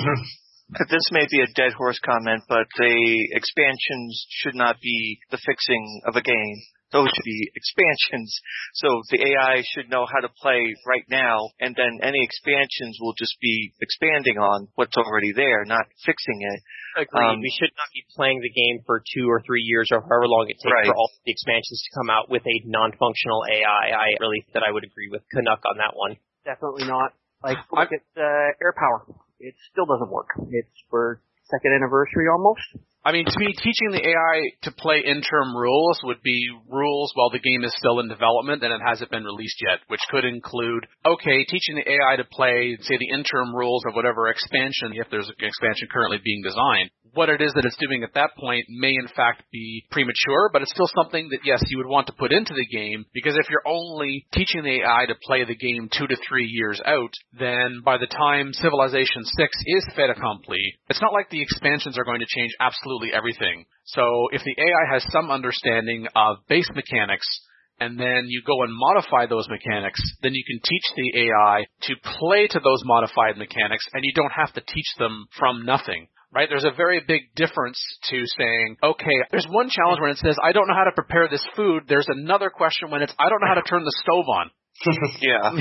This may be a dead horse comment, but the expansions should not be the fixing of a game. Those should be expansions. So the AI should know how to play right now, and then any expansions will just be expanding on what's already there, not fixing it. Agreed. We should not be playing the game for 2 or 3 years or however long it takes for all the expansions to come out with a non-functional AI. I would agree with Canuck on that one. Definitely not. Look at Air Power. It still doesn't work. It's for second anniversary almost. I mean, to me, teaching the AI to play interim rules would be rules while the game is still in development and it hasn't been released yet, which could include, teaching the AI to play, say, the interim rules of whatever expansion, if there's an expansion currently being designed. What it is that it's doing at that point may, in fact, be premature, but it's still something that, yes, you would want to put into the game, because if you're only teaching the AI to play the game 2 to 3 years out, then by the time Civilization 6 is fait accompli, it's not like the expansions are going to change absolutely everything. So if the AI has some understanding of base mechanics, and then you go and modify those mechanics, then you can teach the AI to play to those modified mechanics, and you don't have to teach them from nothing. Right? There's a very big difference to saying, there's one challenge when it says, I don't know how to prepare this food. There's another question when it's, I don't know how to turn the stove on. Yeah.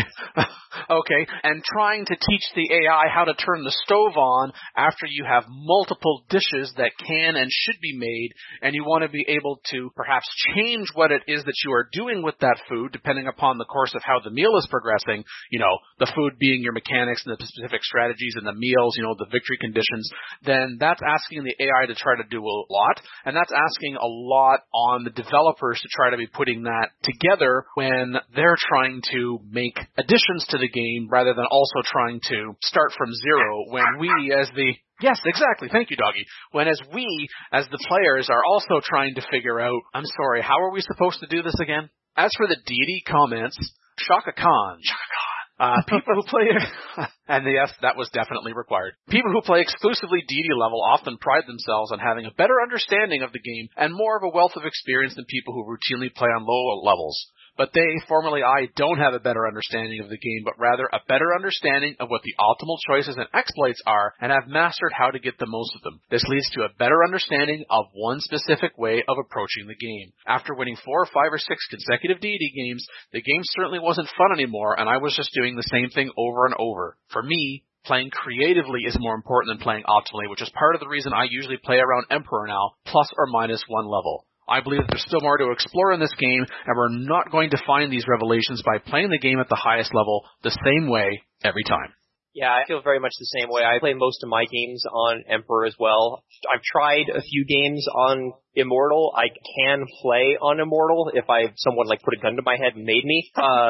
And trying to teach the AI how to turn the stove on after you have multiple dishes that can and should be made, and you want to be able to perhaps change what it is that you are doing with that food depending upon the course of how the meal is progressing, the food being your mechanics and the specific strategies and the meals, the victory conditions, then that's asking the AI to try to do a lot, and that's asking a lot on the developers to try to be putting that together when they're trying to make additions to the game rather than also trying to start from zero when we as the... Yes, exactly. Thank you, Doggy. When as we, as the players, are also trying to figure out, I'm sorry, how are we supposed to do this again? As for the deity comments, Shaka Khan. People who play... And yes, that was definitely required. People who play exclusively deity level often pride themselves on having a better understanding of the game and more of a wealth of experience than people who routinely play on low levels. but they, formerly I, don't have a better understanding of the game, but rather a better understanding of what the optimal choices and exploits are and have mastered how to get the most of them. This leads to a better understanding of one specific way of approaching the game. After winning 4 or 5 or 6 consecutive D&D games, the game certainly wasn't fun anymore, and I was just doing the same thing over and over. For me, playing creatively is more important than playing optimally, which is part of the reason I usually play around Emperor now, plus or minus 1 level. I believe that there's still more to explore in this game, and we're not going to find these revelations by playing the game at the highest level the same way every time. Yeah, I feel very much the same way. I play most of my games on Emperor as well. I've tried a few games on Immortal. I can play on Immortal if someone like put a gun to my head and made me.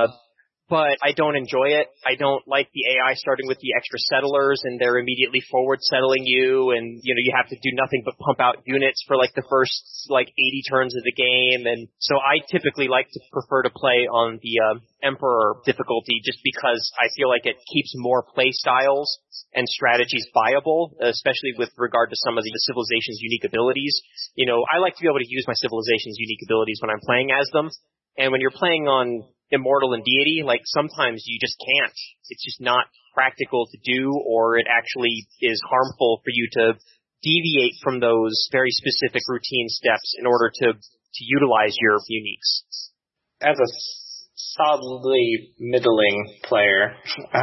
But I don't enjoy it. I don't like the AI starting with the extra settlers and they're immediately forward settling you and, you have to do nothing but pump out units for like the first 80 turns of the game. And so I typically like to prefer to play on the Emperor difficulty just because I feel like it keeps more play styles and strategies viable, especially with regard to some of the civilization's unique abilities. I like to be able to use my civilization's unique abilities when I'm playing as them. And when you're playing on Immortal and Deity, sometimes you just can't. It's just not practical to do, or it actually is harmful for you to deviate from those very specific routine steps in order to utilize your uniques. As a solidly middling player,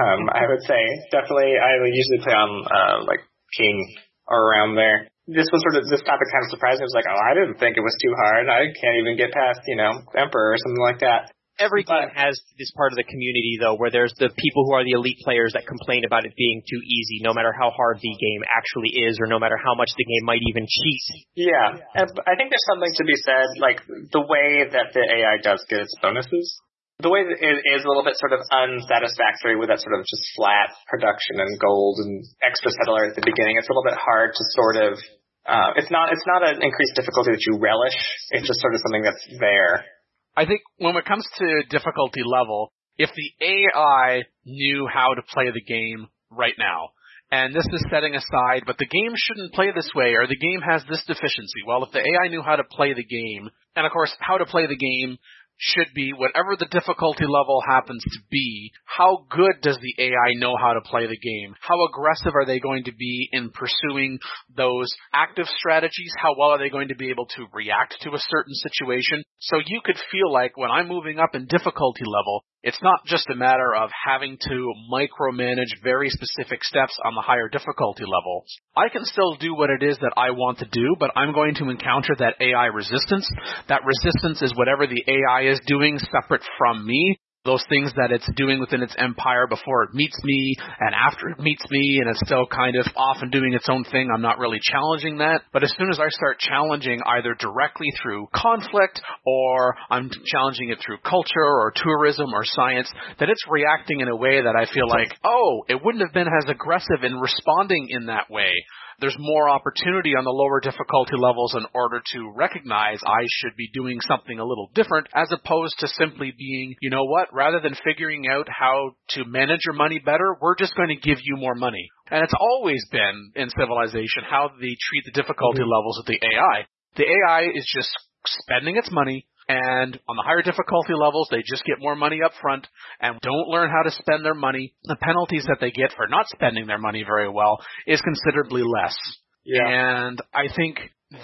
I would say definitely I usually play on King or around there. This topic kind of surprised me. It was I didn't think it was too hard. I can't even get past, Emperor or something like that. Every game has this part of the community, though, where there's the people who are the elite players that complain about it being too easy, no matter how hard the game actually is, or no matter how much the game might even cheat. Yeah, I think there's something to be said, the way that the AI does get its bonuses. The way that it is a little bit sort of unsatisfactory with that sort of just flat production and gold and extra settler at the beginning. It's a little bit hard to sort of, it's not an increased difficulty that you relish. It's just sort of something that's there. I think when it comes to difficulty level, if the AI knew how to play the game right now, and this is setting aside, but the game shouldn't play this way, or the game has this deficiency. Well, if the AI knew how to play the game, and of course, how to play the game should be whatever the difficulty level happens to be, how good does the AI know how to play the game? How aggressive are they going to be in pursuing those active strategies? How well are they going to be able to react to a certain situation? So you could feel like when I'm moving up in difficulty level, it's not just a matter of having to micromanage very specific steps on the higher difficulty level. I can still do what it is that I want to do, but I'm going to encounter that AI resistance. That resistance is whatever the AI is doing separate from me. Those things that it's doing within its empire before it meets me and after it meets me, and it's still kind of off and doing its own thing. I'm not really challenging that. But as soon as I start challenging either directly through conflict or I'm challenging it through culture or tourism or science, that it's reacting in a way that I feel like, oh, it wouldn't have been as aggressive in responding in that way. There's more opportunity on the lower difficulty levels in order to recognize I should be doing something a little different, as opposed to simply being, you know what, rather than figuring out how to manage your money better, we're just going to give you more money. And it's always been in Civilization how they treat the difficulty levels of the AI. The AI is just spending its money, and on the higher difficulty levels, they just get more money up front and don't learn how to spend their money. The penalties that they get for not spending their money very well is considerably less. Yeah. And I think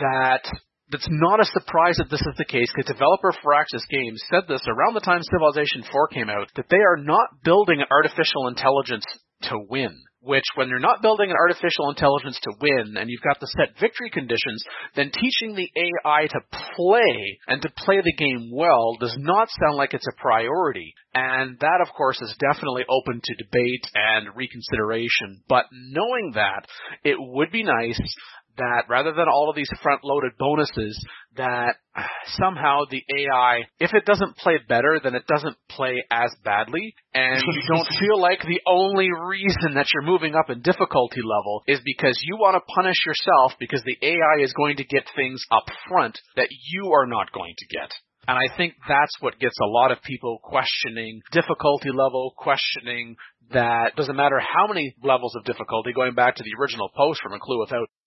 that's not a surprise that this is the case, because developer Firaxis Games said this around the time Civilization 4 came out, that they are not building an artificial intelligence to win. Which, when you're not building an artificial intelligence to win, and you've got the set victory conditions, then teaching the AI to play, and to play the game well, does not sound like it's a priority. And that, of course, is definitely open to debate and reconsideration. But knowing that, it would be nice that rather than all of these front-loaded bonuses, that somehow the AI, if it doesn't play better, then it doesn't play as badly, and you don't feel like the only reason that you're moving up in difficulty level is because you want to punish yourself because the AI is going to get things up front that you are not going to get. And I think that's what gets a lot of people questioning difficulty level, questioning that doesn't matter how many levels of difficulty, going back to the original post from A Clue Without,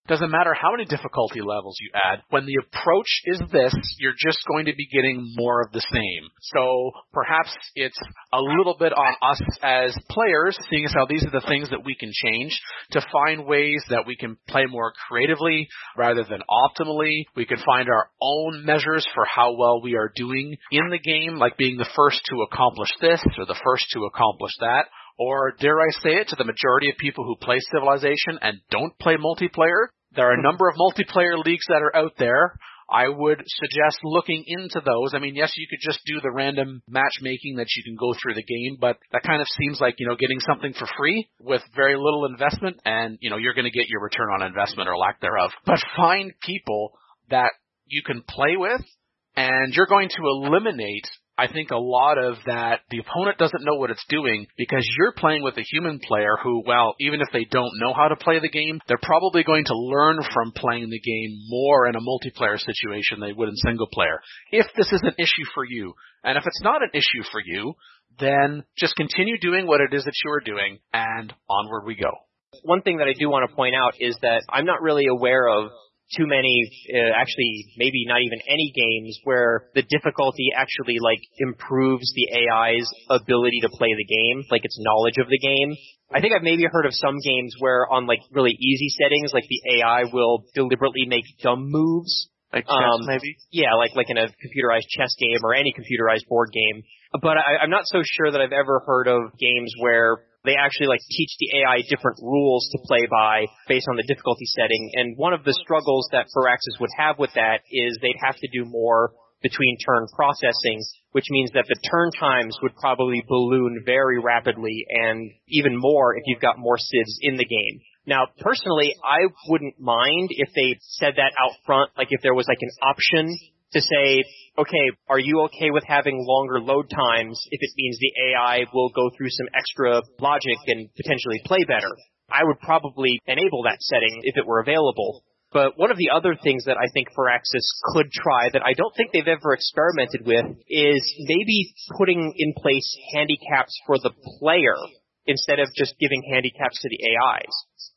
Doesn't matter how many difficulty levels you add. When the approach is this, you're just going to be getting more of the same. So perhaps it's a little bit on us as players, seeing as how these are the things that we can change, to find ways that we can play more creatively rather than optimally. We can find our own measures for how well we are doing in the game, like being the first to accomplish this or the first to accomplish that. Or, dare I say it, to the majority of people who play Civilization and don't play multiplayer, there are a number of multiplayer leagues that are out there. I would suggest looking into those. I mean, yes, you could just do the random matchmaking that you can go through the game, but that kind of seems like, getting something for free with very little investment, and, you're going to get your return on investment or lack thereof. But find people that you can play with, and you're going to eliminate, I think, a lot of that the opponent doesn't know what it's doing because you're playing with a human player who, well, even if they don't know how to play the game, they're probably going to learn from playing the game more in a multiplayer situation than they would in single player. If this is an issue for you, and if it's not an issue for you, then just continue doing what it is that you're doing, and onward we go. One thing that I do want to point out is that I'm not really aware of too many, actually maybe not even any games where the difficulty actually improves the AI's ability to play the game, like its knowledge of the game. I think I've maybe heard of some games where on really easy settings, the AI will deliberately make dumb moves. Like chess, maybe? Yeah, like in a computerized chess game or any computerized board game. But I'm not so sure that I've ever heard of games where they actually teach the AI different rules to play by based on the difficulty setting. And one of the struggles that Firaxis would have with that is they'd have to do more between turn processing, which means that the turn times would probably balloon very rapidly, and even more if you've got more civs in the game. Now, personally, I wouldn't mind if they said that out front, if there was an option to say, okay, are you okay with having longer load times if it means the AI will go through some extra logic and potentially play better? I would probably enable that setting if it were available. But one of the other things that I think Firaxis could try that I don't think they've ever experimented with is maybe putting in place handicaps for the player instead of just giving handicaps to the AIs.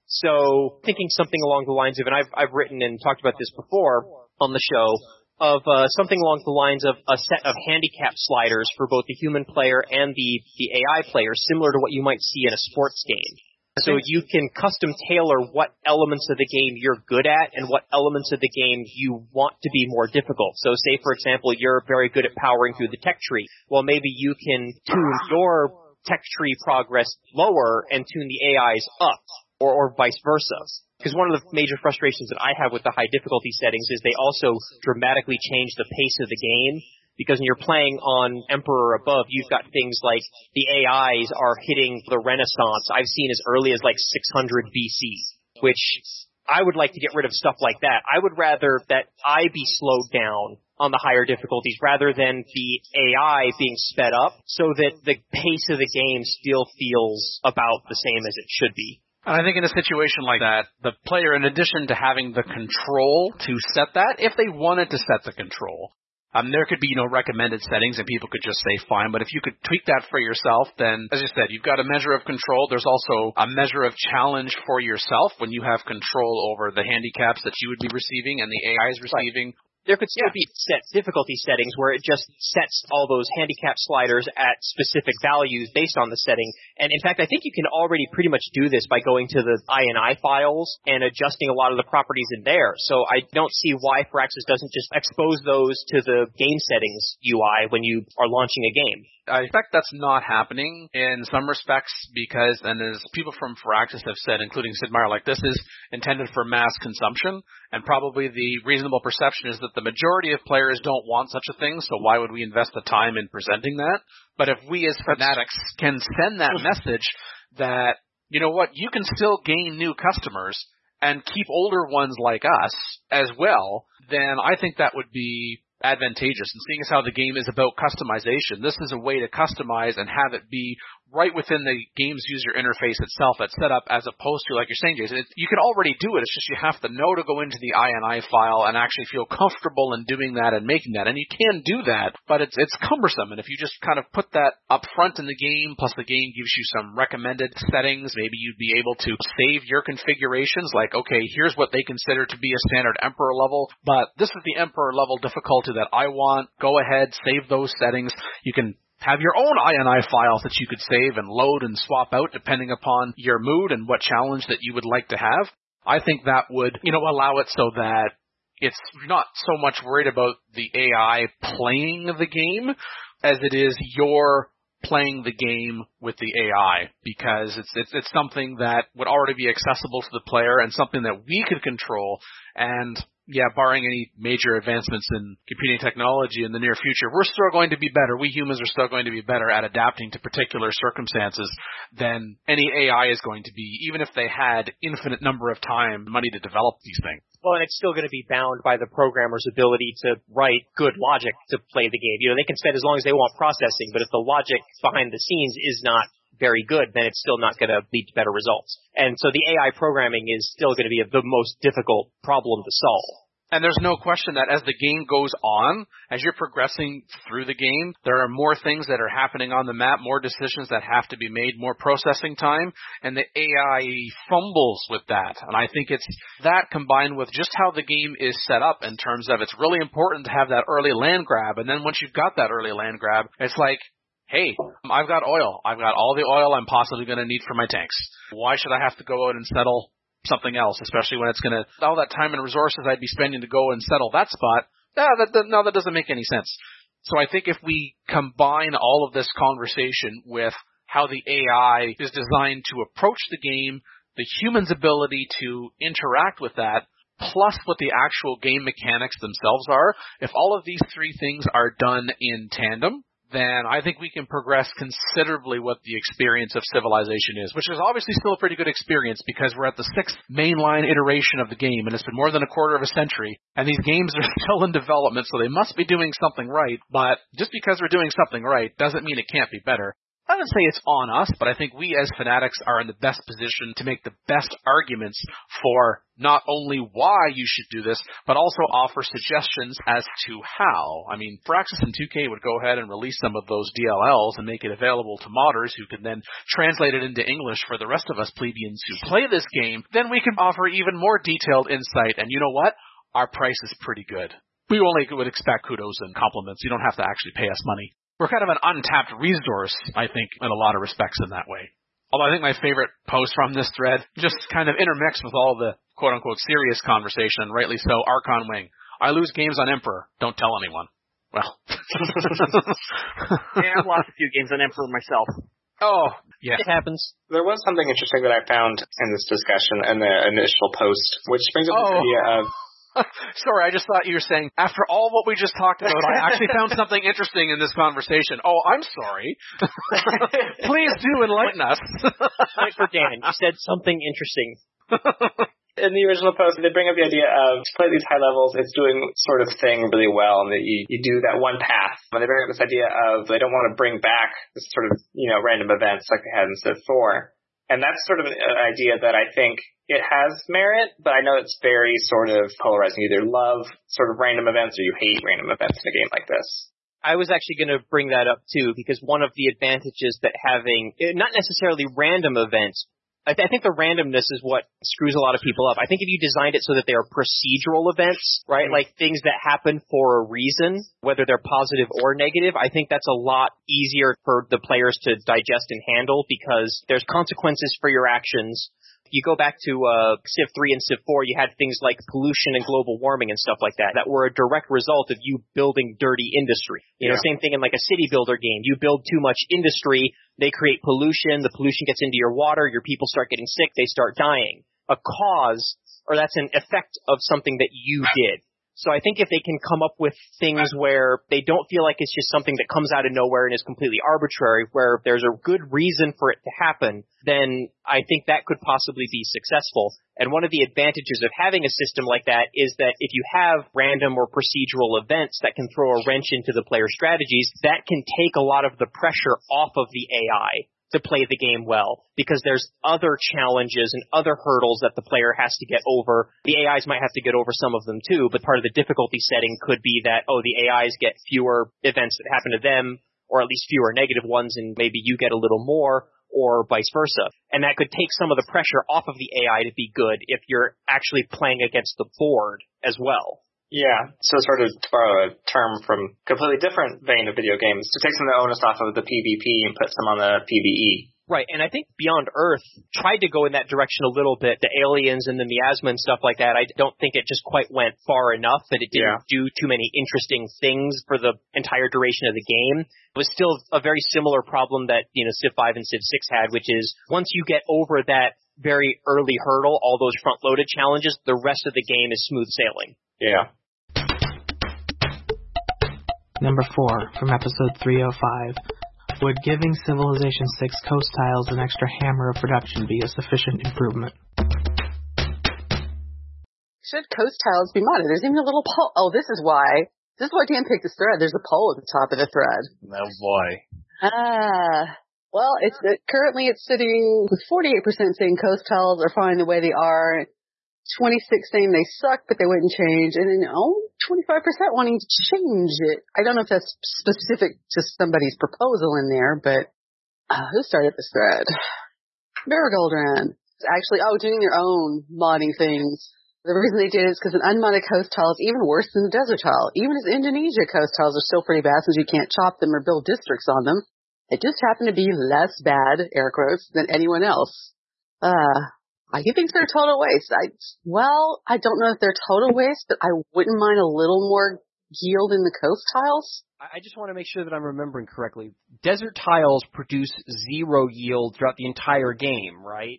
So thinking something along the lines of, and I've written and talked about this before on the show, of something along the lines of a set of handicap sliders for both the human player and the AI player, similar to what you might see in a sports game. So you can custom tailor what elements of the game you're good at and what elements of the game you want to be more difficult. So say, for example, you're very good at powering through the tech tree. Well, maybe you can tune your tech tree progress lower and tune the AIs up, or vice versa. Because one of the major frustrations that I have with the high difficulty settings is they also dramatically change the pace of the game. Because when you're playing on Emperor or above, you've got things like the AIs are hitting the Renaissance I've seen as early as 600 BC, which I would like to get rid of stuff like that. I would rather that I be slowed down on the higher difficulties rather than the AI being sped up so that the pace of the game still feels about the same as it should be. And I think in a situation like that, the player, in addition to having the control to set that, if they wanted to set the control, there could be, recommended settings and people could just say fine, but if you could tweak that for yourself, then, as you said, you've got a measure of control. There's also a measure of challenge for yourself when you have control over the handicaps that you would be receiving and the AI is receiving. Right. There could still be set difficulty settings where it just sets all those handicap sliders at specific values based on the setting. And in fact, I think you can already pretty much do this by going to the INI files and adjusting a lot of the properties in there. So I don't see why Firaxis doesn't just expose those to the game settings UI when you are launching a game. I expect that's not happening in some respects because, and as people from Firaxis have said, including Sid Meier, this is intended for mass consumption, and probably the reasonable perception is that the majority of players don't want such a thing, so why would we invest the time in presenting that? But if we as fanatics can send that message that, you know what, you can still gain new customers and keep older ones like us as well, then I think that would be advantageous. And seeing as how the game is about customization, this is a way to customize and have it be right within the game's user interface itself that's set up, as opposed to, like you're saying, Jason, you can already do it. It's just you have to know to go into the INI file and actually feel comfortable in doing that and making that. And you can do that, but it's cumbersome. And if you just kind of put that up front in the game, plus the game gives you some recommended settings, maybe you'd be able to save your configurations, like, okay, here's what they consider to be a standard Emperor level, but this is the Emperor level difficulty that I want. Go ahead, save those settings. You can have your own INI files that you could save and load and swap out depending upon your mood and what challenge that you would like to have. I think that would, allow it so that it's not so much worried about the AI playing the game as it is you're playing the game with the AI, because it's something that would already be accessible to the player and something that we could control. And yeah, barring any major advancements in computing technology in the near future, we're still going to be better. We humans are still going to be better at adapting to particular circumstances than any AI is going to be, even if they had infinite number of money to develop these things. Well, and it's still going to be bound by the programmer's ability to write good logic to play the game. They can spend as long as they want processing, but if the logic behind the scenes is not very good, then it's still not going to lead to better results. And so the AI programming is still going to be the most difficult problem to solve. And there's no question that as the game goes on, as you're progressing through the game, there are more things that are happening on the map, more decisions that have to be made, more processing time, and the AI fumbles with that. And I think it's that combined with just how the game is set up in terms of it's really important to have that early land grab, and then once you've got that early land grab, it's like, hey, I've got oil. I've got all the oil I'm possibly going to need for my tanks. Why should I have to go out and settle something else, especially when it's going to, all that time and resources I'd be spending to go and settle that spot? That doesn't make any sense. So I think if we combine all of this conversation with how the AI is designed to approach the game, the human's ability to interact with that, plus what the actual game mechanics themselves are, if all of these three things are done in tandem, then I think we can progress considerably what the experience of Civilization is, which is obviously still a pretty good experience because we're at the 6th mainline iteration of the game, and it's been more than a quarter of a century, and these games are still in development, so they must be doing something right, but just because we're doing something right doesn't mean it can't be better. I wouldn't say it's on us, but I think we as fanatics are in the best position to make the best arguments for not only why you should do this, but also offer suggestions as to how. I mean, Firaxis and 2K would go ahead and release some of those DLLs and make it available to modders who could then translate it into English for the rest of us plebeians who play this game. Then we can offer even more detailed insight, and you know what? Our price is pretty good. We only would expect kudos and compliments. You don't have to actually pay us money. We're kind of an untapped resource, I think, in a lot of respects in that way. Although I think my favorite post from this thread, just kind of intermixed with all the quote-unquote serious conversation, and rightly so, Archon Wing. I lose games on Emperor. Don't tell anyone. Well. Yeah, I've lost a few games on Emperor myself. Oh, yeah. It happens. There was something interesting that I found in this discussion in the initial post, which brings up the idea of... Sorry, I just thought you were saying, after all what we just talked about, I actually found something interesting in this conversation. Oh, I'm sorry. Please do enlighten us. Point for Dan. You said something interesting. In the original post, they bring up the idea of play these high levels, it's doing sort of thing really well, and that you do that one path. And they bring up this idea of they don't want to bring back this sort of, random events like they had in Civ 4. And that's sort of an idea that I think it has merit, but I know it's very sort of polarizing. You either love sort of random events or you hate random events in a game like this. I was actually going to bring that up too, because one of the advantages that having, not necessarily random events, I think the randomness is what screws a lot of people up. I think if you designed it so that they are procedural events, right, like things that happen for a reason, whether they're positive or negative, I think that's a lot easier for the players to digest and handle because there's consequences for your actions. You go back to Civ 3 and Civ 4, you had things like pollution and global warming and stuff like that were a direct result of you building dirty industry. Same thing in like a city builder game. You build too much industry, they create pollution, the pollution gets into your water, your people start getting sick, they start dying. A cause, or that's an effect of something that you did. So I think if they can come up with things where they don't feel like it's just something that comes out of nowhere and is completely arbitrary, where there's a good reason for it to happen, then I think that could possibly be successful. And one of the advantages of having a system like that is that if you have random or procedural events that can throw a wrench into the player strategies, that can take a lot of the pressure off of the AI to play the game well, because there's other challenges and other hurdles that the player has to get over. The AIs might have to get over some of them too, but part of the difficulty setting could be that, the AIs get fewer events that happen to them, or at least fewer negative ones, and maybe you get a little more, or vice versa. And that could take some of the pressure off of the AI to be good if you're actually playing against the board as well. Yeah, so sort of to borrow a term from a completely different vein of video games, to take some of the onus off of the PvP and put some on the PvE. Right, and I think Beyond Earth tried to go in that direction a little bit, the aliens and the miasma and stuff like that. I don't think it just quite went far enough, that it didn't do too many interesting things for the entire duration of the game. It was still a very similar problem that, Civ 5 and Civ 6 had, which is once you get over that very early hurdle, all those front-loaded challenges, the rest of the game is smooth sailing. Yeah. Number 4, from episode 305. Would giving Civilization 6 coast tiles an extra hammer of production be a sufficient improvement? Should coast tiles be modded? There's even a little poll. Oh, this is why Dan picked this thread. There's a poll at the top of the thread. Oh boy. Well, currently it's sitting with 48% saying coast tiles are fine the way they are, 26 saying they suck but they wouldn't change, and then 25% wanting to change it. I don't know if that's specific to somebody's proposal in there, but who started this thread? Marigold ran. It's actually doing their own modding things. The reason they did it is because an unmodded coast tile is even worse than the desert tile. Even as Indonesia coast tiles are still pretty bad since you can't chop them or build districts on them. They just happen to be less bad, air quotes, than anyone else. I think they're total waste. I don't know if they're total waste, but I wouldn't mind a little more yield in the coast tiles. I just want to make sure that I'm remembering correctly. Desert tiles produce 0 yield throughout the entire game, right?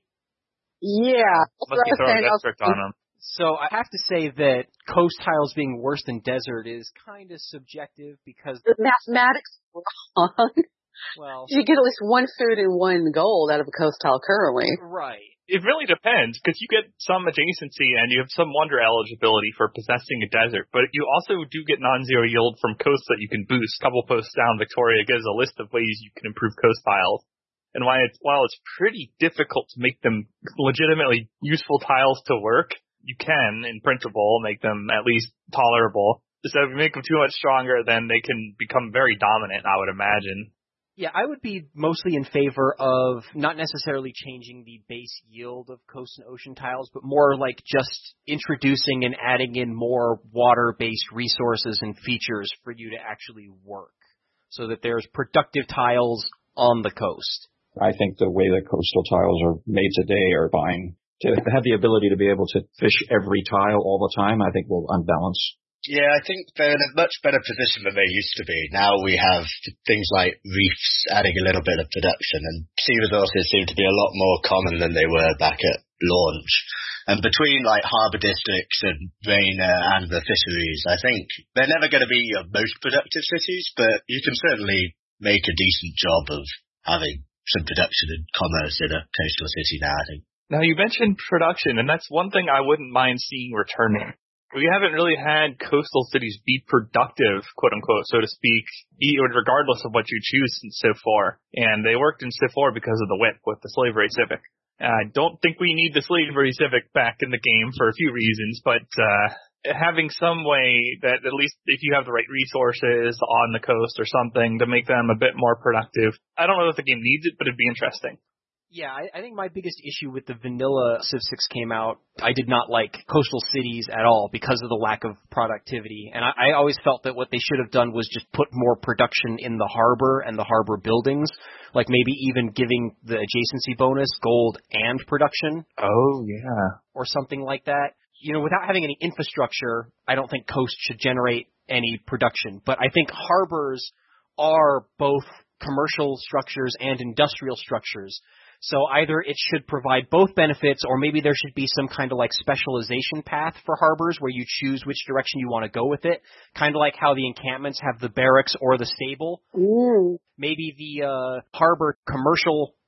Yeah. Unless you throw a district on them. So I have to say that coast tiles being worse than desert is kind of subjective because the mathematics are wrong. Well, you get at least 1 food and 1 gold out of a coast tile currently. Right. It really depends, because you get some adjacency and you have some wonder eligibility for possessing a desert, but you also do get non-zero yield from coasts that you can boost. A couple posts down, Victoria gives a list of ways you can improve coast tiles. And while it's pretty difficult to make them legitimately useful tiles to work, you can, in principle, make them at least tolerable. So if you make them too much stronger, then they can become very dominant, I would imagine. Yeah, I would be mostly in favor of not necessarily changing the base yield of coast and ocean tiles, but more like just introducing and adding in more water-based resources and features for you to actually work, so that there's productive tiles on the coast. I think the way that coastal tiles are made today are fine. To have the ability to be able to fish every tile all the time, I think will unbalance. Yeah, I think they're in a much better position than they used to be. Now we have things like reefs adding a little bit of production, and sea resources seem to be a lot more common than they were back at launch. And between like harbour districts and Raina and the fisheries, I think they're never going to be your most productive cities, but you can certainly make a decent job of having some production and commerce in a coastal city now, I think. Now, you mentioned production, and that's one thing I wouldn't mind seeing returning. We haven't really had coastal cities be productive, quote-unquote, so to speak, regardless of what you choose in Civ 4. And they worked in Civ 4 because of the whip with the Slavery Civic. I don't think we need the Slavery Civic back in the game for a few reasons, but having some way that at least if you have the right resources on the coast or something to make them a bit more productive. I don't know if the game needs it, but it'd be interesting. Yeah, I think my biggest issue with the vanilla Civ 6 came out, I did not like coastal cities at all because of the lack of productivity. And I always felt that what they should have done was just put more production in the harbor and the harbor buildings, like maybe even giving the adjacency bonus gold and production. Oh, yeah. Or something like that. You know, without having any infrastructure, I don't think coast should generate any production. But I think harbors are both commercial structures and industrial structures. So either it should provide both benefits, or maybe there should be some kind of like specialization path for harbors where you choose which direction you want to go with it. Kind of like how the encampments have the barracks or the stable. Ooh. Maybe the harbor commercial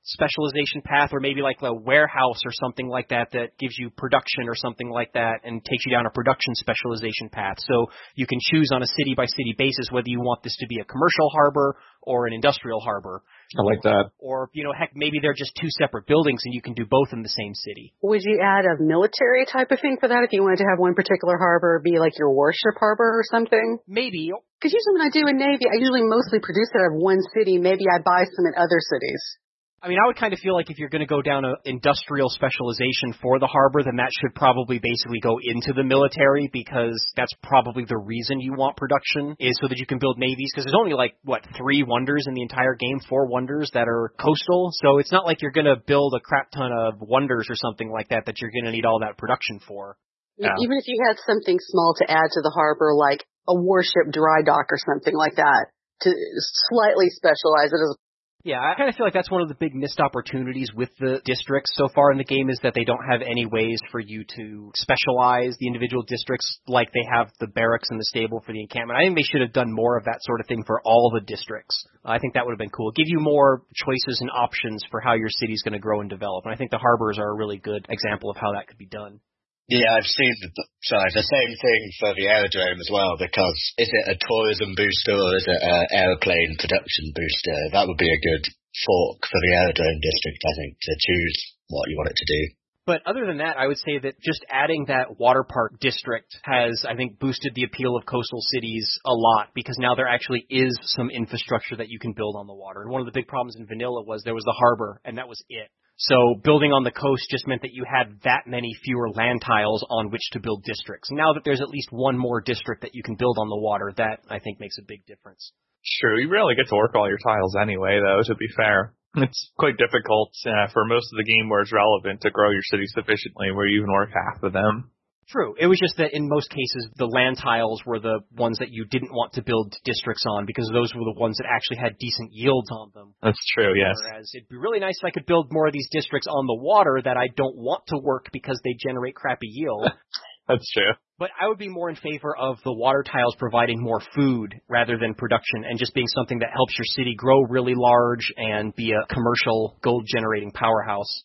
specialization path, or maybe like a warehouse or something like that gives you production or something like that and takes you down a production specialization path. So you can choose on a city-by-city basis whether you want this to be a commercial harbor or an industrial harbor. I like that. Or, heck, maybe they're just two separate buildings and you can do both in the same city. Would you add a military type of thing for that if you wanted to have one particular harbor be like your warship harbor or something? Maybe. Because usually when I do in Navy, I usually mostly produce it out of one city. Maybe I buy some in other cities. I would kind of feel like if you're going to go down an industrial specialization for the harbor, then that should probably basically go into the military, because that's probably the reason you want production, is so that you can build navies, because there's only 3 wonders in the entire game, 4 wonders that are coastal, so it's not like you're going to build a crap ton of wonders or something like that you're going to need all that production for. Yeah. Even if you had something small to add to the harbor, like a warship dry dock or something like that, to slightly specialize it as. Yeah, I kind of feel like that's one of the big missed opportunities with the districts so far in the game, is that they don't have any ways for you to specialize the individual districts like they have the barracks and the stable for the encampment. I think they should have done more of that sort of thing for all the districts. I think that would have been cool. Give you more choices and options for how your city's going to grow and develop. And I think the harbors are a really good example of how that could be done. Yeah, I've seen the same thing for the aerodrome as well, because is it a tourism booster or is it an aeroplane production booster? That would be a good fork for the aerodrome district, I think, to choose what you want it to do. But other than that, I would say that just adding that water park district has, I think, boosted the appeal of coastal cities a lot, because now there actually is some infrastructure that you can build on the water. And one of the big problems in vanilla was there was the harbor, and that was it. So building on the coast just meant that you had that many fewer land tiles on which to build districts. Now that there's at least one more district that you can build on the water, that, I think, makes a big difference. True. You rarely get to work all your tiles anyway, though, to be fair. It's quite difficult for most of the game where it's relevant to grow your city sufficiently where you even work half of them. True. It was just that in most cases, the land tiles were the ones that you didn't want to build districts on, because those were the ones that actually had decent yields on them. That's true, yes. Whereas it'd be really nice if I could build more of these districts on the water that I don't want to work because they generate crappy yield. That's true. But I would be more in favor of the water tiles providing more food rather than production, and just being something that helps your city grow really large and be a commercial gold-generating powerhouse.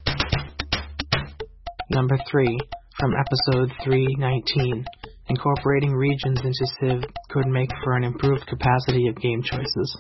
Number 3. From episode 319, incorporating regions into Civ could make for an improved capacity of game choices.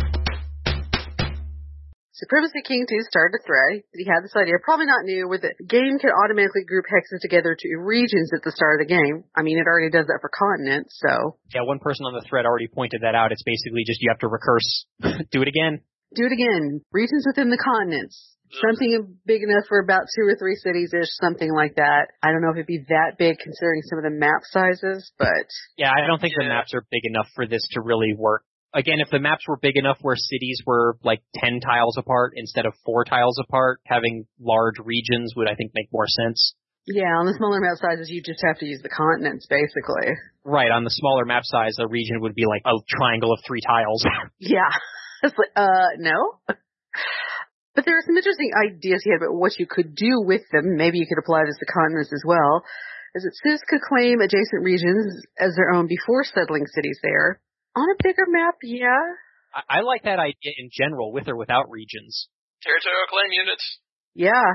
Supremacy King 2 started a thread that he had this idea, probably not new, where the game can automatically group hexes together to regions at the start of the game. I mean, it already does that for continents, so. Yeah, one person on the thread already pointed that out. It's basically just you have to recurse. Do it again. Do it again. Regions within the continents. Something big enough for about 2 or 3 cities-ish, something like that. I don't know if it'd be that big considering some of the map sizes, but. Yeah, I don't think the maps are big enough for this to really work. Again, if the maps were big enough where cities were like 10 tiles apart instead of 4 tiles apart, having large regions would, I think, make more sense. Yeah, on the smaller map sizes, you just have to use the continents, basically. Right, on the smaller map size, a region would be like a triangle of 3 tiles. Yeah. It's like, no? But there are some interesting ideas here about what you could do with them. Maybe you could apply this to continents as well. Is that civs could claim adjacent regions as their own before settling cities there. On a bigger map, yeah. I like that idea in general, with or without regions. Territorial claim units. Yeah.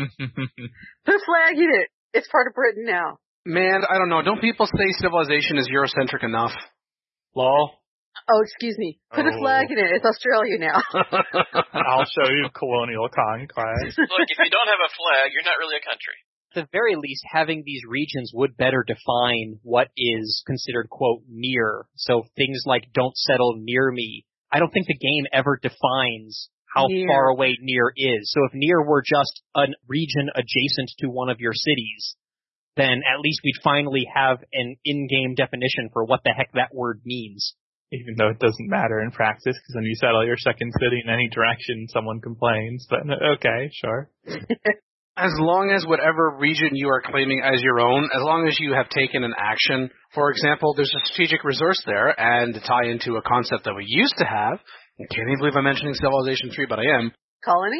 Put a flag in it. It's part of Britain now. Man, I don't know. Don't people say civilization is Eurocentric enough? Lol. Oh, excuse me. Put a flag in it. It's Australia now. I'll show you colonial conquest. Look, if you don't have a flag, you're not really a country. At the very least, having these regions would better define what is considered, quote, near. So things like don't settle near me. I don't think the game ever defines how far away near is. So if near were just a region adjacent to one of your cities, then at least we'd finally have an in-game definition for what the heck that word means. Even though it doesn't matter in practice, because when you settle your second city in any direction, someone complains. But okay, sure. As long as whatever region you are claiming as your own, as long as you have taken an action, for example, there's a strategic resource there, and to tie into a concept that we used to have, I can't even believe I'm mentioning Civilization 3, but I am. Colony?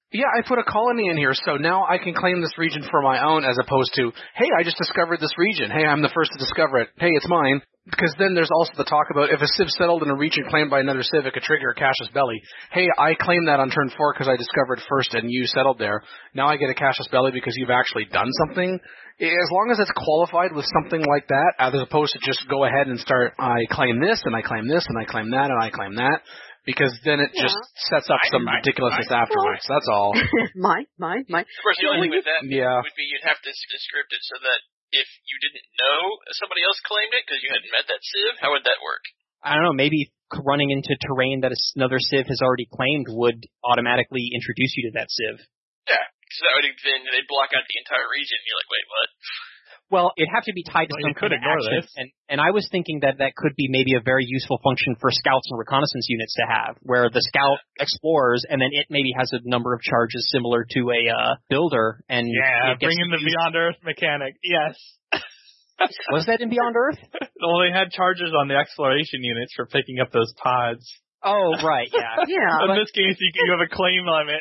Yeah, I put a colony in here, so now I can claim this region for my own as opposed to, hey, I just discovered this region. Hey, I'm the first to discover it. Hey, it's mine. Because then there's also the talk about if a civ settled in a region claimed by another civ, it could trigger a Casus Belli. Hey, I claimed that on turn 4 because I discovered first and you settled there. Now I get a Casus Belli because you've actually done something. As long as it's qualified with something like that, as opposed to just go ahead and start, I claim this, and I claim this, and I claim that, and I claim that. Because then it just sets up some ridiculousness afterwards. That's all. Mine. Of course, the only thing with that would be you'd have to script it so that if you didn't know somebody else claimed it because you hadn't met that civ, how would that work? I don't know. Maybe running into terrain that another civ has already claimed would automatically introduce you to that civ. Yeah, because that would then they'd block out the entire region. And you're like, wait, what? Well, it'd have to be tied to some kind of action, and I was thinking that could be maybe a very useful function for scouts and reconnaissance units to have, where the scout explores, and then it maybe has a number of charges similar to a builder. And bring in the Beyond Earth mechanic. Yes. Was that in Beyond Earth? Well, they had charges on the exploration units for picking up those pods. Oh, right, yeah. In this case, you have a claim limit.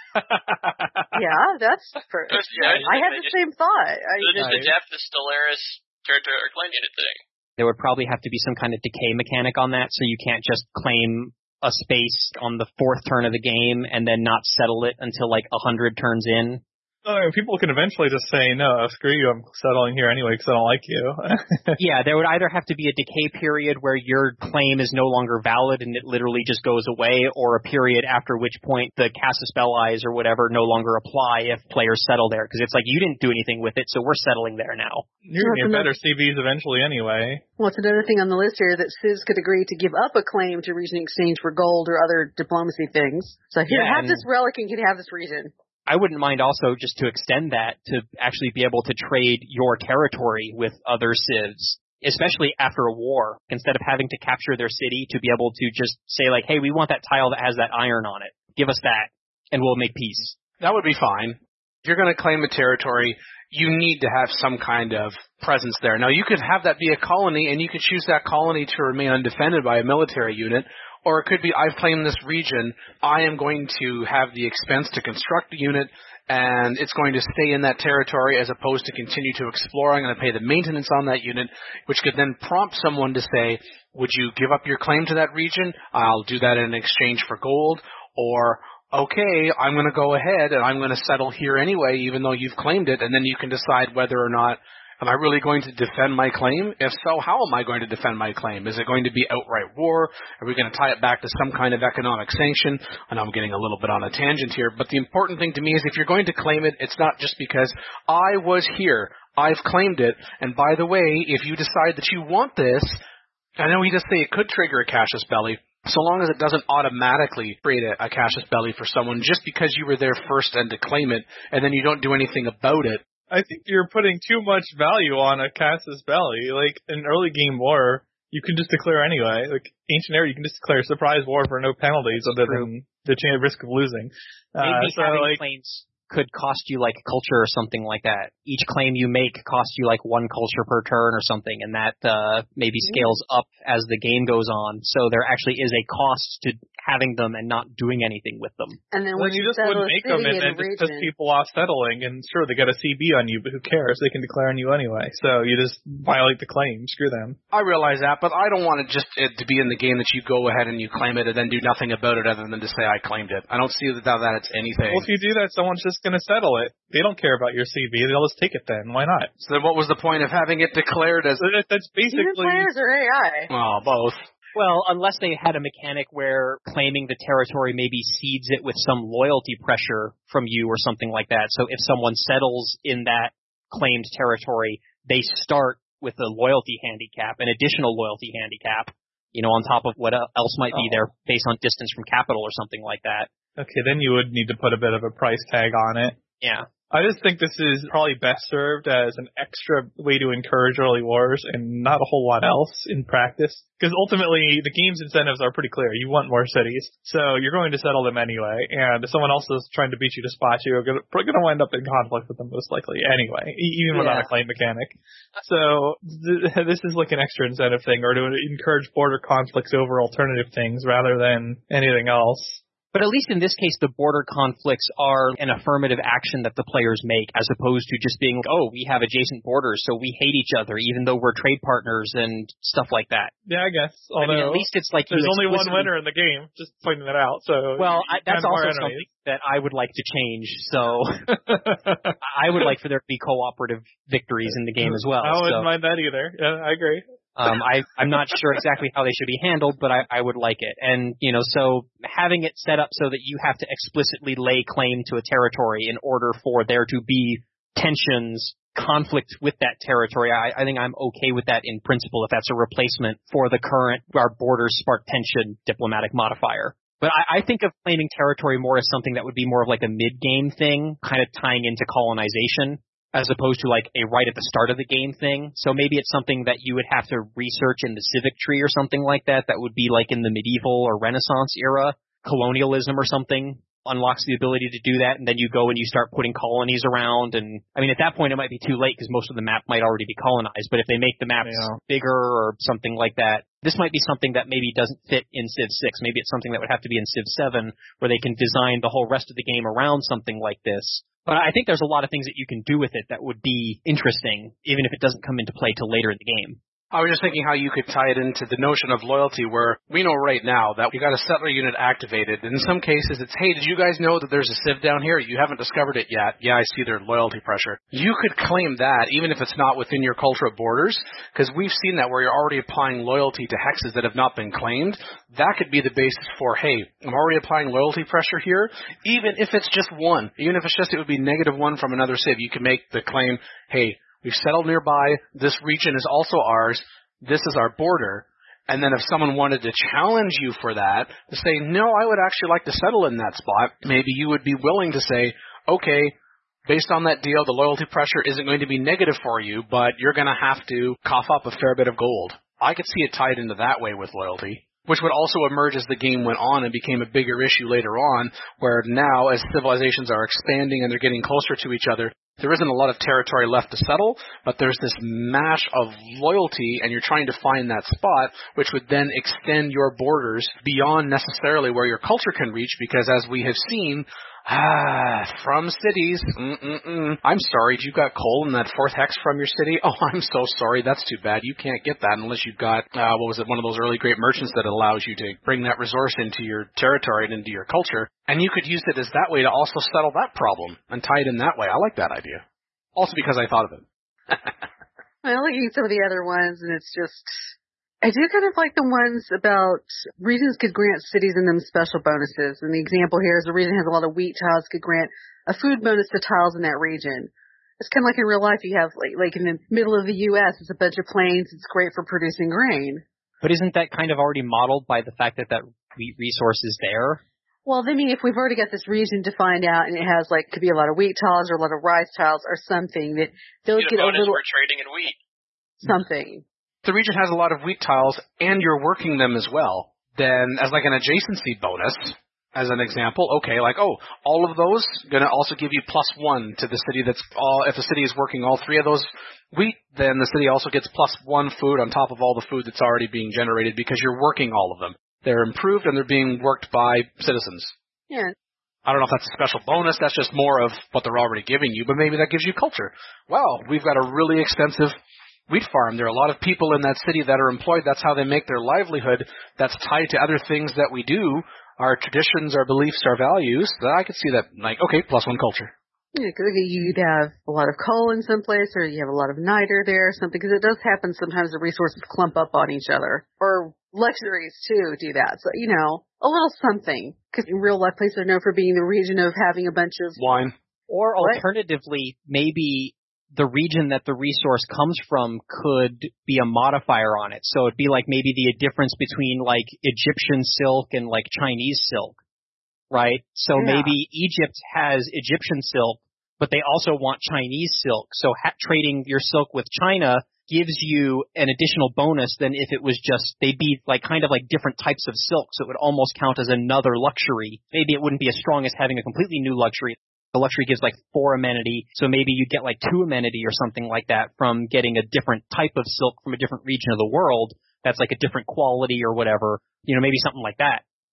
That's I had the same thought. Just adapt the Stellaris territory claim unit thing. There would probably have to be some kind of decay mechanic on that, so you can't just claim a space on the 4th turn of the game and then not settle it until like 100 turns in. People can eventually just say, no, screw you, I'm settling here anyway because I don't like you. Yeah, there would either have to be a decay period where your claim is no longer valid and it literally just goes away, or a period after which point the Casus Belli's or whatever no longer apply if players settle there. Because it's like, you didn't do anything with it, so we're settling there now. You're going to get better CVs eventually anyway. Well, it's another thing on the list here that civs could agree to give up a claim to region exchange for gold or other diplomacy things. So here, have this relic and you can have this region. I wouldn't mind also just to extend that to actually be able to trade your territory with other civs, especially after a war, instead of having to capture their city, to be able to just say like, hey, we want that tile that has that iron on it. Give us that, and we'll make peace. That would be fine. If you're going to claim a territory, you need to have some kind of presence there. Now, you could have that be a colony, and you could choose that colony to remain undefended by a military unit. Or it could be, I've claimed this region, I am going to have the expense to construct a unit, and it's going to stay in that territory as opposed to continue to explore. I'm going to pay the maintenance on that unit, which could then prompt someone to say, would you give up your claim to that region? I'll do that in exchange for gold. Or, okay, I'm going to go ahead and I'm going to settle here anyway, even though you've claimed it, and then you can decide whether or not, am I really going to defend my claim? If so, how am I going to defend my claim? Is it going to be outright war? Are we going to tie it back to some kind of economic sanction? I know I'm getting a little bit on a tangent here, but the important thing to me is if you're going to claim it, it's not just because I was here, I've claimed it, and by the way, if you decide that you want this, I know we just say it could trigger a Casus Belli, so long as it doesn't automatically create a Casus Belli for someone just because you were there first and to claim it, and then you don't do anything about it. I think you're putting too much value on a Casus Belli. Like, in early game war, you can just declare anyway. Like, Ancient Era, you can just declare surprise war for no penalties other than the risk of losing. Maybe having claims could cost you like culture or something like that. Each claim you make costs you like 1 culture per turn or something, and that maybe scales up as the game goes on. So there actually is a cost to having them and not doing anything with them. And then you just wouldn't make them and then just piss people off settling, and sure, they got a CB on you, but who cares? They can declare on you anyway. So you just violate the claim. Screw them. I realize that, but I don't want it to be in the game that you go ahead and you claim it and then do nothing about it other than to say I claimed it. I don't see that it's anything. Well, if you do that, someone's just going to settle it. They don't care about your CV. They'll just take it then. Why not? So then what was the point of having it declared as... That's basically... Even players or AI? Oh, both. Well, unless they had a mechanic where claiming the territory maybe seeds it with some loyalty pressure from you or something like that. So if someone settles in that claimed territory, they start with a loyalty handicap, an additional loyalty handicap, on top of what else might be there based on distance from capital or something like that. Okay, then you would need to put a bit of a price tag on it. Yeah. I just think this is probably best served as an extra way to encourage early wars and not a whole lot else in practice. Because ultimately, the game's incentives are pretty clear. You want more cities, so you're going to settle them anyway. And if someone else is trying to beat you to spot you, you're going to wind up in conflict with them most likely anyway, even without a claim mechanic. So this is like an extra incentive thing, or to encourage border conflicts over alternative things rather than anything else. But at least in this case, the border conflicts are an affirmative action that the players make, as opposed to just being, oh, we have adjacent borders, so we hate each other, even though we're trade partners and stuff like that. Yeah, I guess. Although, at least it's like there's only one winner in the game, just pointing that out. So that's also something that I would like to change. So I would like for there to be cooperative victories in the game as well. I wouldn't mind that either. Yeah, I agree. I'm not sure exactly how they should be handled, but I would like it. And, so having it set up so that you have to explicitly lay claim to a territory in order for there to be tensions, conflict with that territory, I think I'm okay with that in principle if that's a replacement for the current our borders spark tension diplomatic modifier. But I think of claiming territory more as something that would be more of like a mid-game thing, kind of tying into colonization, as opposed to like a right at the start of the game thing. So maybe it's something that you would have to research in the civic tree or something like that. That would be like in the medieval or Renaissance era. Colonialism or something unlocks the ability to do that, and then you go and you start putting colonies around. And I mean, at that point it might be too late because most of the map might already be colonized. But if they make the maps bigger or something like that, this might be something that maybe doesn't fit in Civ 6. Maybe it's something that would have to be in Civ 7, where they can design the whole rest of the game around something like this. But I think there's a lot of things that you can do with it that would be interesting, even if it doesn't come into play till later in the game. I was just thinking how you could tie it into the notion of loyalty, where we know right now that you got a settler unit activated. In some cases, it's, hey, did you guys know that there's a civ down here? You haven't discovered it yet. Yeah, I see their loyalty pressure. You could claim that, even if it's not within your cultural borders, because we've seen that where you're already applying loyalty to hexes that have not been claimed. That could be the basis for, hey, I'm already applying loyalty pressure here, even if it's just one. Even if it's just, it would be -1 from another civ. You can make the claim, hey, we've settled nearby. This region is also ours. This is our border. And then if someone wanted to challenge you for that, to say, no, I would actually like to settle in that spot, maybe you would be willing to say, okay, based on that deal, the loyalty pressure isn't going to be negative for you, but you're going to have to cough up a fair bit of gold. I could see it tied into that way with loyalty, which would also emerge as the game went on and became a bigger issue later on, where now as civilizations are expanding and they're getting closer to each other, there isn't a lot of territory left to settle, but there's this mash of loyalty, and you're trying to find that spot, which would then extend your borders beyond necessarily where your culture can reach, because as we have seen, from cities, I'm sorry, you got coal in that 4th hex from your city? Oh, I'm so sorry, that's too bad. You can't get that unless you've got, one of those early great merchants that allows you to bring that resource into your territory and into your culture. And you could use it as that way to also settle that problem and tie it in that way. I like that idea. Also because I thought of it. I like some of the other ones, and it's just, I do kind of like the ones about regions could grant cities and them special bonuses. And the example here is a region has a lot of wheat tiles, could grant a food bonus to tiles in that region. It's kind of like in real life, you have like in the middle of the U.S., it's a bunch of plains, it's great for producing grain. But isn't that kind of already modeled by the fact that wheat resource is there? Well, I mean, if we've already got this region defined out and it has could be a lot of wheat tiles or a lot of rice tiles or something, that they'll get a little for trading in wheat. Something. The region has a lot of wheat tiles and you're working them as well, then as like an adjacency bonus, as an example, okay, all of those going to also give you +1 to the city if the city is working all 3 of those wheat, then the city also gets +1 food on top of all the food that's already being generated because you're working all of them. They're improved and they're being worked by citizens. Yeah. I don't know if that's a special bonus, that's just more of what they're already giving you, but maybe that gives you culture. Well, we've got a really extensive wheat farm. There are a lot of people in that city that are employed. That's how they make their livelihood. That's tied to other things that we do, our traditions, our beliefs, our values. I could see that, okay, +1 culture. Yeah, because you'd have a lot of coal in some place, or you have a lot of niter there or something, because it does happen sometimes the resources clump up on each other. Or luxuries, too, do that. So, a little something. Because in real life, places are known for being the region of having a bunch of wine. Or alternatively, maybe the region that the resource comes from could be a modifier on it. So it'd be like maybe the difference between Egyptian silk and Chinese silk, right? So maybe Egypt has Egyptian silk, but they also want Chinese silk. So trading your silk with China gives you an additional bonus than if it was just, they'd be kind of different types of silk. So it would almost count as another luxury. Maybe it wouldn't be as strong as having a completely new luxury. The luxury gives 4 amenity, so maybe you get 2 amenity or something like that from getting a different type of silk from a different region of the world that's a different quality or whatever, maybe something like that.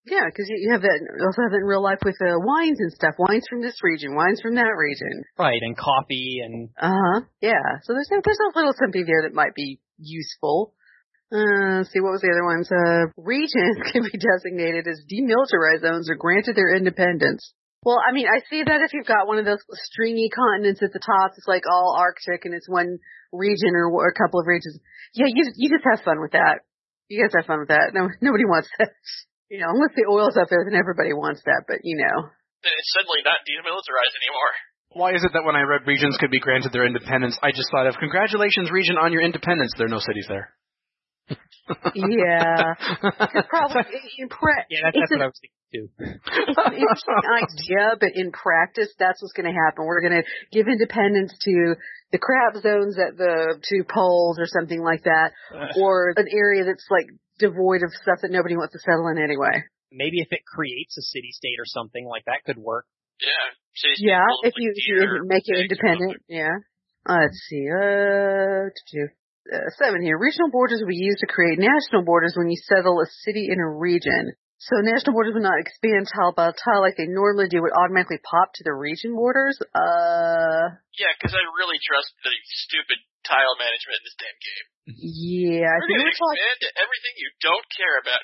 Yeah, because you have that. You also have that in real life with wines and stuff. Wines from this region, wines from that region. Right, and coffee and. Yeah. So there's a little something there that might be useful. Let's see, what was the other ones? Regions can be designated as demilitarized zones or granted their independence. Well, I mean, I see that if you've got one of those stringy continents at the top, it's like all Arctic and it's one region or a couple of regions. Yeah, you just have fun with that. You guys have fun with that. No, nobody wants that. You know, unless the oil's up there, then everybody wants that, but you know. Then it's suddenly not demilitarized anymore. Why is it that when I read regions could be granted their independence, I just thought of, congratulations, region, on your independence. There are no cities there. Yeah. Probably that's what I was thinking too. It's an interesting idea, but in practice, that's what's going to happen. We're going to give independence to the crab zones at the 2 poles or something like that, or an area that's like devoid of stuff that nobody wants to settle in anyway. Maybe if it creates a city-state or something like that could work. Yeah. If you make it independent. Yeah. Let's see. 7 here. Regional borders will be used to create national borders when you settle a city in a region. So national borders will not expand tile by tile like they normally do, would automatically pop to the region borders. Yeah, because I really trust the stupid tile management in this damn game. Yeah, I think expand to everything you don't care about.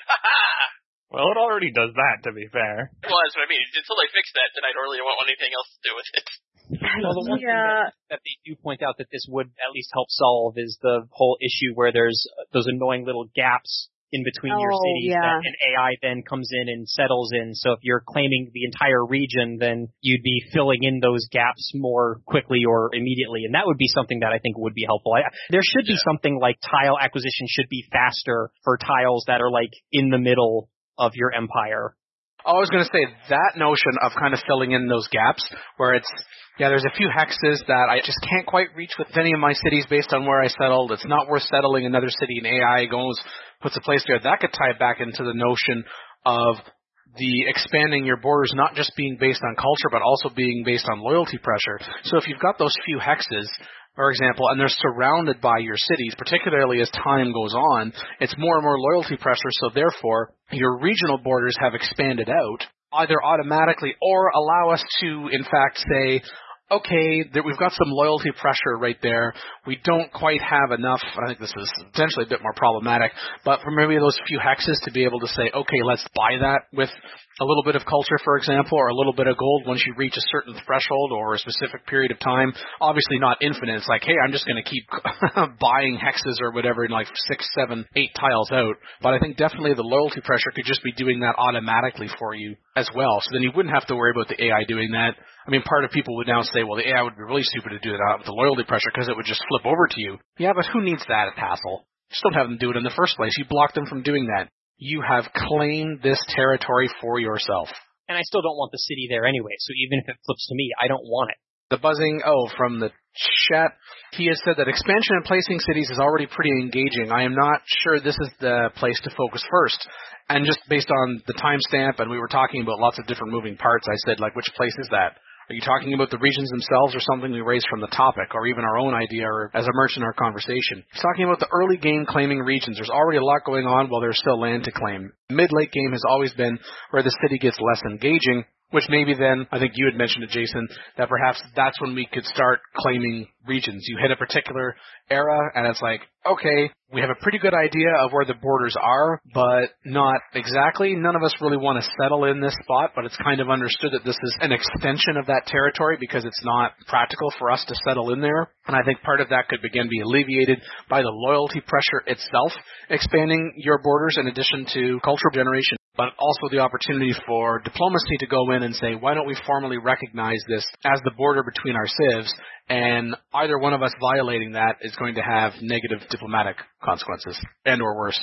Well, it already does that, to be fair. Well, that's what I mean. Until they fix that, then I don't really want anything else to do with it. Well, the one thing that they do point out that this would at least help solve is the whole issue where there's those annoying little gaps in between your cities that an AI then comes in and settles in. So if you're claiming the entire region, then you'd be filling in those gaps more quickly or immediately. And that would be something that I think would be helpful. There should be something like tile acquisition should be faster for tiles that are like in the middle of your empire. I was going to say that notion of kind of filling in those gaps where it's, there's a few hexes that I just can't quite reach with any of my cities based on where I settled. It's not worth settling another city, and AI goes, puts a place there. That could tie back into the notion of the expanding your borders not just being based on culture, but also being based on loyalty pressure. So if you've got those few hexes, for example, and they're surrounded by your cities, particularly as time goes on, it's more and more loyalty pressure, so therefore your regional borders have expanded out, either automatically or allow us to, in fact, say, okay, we've got some loyalty pressure right there. We don't quite have enough. I think this is potentially a bit more problematic, but for maybe those few hexes to be able to say, okay, let's buy that with a little bit of culture, for example, or a little bit of gold once you reach a certain threshold or a specific period of time. Obviously not infinite. It's like, hey, I'm just going to keep buying hexes or whatever in like 6, 7, 8 tiles out. But I think definitely the loyalty pressure could just be doing that automatically for you as well. So then you wouldn't have to worry about the AI doing that. I mean, part of people would now say, well, the AI would be really stupid to do that with the loyalty pressure because it would just flip over to you. Yeah, but who needs that hassle? Just don't have them do it in the first place. You block them from doing that. You have claimed this territory for yourself. And I still don't want the city there anyway, so even if it flips to me, I don't want it. The buzzing, from the chat, he has said that expansion and placing cities is already pretty engaging. I am not sure this is the place to focus first. And just based on the timestamp, and we were talking about lots of different moving parts, I said, like, which place is that? Are you talking about the regions themselves or something we raised from the topic or even our own idea or as emerged in our conversation? He's talking about the early game claiming regions. There's already a lot going on while there's still land to claim. Mid-late game has always been where the city gets less engaging, which maybe then, I think you had mentioned it, Jason, that perhaps that's when we could start claiming regions. You hit a particular era and it's like, okay, we have a pretty good idea of where the borders are, but not exactly. None of us really want to settle in this spot, but it's kind of understood that this is an extension of that territory because it's not practical for us to settle in there. And I think part of that could begin be alleviated by the loyalty pressure itself, expanding your borders in addition to cultural generation, but also the opportunity for diplomacy to go in and say, why don't we formally recognize this as the border between our civs, and either one of us violating that is going to have negative diplomatic consequences, and or worse.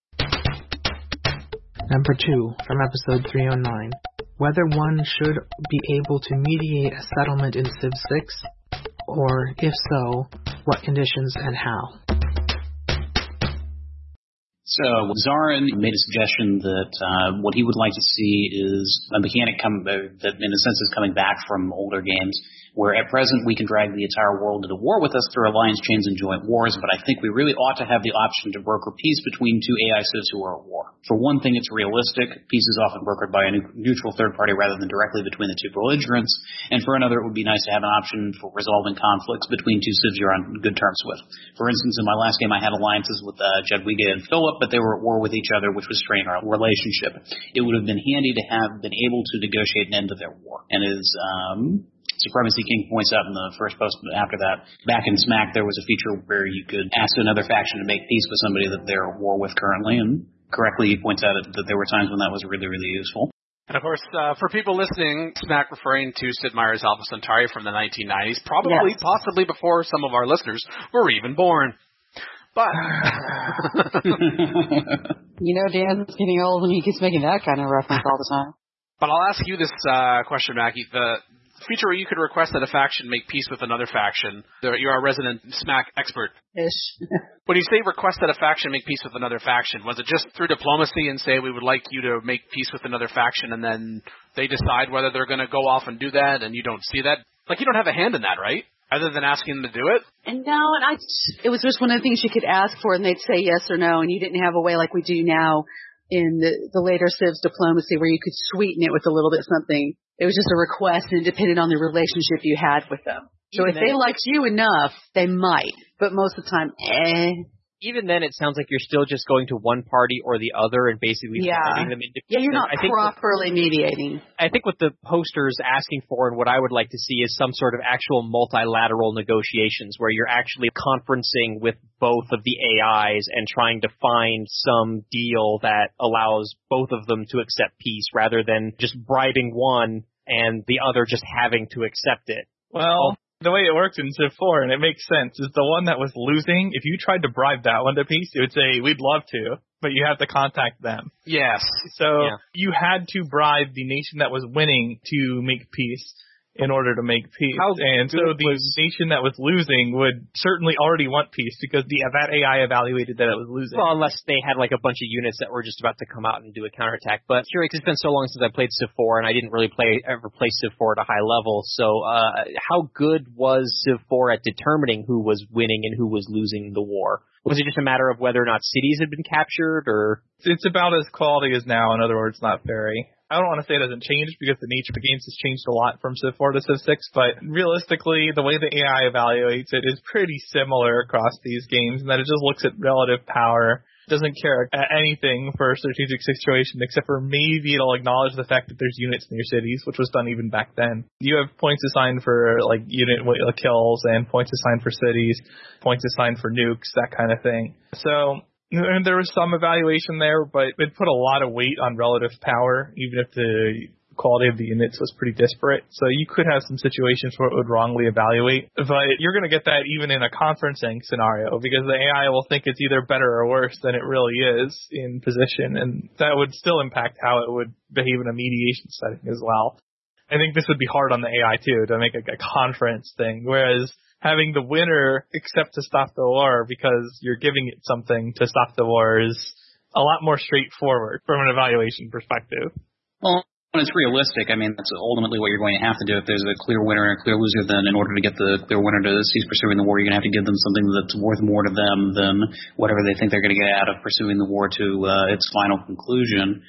Number 2, from episode 309. Whether one should be able to mediate a settlement in Civ 6, or if so, what conditions and how. So Zarin made a suggestion that what he would like to see is a mechanic that in a sense is coming back from older games, where at present we can drag the entire world into war with us through alliance chains and joint wars, but I think we really ought to have the option to broker peace between two AI civs who are at war. For one thing, it's realistic. Peace is often brokered by a neutral third party rather than directly between the two belligerents. And for another, it would be nice to have an option for resolving conflicts between two civs you're on good terms with. For instance, in my last game, I had alliances with Jadwiga and Philip, but they were at war with each other, which was straining our relationship. It would have been handy to have been able to negotiate an end to their war. And as Supremacy King points out in the first post after that, back in Smack there was a feature where you could ask another faction to make peace with somebody that they're at war with currently, and correctly he points out that there were times when that was really, really useful. And of course, for people listening, Smack referring to Sid Meier's Alpha Centauri from the 1990s, probably, possibly before some of our listeners were even born. But Dan's getting old and he keeps making that kind of reference all the time. But I'll ask you this question, Mackie. The feature where you could request that a faction make peace with another faction. You're our resident Smack expert. When you say request that a faction make peace with another faction, was it just through diplomacy and say we would like you to make peace with another faction, and then they decide whether they're going to go off and do that, and you don't see that? Like, you don't have a hand in that, right? Other than asking them to do it? And no, it was just one of the things you could ask for, and they'd say yes or no, and you didn't have a way like we do now in the later Civs diplomacy where you could sweeten it with a little bit something. It was just a request, and it depended on the relationship you had with them. So if they liked you enough, they might. But most of the time, Even then, it sounds like you're still just going to one party or the other and basically putting them into. Yeah, you're not properly mediating. I think what the poster's asking for and what I would like to see is some sort of actual multilateral negotiations where you're actually conferencing with both of the AIs and trying to find some deal that allows both of them to accept peace rather than just bribing one and the other just having to accept it. Well, the way it works in Civ 4, and it makes sense, is the one that was losing, if you tried to bribe that one to peace, it would say, we'd love to, but you have to contact them. Yes. So you had to bribe the nation that was winning to make peace in order to make peace. So the nation that was losing would certainly already want peace because that AI evaluated that it was losing. Well, unless they had like a bunch of units that were just about to come out and do a counterattack. But curious, it's been so long since I played Civ 4, and I didn't really ever play Civ 4 at a high level. So how good was Civ 4 at determining who was winning and who was losing the war? Was it just a matter of whether or not cities had been captured, or? It's about as quality as now. In other words, not very. I don't want to say it hasn't changed because the nature of the games has changed a lot from Civ 4 to Civ 6, but realistically, the way the AI evaluates it is pretty similar across these games, and that it just looks at relative power, doesn't care at anything for a strategic situation, except for maybe it'll acknowledge the fact that there's units near cities, which was done even back then. You have points assigned for like unit kills and points assigned for cities, points assigned for nukes, that kind of thing. So, and there was some evaluation there, but it put a lot of weight on relative power, even if the quality of the units was pretty disparate. So you could have some situations where it would wrongly evaluate, but you're going to get that even in a conferencing scenario because the AI will think it's either better or worse than it really is in position, and that would still impact how it would behave in a mediation setting as well. I think this would be hard on the AI too, to make a conference thing, whereas having the winner accept to stop the war because you're giving it something to stop the war is a lot more straightforward from an evaluation perspective. Well, when it's realistic, I mean, that's ultimately what you're going to have to do. If there's a clear winner and a clear loser, then in order to get the clear winner to cease pursuing the war, you're going to have to give them something that's worth more to them than whatever they think they're going to get out of pursuing the war to its final conclusion.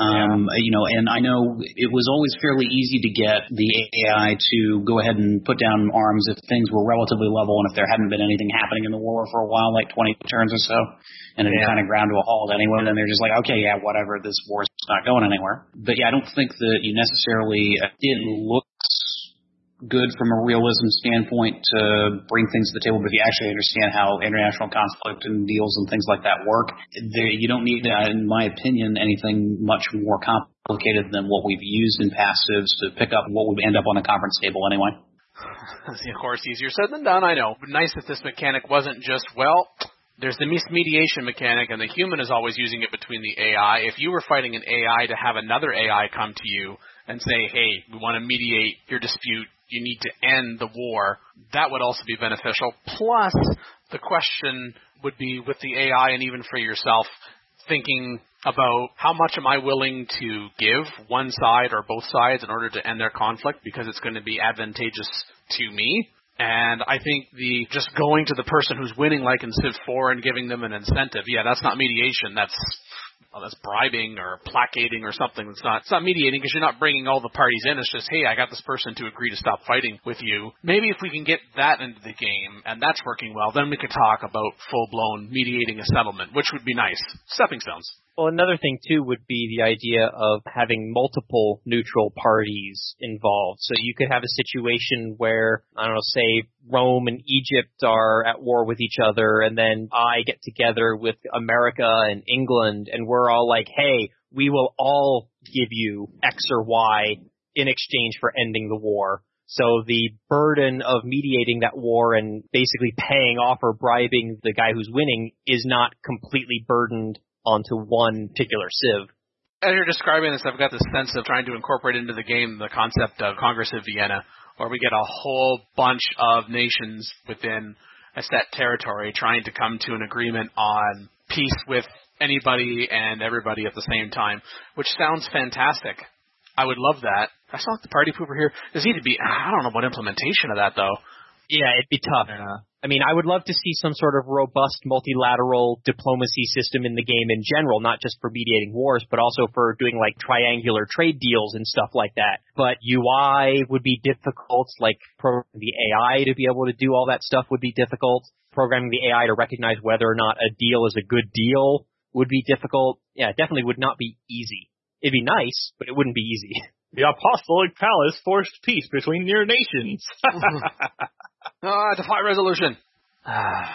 And I know it was always fairly easy to get the AI to go ahead and put down arms if things were relatively level and if there hadn't been anything happening in the war for a while, like 20 turns or so, and it kind of ground to a halt anyway, then they're just like, okay, yeah, whatever, this war's not going anywhere. But yeah, I don't think that you necessarily, it looks good from a realism standpoint to bring things to the table, but if you actually understand how international conflict and deals and things like that work, you don't need, in my opinion, anything much more complicated than what we've used in passives to pick up what would end up on a conference table anyway. Of course, easier said than done, I know. But nice that this mechanic wasn't just, there's the mismediation mechanic, and the human is always using it between the AI. If you were fighting an AI to have another AI come to you and say, hey, we want to mediate your dispute, you need to end the war, that would also be beneficial. Plus, the question would be with the AI and even for yourself, thinking about how much am I willing to give one side or both sides in order to end their conflict because it's going to be advantageous to me. And I think just going to the person who's winning, like in Civ 4, and giving them an incentive, that's not mediation. That's bribing or placating or something. It's not mediating because you're not bringing all the parties in. It's just, hey, I got this person to agree to stop fighting with you. Maybe if we can get that into the game and that's working well, then we could talk about full-blown mediating a settlement, which would be nice. Stepping stones. Well, another thing, too, would be the idea of having multiple neutral parties involved. So you could have a situation where, I don't know, say Rome and Egypt are at war with each other, and then I get together with America and England, and we're all like, hey, we will all give you X or Y in exchange for ending the war. So the burden of mediating that war and basically paying off or bribing the guy who's winning is not completely burdened onto one particular civ. As you're describing this, I've got this sense of trying to incorporate into the game the concept of Congress of Vienna, where we get a whole bunch of nations within a set territory trying to come to an agreement on peace with anybody and everybody at the same time, which sounds fantastic. I would love that. I saw the party pooper here. There's need to be, I don't know what implementation of that, though. Yeah, it'd be tough. I mean, I would love to see some sort of robust multilateral diplomacy system in the game in general, not just for mediating wars, but also for doing like triangular trade deals and stuff like that. But UI would be difficult, like programming the AI to be able to do all that stuff would be difficult. Programming the AI to recognize whether or not a deal is a good deal would be difficult. Yeah, it definitely would not be easy. It'd be nice, but it wouldn't be easy. The Apostolic Palace forced peace between your nations. Defy resolution. I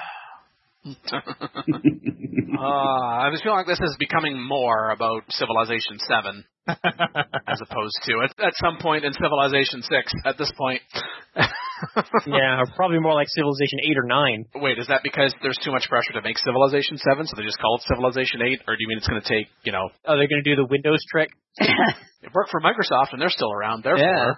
just feel like this is becoming more about Civilization 7 as opposed to at some point in Civilization 6. At this point. Yeah, probably more like Civilization 8 or 9. Wait, is that because there's too much pressure to make Civilization 7, so they just call it Civilization 8? Or do you mean it's going to take, Oh, they're going to do the Windows trick? It worked for Microsoft, and they're still around. Therefore.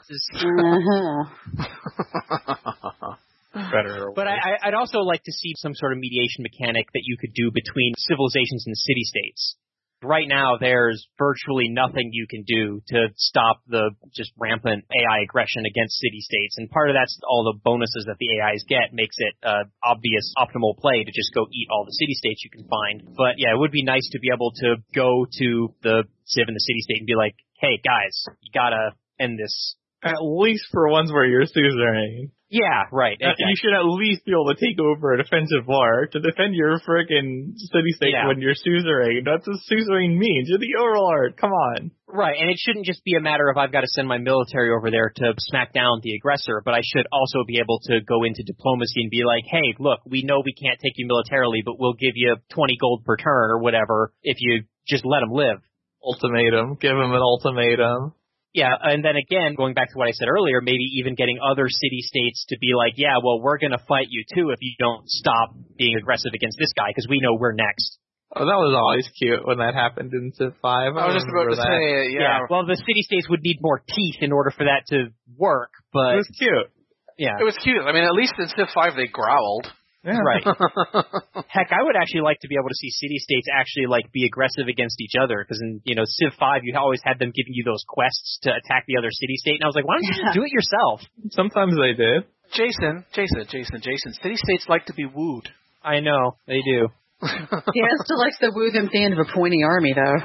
Better. But I'd also like to see some sort of mediation mechanic that you could do between civilizations and city-states. Right now, there's virtually nothing you can do to stop the just rampant AI aggression against city-states. And part of that's all the bonuses that the AIs get makes it obvious optimal play to just go eat all the city-states you can find. But yeah, it would be nice to be able to go to the civ and the city-state and be like, hey, guys, you gotta end this. At least for ones where you're suzerain. Yeah, right. Exactly. You should at least be able to take over a defensive war to defend your friggin' city-state when you're suzerain. That's what suzerain means. You're the overlord. Come on. Right, and it shouldn't just be a matter of I've got to send my military over there to smack down the aggressor, but I should also be able to go into diplomacy and be like, hey, look, we know we can't take you militarily, but we'll give you 20 gold per turn or whatever if you just let them live. Ultimatum. Give them an ultimatum. Yeah, and then again, going back to what I said earlier, maybe even getting other city-states to be like, yeah, well, we're going to fight you too if you don't stop being aggressive against this guy, because we know we're next. Oh, that was always cute when that happened in Civ 5. I was just about to say, yeah. Well, the city-states would need more teeth in order for that to work, but... It was cute. Yeah. It was cute. I mean, at least in Civ 5 they growled. Yeah. Right. Heck, I would actually like to be able to see city-states actually like be aggressive against each other, because in Civ 5 you always had them giving you those quests to attack the other city-state, and I was like, why don't you just do it yourself? Sometimes they did. Jason, city-states like to be wooed. I know, they do. He still likes to woo them at the end of a pointy army, though.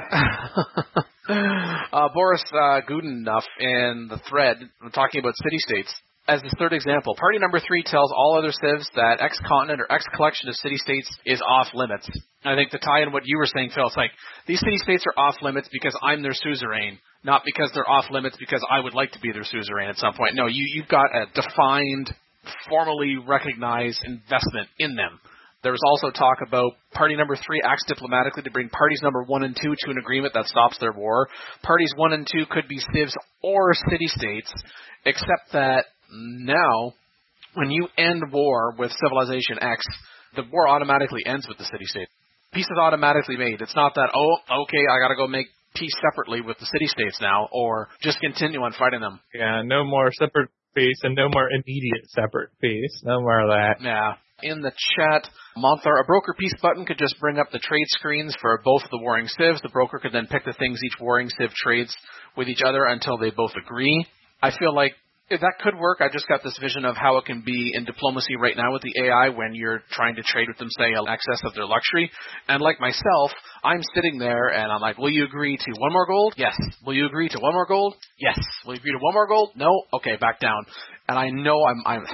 Boris Goodenduff in the thread, talking about city-states. As the third example, party number 3 tells all other civs that X continent or X collection of city-states is off limits. I think to tie in what you were saying, Phil, it's like, these city-states are off limits because I'm their suzerain, not because they're off limits because I would like to be their suzerain at some point. No, you've got a defined, formally recognized investment in them. There was also talk about party number 3 acts diplomatically to bring parties number 1 and 2 to an agreement that stops their war. Parties 1 and 2 could be civs or city-states, except that now, when you end war with Civilization X, the war automatically ends with the city-state. Peace is automatically made. It's not that, okay, I gotta go make peace separately with the city-states now, or just continue on fighting them. Yeah, no more separate peace and no more immediate separate peace. No more of that. Yeah. In the chat, Monthar, a broker peace button could just bring up the trade screens for both of the warring civs. The broker could then pick the things each warring civ trades with each other until they both agree. I feel like that could work. I just got this vision of how it can be in diplomacy right now with the AI when you're trying to trade with them, say, in excess of their luxury. And like myself, I'm sitting there and I'm like, will you agree to 1 more gold? Yes. Will you agree to 1 more gold? Yes. Will you agree to 1 more gold? No? Okay, back down. And I know I'm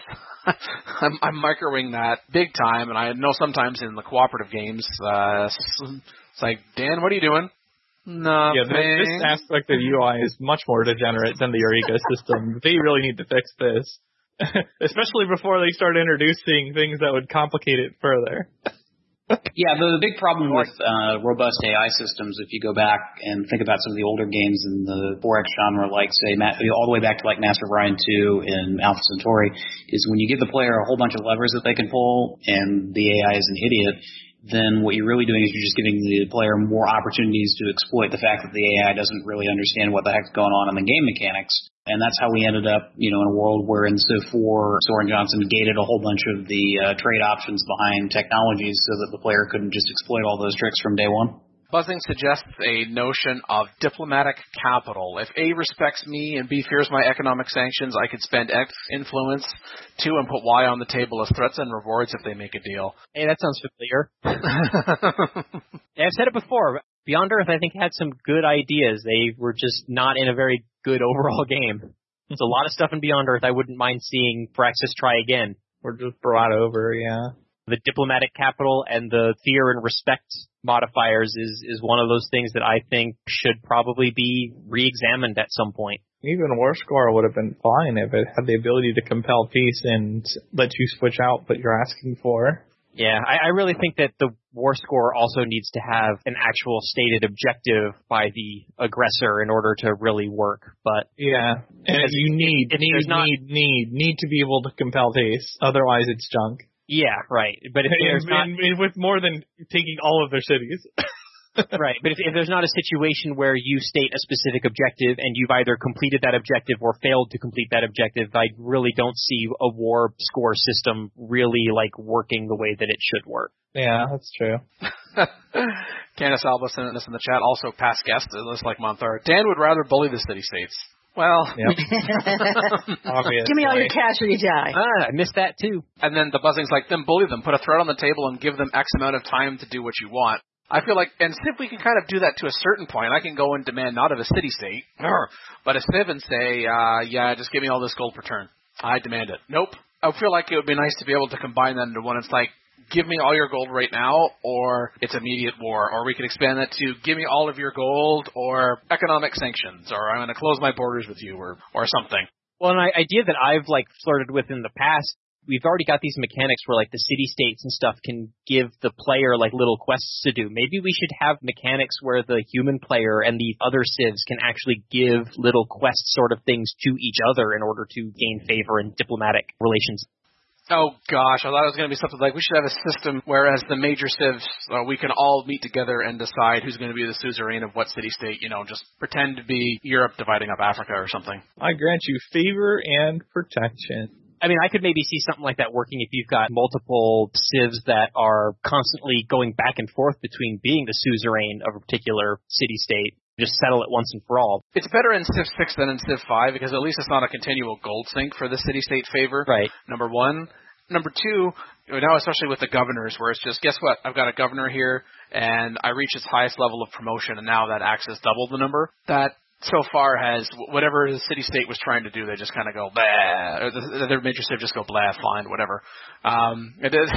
microwing that big time, and I know sometimes in the cooperative games, it's like, Dan, what are you doing? Nothing. Yeah, this aspect of UI is much more degenerate than the Eureka system. They really need to fix this. Especially before they start introducing things that would complicate it further. Yeah, the big problem with robust AI systems, if you go back and think about some of the older games in the 4X genre, like, say, all the way back to like Master of Orion 2 and Alpha Centauri, is when you give the player a whole bunch of levers that they can pull and the AI is an idiot, then what you're really doing is you're just giving the player more opportunities to exploit the fact that the AI doesn't really understand what the heck's going on in the game mechanics. And that's how we ended up, in a world where in Civ 4, Soren Johnson gated a whole bunch of the trade options behind technologies so that the player couldn't just exploit all those tricks from day one. Buzzing suggests a notion of diplomatic capital. If A respects me and B fears my economic sanctions, I could spend X influence to and put Y on the table as threats and rewards if they make a deal. Hey, that sounds familiar. Yeah, I've said it before. Beyond Earth, I think, had some good ideas. They were just not in a very good overall game. There's a lot of stuff in Beyond Earth I wouldn't mind seeing Firaxis try again. Or just brought over, yeah. The diplomatic capital and the fear and respect modifiers is one of those things that I think should probably be re-examined at some point. Even War Score would have been fine if it had the ability to compel peace and let you switch out what you're asking for. Yeah, I really think that the War Score also needs to have an actual stated objective by the aggressor in order to really work. But yeah, and you need to be able to compel peace. Otherwise, it's junk. Yeah, right. But if there's not, with more than taking all of their cities. Right, but if there's not a situation where you state a specific objective and you've either completed that objective or failed to complete that objective, I really don't see a War Score system really working the way that it should work. Yeah, that's true. Candace Alba sent this in the chat, also past guest, just like Monthar. Dan would rather bully the city-states. Well, yep. Give me all your cash or you die. I missed that too. And then the buzzing's like, then bully them, put a threat on the table and give them X amount of time to do what you want. I feel like, and Civ, we can kind of do that to a certain point. I can go and demand not of a city-state, but a Civ and say, yeah, just give me all this gold per turn. I demand it. Nope. I feel like it would be nice to be able to combine that into one. It's like, give me all your gold right now, or it's immediate war. Or we could expand that to, give me all of your gold, or economic sanctions, or I'm going to close my borders with you, or something. Well, an idea that I've flirted with in the past, we've already got these mechanics where the city-states and stuff can give the player little quests to do. Maybe we should have mechanics where the human player and the other civs can actually give little quest sort of things to each other in order to gain favor in diplomatic relations. Oh, gosh, I thought it was going to be something like we should have a system where as the major civs, we can all meet together and decide who's going to be the suzerain of what city-state, just pretend to be Europe dividing up Africa or something. I grant you favor and protection. I mean, I could maybe see something like that working if you've got multiple civs that are constantly going back and forth between being the suzerain of a particular city-state. Just settle it once and for all. It's better in Civ 6 than in Civ 5 because at least it's not a continual gold sink for the city-state favor. Right. Number one. Number two, now especially with the governors where it's just, guess what, I've got a governor here and I reach its highest level of promotion and now that acts as double the number. That so far has, whatever the city-state was trying to do, they just kind of go, blah, or their major civ just go, blah, fine, whatever. It is,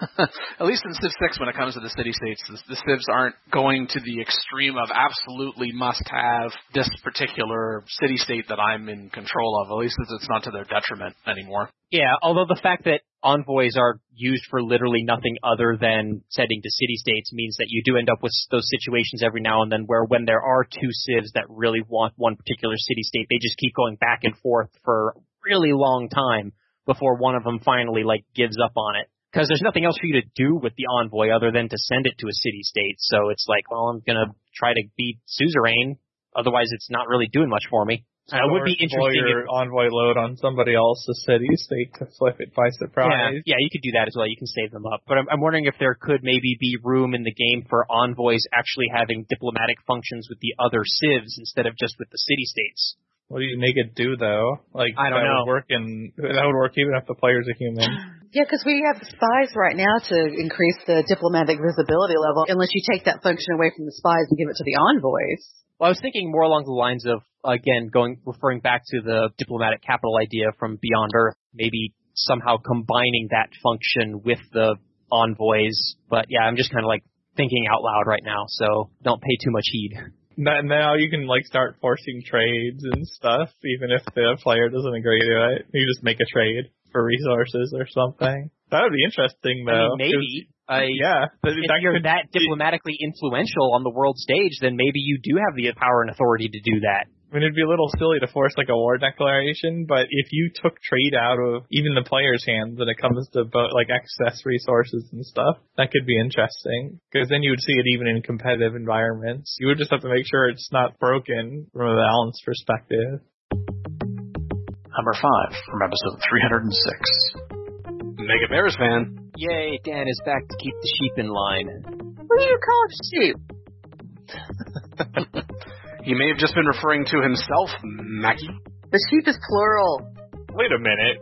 at least in Civ 6 when it comes to the city-states, the civs aren't going to the extreme of absolutely must-have this particular city-state that I'm in control of. At least it's not to their detriment anymore. Yeah, although the fact that envoys are used for literally nothing other than sending to city-states means that you do end up with those situations every now and then where when there are two civs that really want one particular city-state, they just keep going back and forth for a really long time before one of them finally gives up on it. Because there's nothing else for you to do with the envoy other than to send it to a city-state. So it's well, I'm going to try to be suzerain. Otherwise, it's not really doing much for me. It would be interesting if envoy load on somebody else's city state to flip it by surprise. Yeah, you could do that as well. You can save them up. But I'm wondering if there could maybe be room in the game for envoys actually having diplomatic functions with the other civs instead of just with the city states. What do you make it do, though? Like, I don't know. That would work even if the player's a human. Yeah, because we have spies right now to increase the diplomatic visibility level, unless you take that function away from the spies and give it to the envoys. Well, I was thinking more along the lines of, again, referring back to the diplomatic capital idea from Beyond Earth, maybe somehow combining that function with the envoys. But yeah, I'm just kind of like thinking out loud right now, so don't pay too much heed. Now you can like start forcing trades and stuff, even if the player doesn't agree to it. You just make a trade for resources or something. That would be interesting, though. I mean, maybe. If you're that diplomatically influential on the world stage, then maybe you do have the power and authority to do that. I mean, it'd be a little silly to force like a war declaration, but if you took trade out of even the player's hands when it comes to like excess resources and stuff, that could be interesting. Because then you would see it even in competitive environments. You would just have to make sure it's not broken from a balance perspective. Number 5 from episode 306. Mega Bears fan. Yay, Dan is back to keep the sheep in line. What do you call sheep? He may have just been referring to himself, Mackie. The sheep is plural. Wait a minute.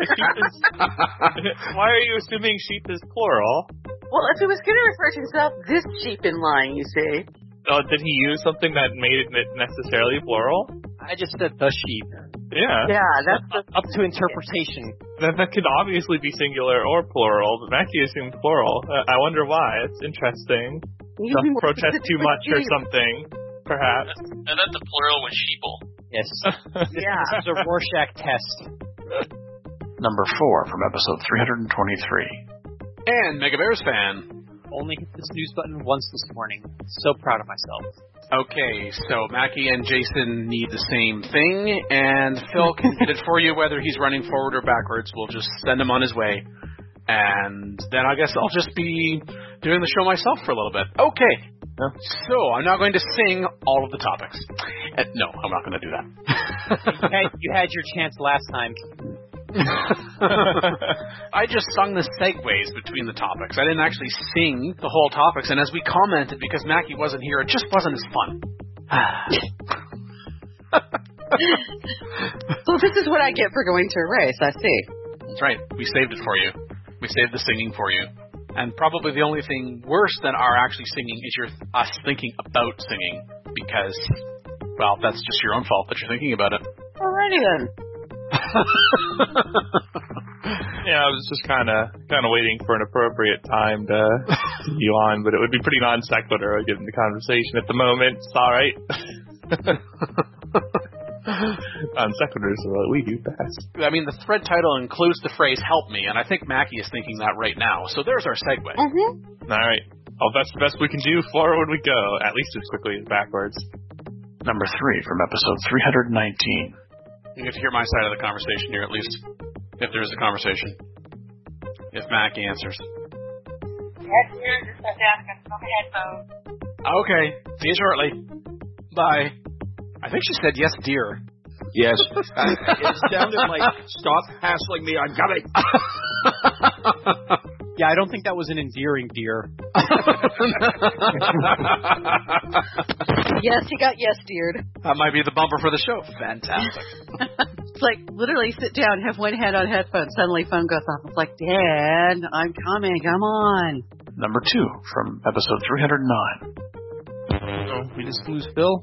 Why are you assuming sheep is plural? Well, if he was going to refer to himself, this sheep in line, you see. Oh, did he use something that made it necessarily plural? I just said the sheep. Yeah. Yeah, that's up to interpretation. That could obviously be singular or plural, but Mackie assumed plural. I wonder why. It's interesting. Don't protest too much or something, perhaps. And that's the plural with sheeple. Yes. Yeah. This is a Rorschach test. Number 4 from episode 323. And Mega Bears fan. Only hit the snooze button once this morning. So proud of myself. Okay, so Mackie and Jason need the same thing, and Phil can get it for you whether he's running forward or backwards. We'll just send him on his way. And then I guess I'll just be doing the show myself for a little bit. Okay. So I'm now going to sing all of the topics. No, I'm not going to do that. You had your chance last time. I just sung the segues between the topics. I didn't actually sing the whole topics, and as we commented, because Mackie wasn't here, it just wasn't as fun. Well, this is what I get for going to a race, I see. That's right. We saved it for you. We saved the singing for you. And probably the only thing worse than our actually singing is us thinking about singing, because, well, that's just your own fault that you're thinking about it. Alrighty then. Yeah, I was just kind of waiting for an appropriate time to you on, but it would be pretty non sequitur given the conversation at the moment. It's all right. Non sequiturs are what we do best. I mean, the thread title includes the phrase "help me," and I think Mackie is thinking that right now. So there's our segue. Mm-hmm. All right. Well, that's the best we can do. Forward we go, at least as quickly as backwards. Number 3 from episode 319. You get to hear my side of the conversation here, at least, if there is a conversation. If Mackie answers. Yes, dear, just have to ask us on the headphones. Okay, see you shortly. Bye. I think she said yes, dear. Yes. It sounded like, stop hassling me, I'm coming. Yeah, I don't think that was an endearing dear. Yes, he got yes deared. That might be the bumper for the show. Fantastic. It's like, literally sit down, have one hand on headphones, suddenly phone goes off. It's like, Dad, I'm coming, come on. Number 2 from episode 309. Oh, we just lose Phil?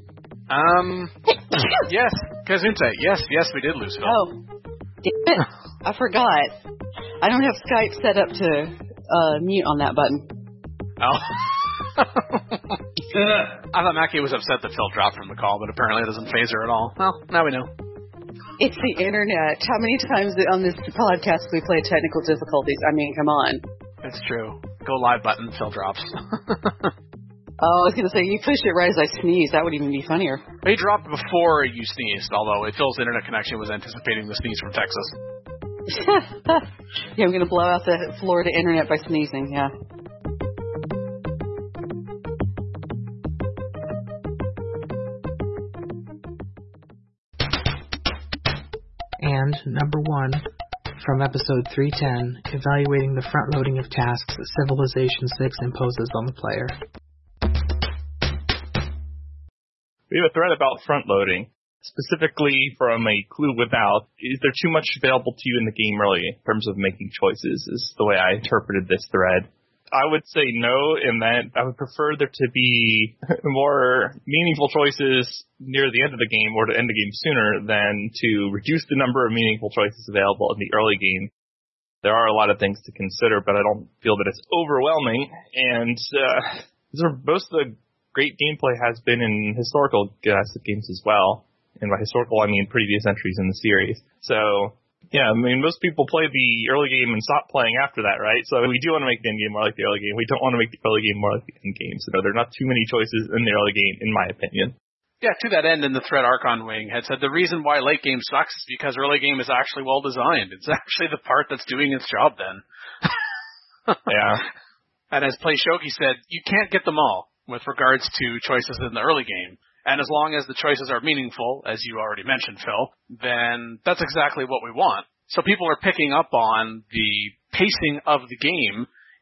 Yes, Kazunte. Yes, we did lose Phil. Oh, damn it. I forgot. I don't have Skype set up to mute on that button. Oh. I thought Mackie was upset that Phil dropped from the call, but apparently it doesn't phase her at all. Well, now we know. It's the internet. How many times on this podcast we play technical difficulties? I mean, come on. It's true. Go live button, Phil drops. Oh, I was going to say, you push it right as I sneeze. That would even be funnier. He dropped before you sneezed, although Phil's internet connection was anticipating the sneeze from Texas. Yeah, I'm going to blow out the Florida internet by sneezing, yeah. number 1 from episode 310, evaluating the front-loading of tasks that Civilization 6 imposes on the player. We have a thread about front-loading. Specifically from a clue without, is there too much available to you in the game early in terms of making choices, is the way I interpreted this thread. I would say no, in that I would prefer there to be more meaningful choices near the end of the game or to end the game sooner than to reduce the number of meaningful choices available in the early game. There are a lot of things to consider, but I don't feel that it's overwhelming, and most of the great gameplay has been in historical games as well. And by historical, I mean previous entries in the series. So, yeah, I mean, most people play the early game and stop playing after that, right? So we do want to make the end game more like the early game. We don't want to make the early game more like the end game. So there are not too many choices in the early game, in my opinion. Yeah, to that end, in the thread Archon Wing had said the reason why late game sucks is because early game is actually well designed. It's actually the part that's doing its job then. Yeah. And as Play Shogi said, you can't get them all with regards to choices in the early game. And as long as the choices are meaningful, as you already mentioned, Phil, then that's exactly what we want. So people are picking up on the pacing of the game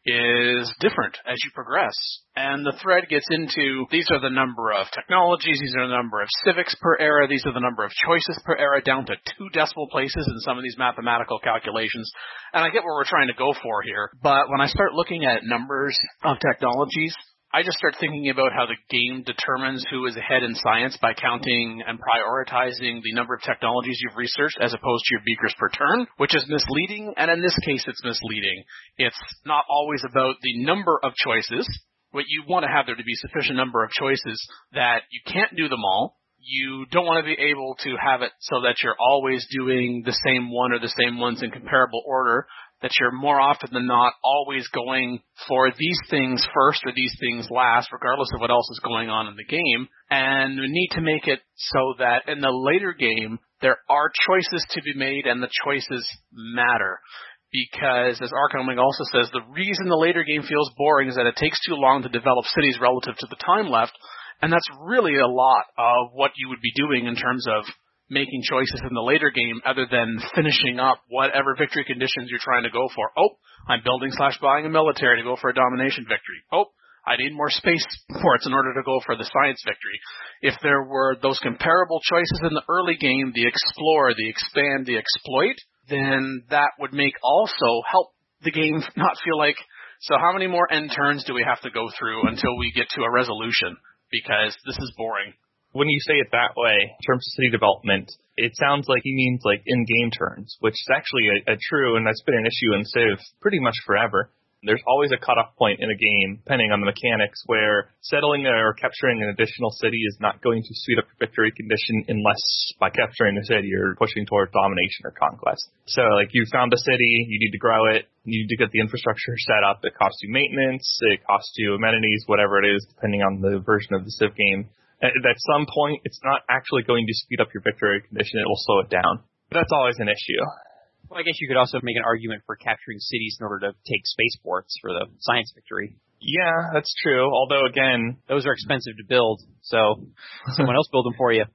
is different as you progress. And the thread gets into, these are the number of technologies, these are the number of civics per era, these are the number of choices per era, down to 2 decimal places in some of these mathematical calculations. And I get what we're trying to go for here, but when I start looking at numbers of technologies, I just start thinking about how the game determines who is ahead in science by counting and prioritizing the number of technologies you've researched as opposed to your beakers per turn, which is misleading, and in this case it's misleading. It's not always about the number of choices. What you want to have there to be sufficient number of choices that you can't do them all. You don't want to be able to have it so that you're always doing the same one or the same ones in comparable order, that you're more often than not always going for these things first or these things last, regardless of what else is going on in the game. And we need to make it so that in the later game, there are choices to be made and the choices matter. Because, as Archon Wing also says, the reason the later game feels boring is that it takes too long to develop cities relative to the time left. And that's really a lot of what you would be doing in terms of making choices in the later game other than finishing up whatever victory conditions you're trying to go for. Oh, I'm building/buying a military to go for a domination victory. Oh, I need more space ports in order to go for the science victory. If there were those comparable choices in the early game, the explore, the expand, the exploit, then that would make also help the game not feel like, so how many more end turns do we have to go through until we get to a resolution? Because this is boring. When you say it that way, in terms of city development, it sounds like he means like in-game turns, which is actually a true, and that's been an issue in Civ pretty much forever. There's always a cutoff point in a game, depending on the mechanics, where settling or capturing an additional city is not going to speed up your victory condition unless by capturing the city you're pushing towards domination or conquest. So, like, you found a city, you need to grow it, you need to get the infrastructure set up. It costs you maintenance, it costs you amenities, whatever it is, depending on the version of the Civ game. At some point, it's not actually going to speed up your victory condition, it will slow it down. But that's always an issue. Well, I guess you could also make an argument for capturing cities in order to take spaceports for the science victory. Yeah, that's true. Although, again, those are expensive to build, so someone else build them for you.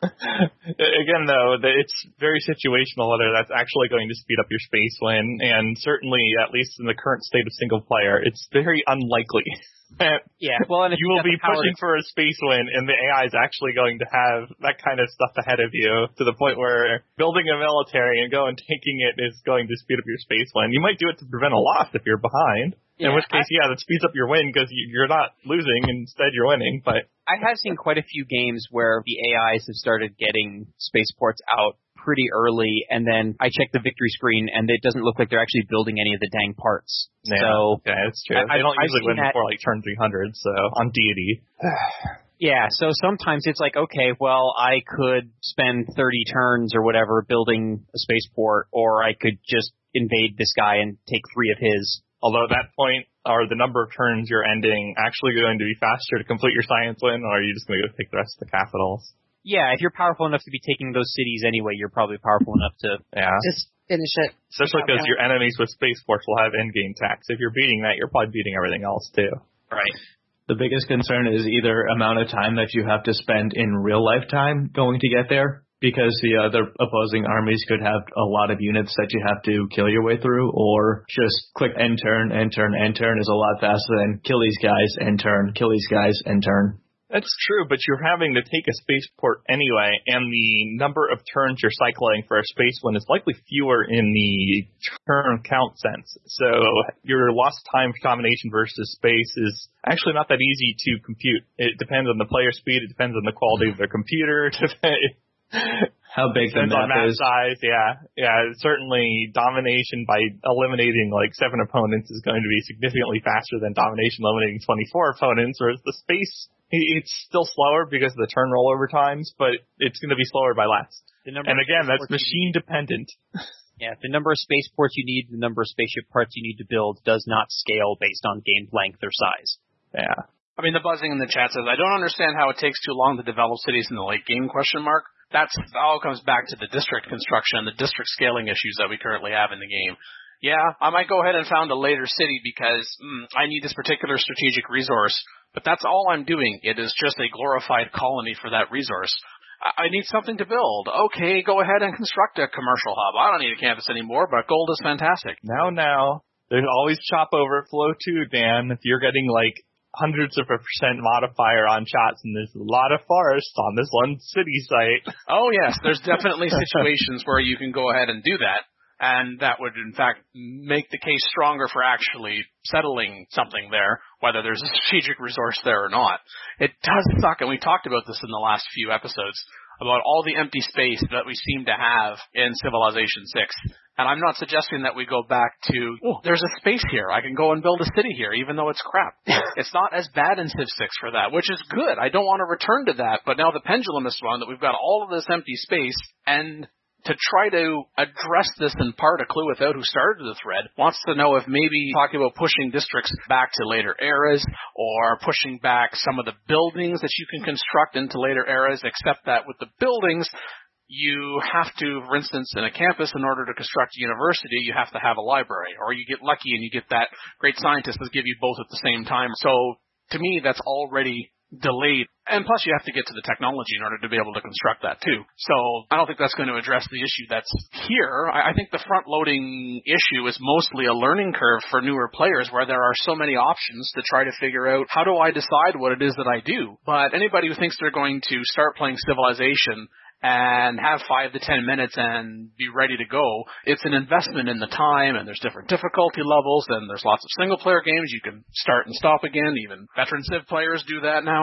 Again, though, it's very situational whether that's actually going to speed up your space win, and certainly, at least in the current state of single player, it's very unlikely. Yeah, well, and you will be pushing for a space win, and the AI is actually going to have that kind of stuff ahead of you to the point where building a military and taking it is going to speed up your space win. You might do it to prevent a loss if you're behind. In which case, that speeds up your win because you're not losing, instead you're winning. But I have seen quite a few games where the AIs have started getting spaceports out pretty early, and then I check the victory screen, and it doesn't look like they're actually building any of the dang parts. Yeah, so that's true. They don't usually win before like turn 300, so on deity. Yeah, so sometimes it's like, okay, well, I could spend 30 turns or whatever building a spaceport, or I could just invade this guy and take 3 of his. Although at that point, are the number of turns you're ending actually going to be faster to complete your science win, or are you just going to go take the rest of the capitals? Yeah, if you're powerful enough to be taking those cities anyway, you're probably powerful enough to just finish it. Especially because your enemies with spaceports will have in-game tax. If you're beating that, you're probably beating everything else too. Right. The biggest concern is either amount of time that you have to spend in real life time going to get there, because the other opposing armies could have a lot of units that you have to kill your way through, or just click end turn is a lot faster than kill these guys, end turn, kill these guys, end turn. That's true, but you're having to take a spaceport anyway, and the number of turns you're cycling for a space one is likely fewer in the turn count sense. So your lost time combination versus space is actually not that easy to compute. It depends on the player speed, it depends on the quality of their computer, how big the map is. Size, yeah. Certainly domination by eliminating like 7 opponents is going to be significantly faster than domination eliminating 24 opponents, whereas the space, it's still slower because of the turn rollover times, but it's going to be slower by less. And again, that's machine dependent. Yeah, the number of spaceports you need, the number of spaceship parts you need to build does not scale based on game length or size. Yeah. I mean, the buzzing in the chat says, I don't understand how it takes too long to develop cities in the late game, ? That all comes back to the district construction, the district scaling issues that we currently have in the game. Yeah, I might go ahead and found a later city because I need this particular strategic resource, but that's all I'm doing. It is just a glorified colony for that resource. I need something to build. Okay, go ahead and construct a commercial hub. I don't need a campus anymore, but gold is fantastic. Now. There's always chop overflow too, Dan. If you're getting like hundreds of % modifier on shots, and there's a lot of forests on this one city site. Oh, yes. There's definitely situations where you can go ahead and do that, and that would, in fact, make the case stronger for actually settling something there, whether there's a strategic resource there or not. It does suck, and we talked about this in the last few episodes, about all the empty space that we seem to have in Civilization 6. And I'm not suggesting that we go back to, there's a space here. I can go and build a city here, even though it's crap. It's not as bad in Civ 6 for that, which is good. I don't want to return to that. But now the pendulum is swung that we've got all of this empty space, and to try to address this in part, a clue without who started the thread wants to know if maybe talking about pushing districts back to later eras, or pushing back some of the buildings that you can construct into later eras, except that with the buildings, you have to, for instance, in a campus, in order to construct a university, you have to have a library, or you get lucky and you get that great scientist that give you both at the same time. So to me, that's already delayed. And plus you have to get to the technology in order to be able to construct that too. So I don't think that's going to address the issue that's here. I think the front-loading issue is mostly a learning curve for newer players, where there are so many options to try to figure out, how do I decide what it is that I do? But anybody who thinks they're going to start playing Civilization and have 5 to 10 minutes and be ready to go, it's an investment in the time, and there's different difficulty levels, and there's lots of single-player games. You can start and stop again. Even veteran Civ players do that now,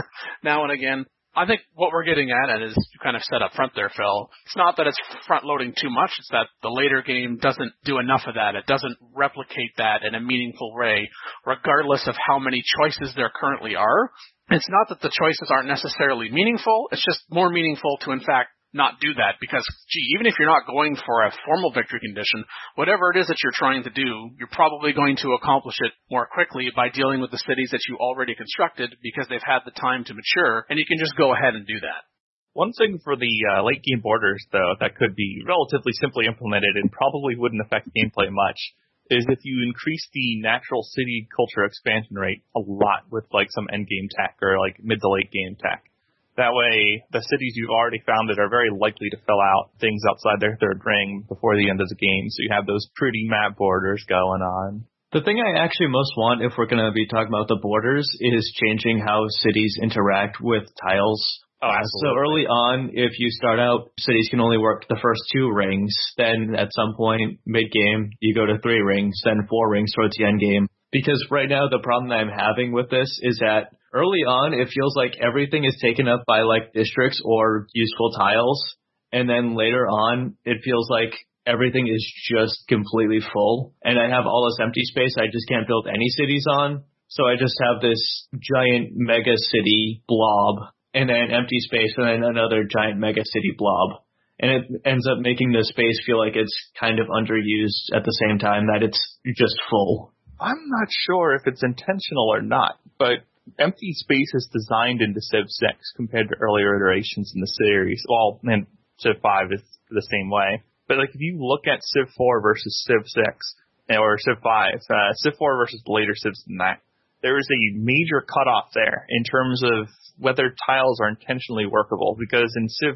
now and again. I think what we're getting at, and is kind of set up front there, Phil, it's not that it's front-loading too much, it's that the later game doesn't do enough of that. It doesn't replicate that in a meaningful way, regardless of how many choices there currently are. It's not that the choices aren't necessarily meaningful, it's just more meaningful to, in fact, not do that, because, even if you're not going for a formal victory condition, whatever it is that you're trying to do, you're probably going to accomplish it more quickly by dealing with the cities that you already constructed, because they've had the time to mature, and you can just go ahead and do that. One thing for the late game borders, though, that could be relatively simply implemented and probably wouldn't affect gameplay much, is if you increase the natural city culture expansion rate a lot with like some end game tech or like mid to late game tech. That way, the cities you've already founded are very likely to fill out things outside their third ring before the end of the game, so you have those pretty map borders going on. The thing I actually most want, if we're going to be talking about the borders, is changing how cities interact with tiles. Oh, absolutely. So early on, if you start out, cities can only work the first 2 rings. Then at some point, mid-game, you go to 3 rings, then 4 rings towards the end game. Because right now, the problem that I'm having with this is that early on, it feels like everything is taken up by like districts or useful tiles. And then later on, it feels like everything is just completely full. And I have all this empty space I just can't build any cities on. So I just have this giant mega city blob, and then empty space, and then another giant mega city blob. And it ends up making the space feel like it's kind of underused at the same time that it's just full. I'm not sure if it's intentional or not, but empty space is designed into Civ 6 compared to earlier iterations in the series. Well, and Civ 5 is the same way. But like if you look at Civ 4 versus Civ 6, or Civ 5, Civ 4 versus the later Civs than that, there is a major cutoff there in terms of whether tiles are intentionally workable, because in Civ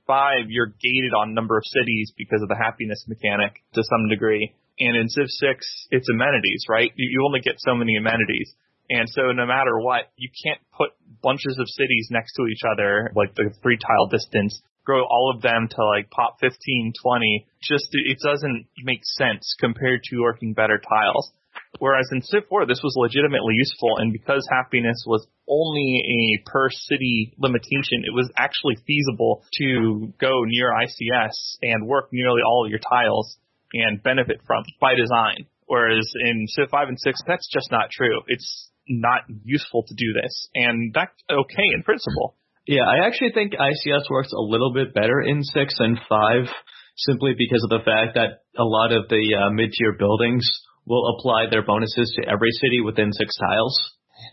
5, you're gated on number of cities because of the happiness mechanic to some degree. And in Civ 6, it's amenities, right? You only get so many amenities. And so no matter what, you can't put bunches of cities next to each other, like the 3-tile distance, grow all of them to like pop 15, 20. It doesn't make sense compared to working better tiles. Whereas in Civ 4, this was legitimately useful, and because happiness was only a per-city limitation, it was actually feasible to go near ICS and work nearly all of your tiles and benefit from by design. Whereas in Civ 5 and 6, that's just not true. It's not useful to do this, and that's okay in principle. Yeah, I actually think ICS works a little bit better in 6 and 5, simply because of the fact that a lot of the mid-tier buildings will apply their bonuses to every city within 6 tiles.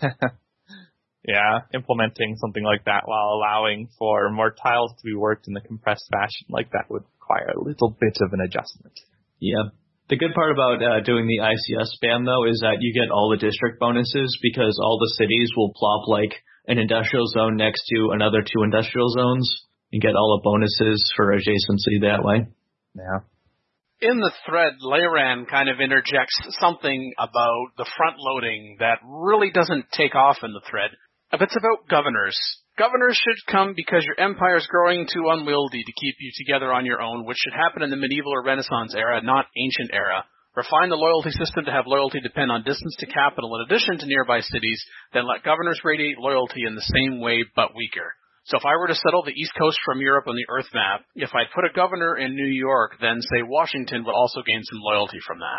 Yeah, implementing something like that while allowing for more tiles to be worked in the compressed fashion like that would require a little bit of an adjustment. Yeah. The good part about doing the ICS spam, though, is that you get all the district bonuses because all the cities will plop like an industrial zone next to another 2 industrial zones and get all the bonuses for adjacency that way. Yeah. In the thread, Leyran kind of interjects something about the front loading that really doesn't take off in the thread. It's about governors. Governors should come because your empire is growing too unwieldy to keep you together on your own, which should happen in the medieval or Renaissance era, not ancient era. Refine the loyalty system to have loyalty depend on distance to capital in addition to nearby cities, then let governors radiate loyalty in the same way but weaker. So if I were to settle the East Coast from Europe on the Earth map, if I put a governor in New York, then say Washington would also gain some loyalty from that.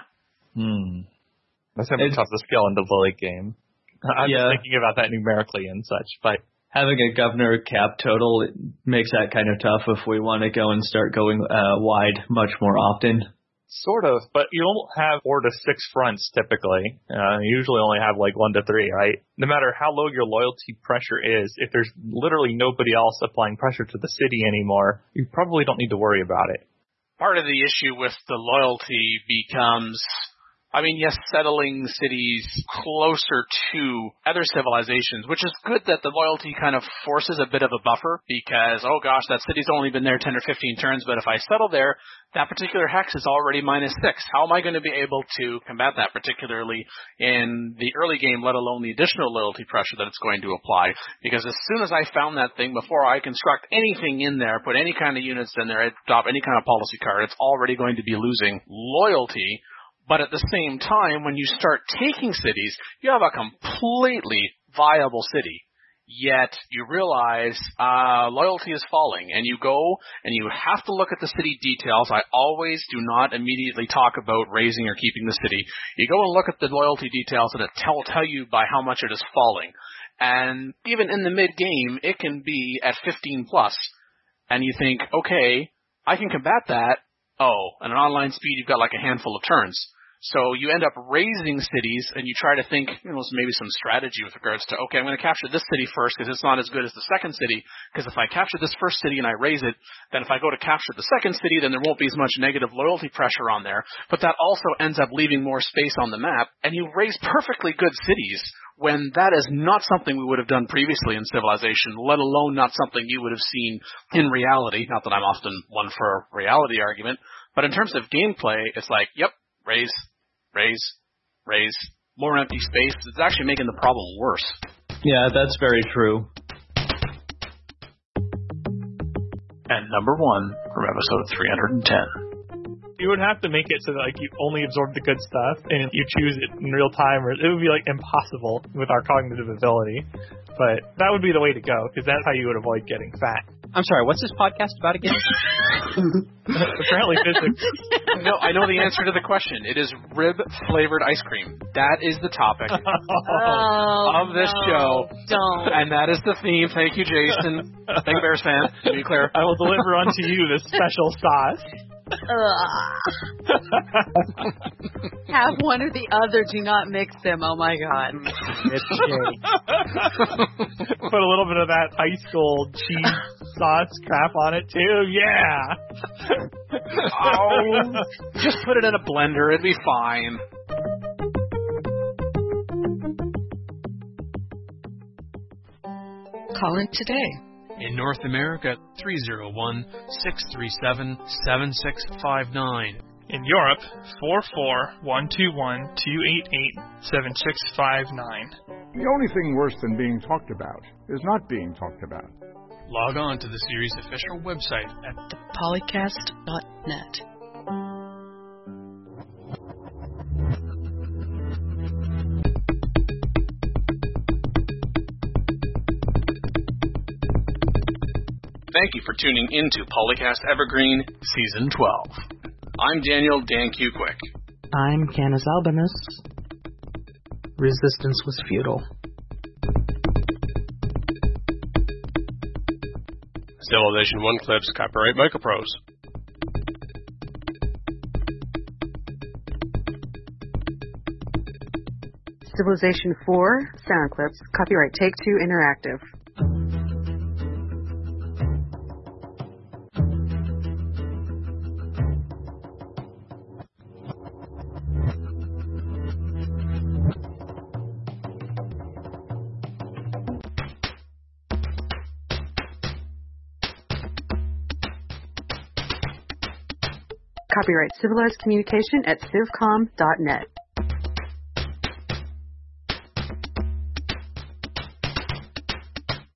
That's going to be tough to scale into the late game. I'm just thinking about that numerically and such, but having a governor cap total, it makes that kind of tough if we want to go and start going wide much more often. Sort of, but you don't have 4 to 6 fronts typically. You usually only have like 1 to 3, right? No matter how low your loyalty pressure is, if there's literally nobody else applying pressure to the city anymore, you probably don't need to worry about it. Part of the issue with the loyalty becomes, yes, settling cities closer to other civilizations, which is good that the loyalty kind of forces a bit of a buffer because, oh gosh, that city's only been there 10 or 15 turns, but if I settle there, that particular hex is already -6. How am I going to be able to combat that, particularly in the early game, let alone the additional loyalty pressure that it's going to apply? Because as soon as I found that thing, before I construct anything in there, put any kind of units in there, adopt any kind of policy card, it's already going to be losing loyalty. But at the same time, when you start taking cities, you have a completely viable city. Yet you realize loyalty is falling, and you go and you have to look at the city details. I always do not immediately talk about raising or keeping the city. You go and look at the loyalty details, and it will tell you by how much it is falling. And even in the mid-game, it can be at 15+. And you think, okay, I can combat that. Oh, at an online speed, you've got like a handful of turns. So you end up raising cities, and you try to think, maybe some strategy with regards to, okay, I'm going to capture this city first because it's not as good as the second city, because if I capture this first city and I raise it, then if I go to capture the second city, then there won't be as much negative loyalty pressure on there. But that also ends up leaving more space on the map, and you raise perfectly good cities when that is not something we would have done previously in Civilization, let alone not something you would have seen in reality. Not that I'm often one for a reality argument, but in terms of gameplay, it's like, yep, raise, more empty space. It's actually making the problem worse. Yeah, that's very true. And number 1 from episode 310. You would have to make it so that you only absorb the good stuff and you choose it in real time, or it would be impossible with our cognitive ability. But that would be the way to go, because that's how you would avoid getting fat. I'm sorry, what's this podcast about again? Apparently physics. No, I know the answer to the question. It is rib-flavored ice cream. That is the topic of this show. Don't. And that is the theme. Thank you, Jason. Thank you, Bears fan. To be clear. I will deliver unto you this special sauce. Have one or the other. Do not mix them. Oh my God. Put a little bit of that high school cheese sauce crap on it too. Yeah. Just put it in a blender. It'd be fine. Call in today. In North America, 301-637-7659. In Europe, 44121-288-7659. The only thing worse than being talked about is not being talked about. Log on to the series' official website at thepolycast.net. Thank you for tuning into Polycast Evergreen Season 12. I'm Daniel Dan Q-Quick. I'm Canis Albinus. Resistance was futile. Civilization 1 clips, copyright Microprose. Civilization 4 sound clips, copyright Take-Two Interactive. Copyright Civilized Communication at civcom.net.